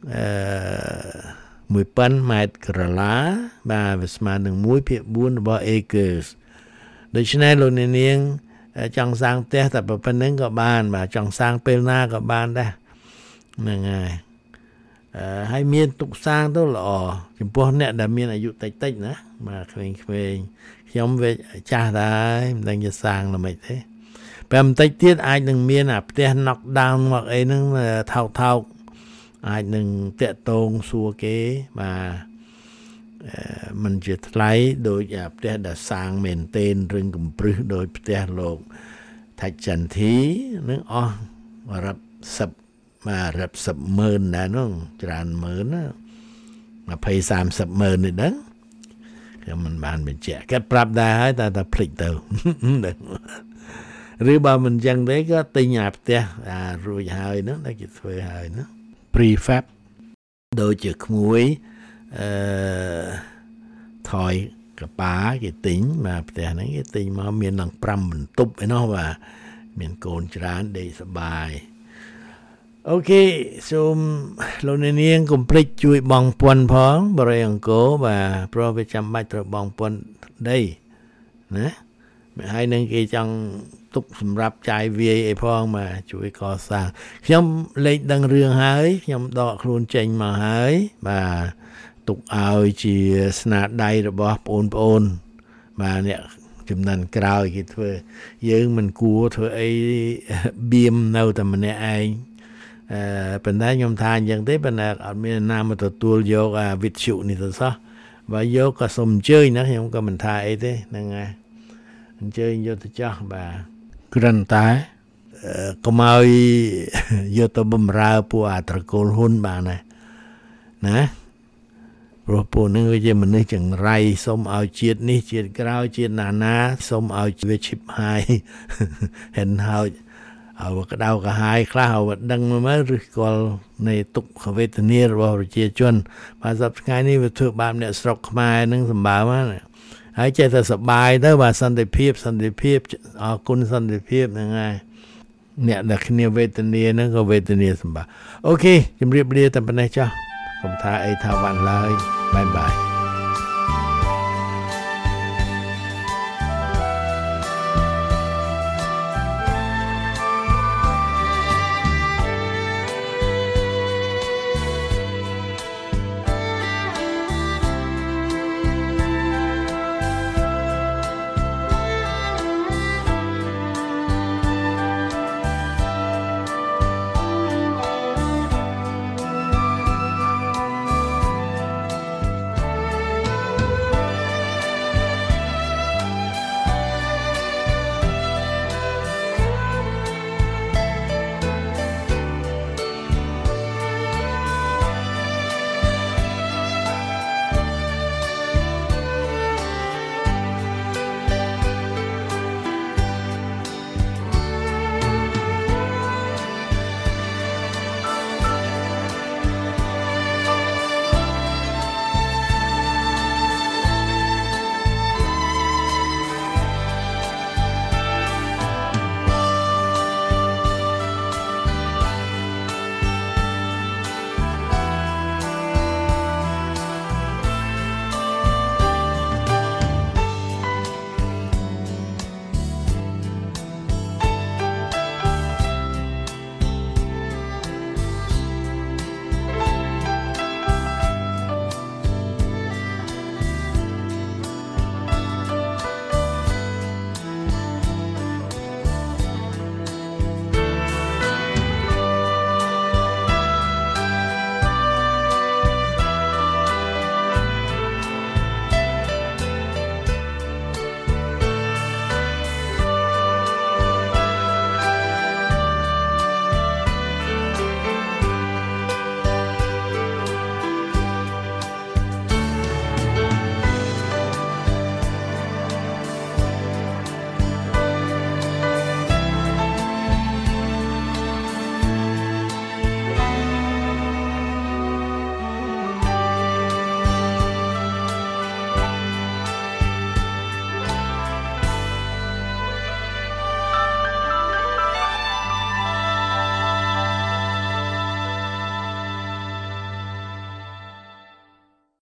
มวยปั้นไม้กระลาบาสมาหนึ่งมวยเพียบบุญบ่เอเกอร์สโดยเฉพาะโลเนียงจังสร้างเตะแต่เป็นนึงก็บ้านบ่จังสร้างเปลหน้าก็บ้านได้ยังไงให้เมียนตุกสร้างตัวหล่อจำพวกเนี่ยดาเมียนอายุติดๆนะมาเคยเคยย้อมเวจ่าได้ดังจะสร้างเราไม่เท่แปมติดเตี้ยไอ้หนึ่งเมียนอ่ะเตี้ยน็อกดาวน์ว่าไอ้นึงเท่าเท่าไอ้หนึ่งเตะตรงสัวเก๋มามันจะไหลโดยแบบเตี้ยดัดสร้างเมนเตนเรื่องกุมปรึโดยเตี้ยโลกทัดจันทีนึกอ๋อมารับสับมารับสับเมินนะน้องจานเมินนะมาพยสามสับเมินนี่นะก็มันบานเป็นแจกก็ปรับได้ให้แต่แต่พลิกเตาหรือบางมันยังได้ก็ตีหยาบเตี้ยอ่ารู้หายนะได้กิจช่วยหายนะ prefab โดยจะขโมยถอยกระป๋ากี่ติ๋งมาแต่นั้นกี่ติ๋งมาเมียนหลังปรำเหมือนตุบไอ้น้องว่าเมียนโกนจานได้สบายโอเคសូមលោកអ្នកនាងកុំភ្លេចជួយបងពាន់ផងបរិយអង្គរបាទព្រោះវាចាំបាច់ត្រូវបងពាន់ដីណាហើយនឹងគេចង់ទុកសម្រាប់ចាយវាយអីផងបាទជួយកសាងខ្ញុំលេខដឹងរឿងហើយខ្ញុំដកខ្លួនចេញមកហើយបាទទុកឲ្យជាស្នាដៃរបស់បងប្អូនបាទអ្នកចំនួនក្រោយគេធ្វើយើងមិនគួរធ្វើអីបៀមនៅតែម្នាក់ឯងអឺប៉ុន្តែខ្ញុំថាអញ្ចឹងទេប៉ុន្តែអត់មានណាមកទទួលយកអាវិទ្យុនេះទៅសោះបើយកក៏សូមអញ្ជើញណាខ្ញុំក៏មិនថាអីទេហ្នឹងហើយអញ្ជើញយកទៅចាស់បាទគ្រាន់តែកុំឲ្យយកទៅបំរើពួកអាត្រកូលហ៊ុនបានណាណាព្រោះពួកនឹងវាជាមនុស្សចង្រៃសូមឲ្យជាតិនេះជាតិក្រោយជាតិណាណាសូមឲ្យវាឈិបហាយហិនហើយเอากระดาวกระหายคล้าเอาดังมาไหมหรือกอลในตุกเวทนีរបស់ប្រជាជនបាទសប្តាហ៍នេះវាធ្វើបែបអ្នកស្រុកខ្មែរនឹងសម្បើមណាហើយចេះតែសប្បាយទៅបាទសន្តិភាពសន្តិភាពអរគុណសន្តិភាពហ្នឹងហើយអ្នកដែលគ្នាវេទនាហ្នឹងក៏វេទនាសម្បើអូខេជម្រាបលាតែប៉ុណ្ណេះចុះកុំថាអីថាវ៉ាន់ឡើយបាយបាយ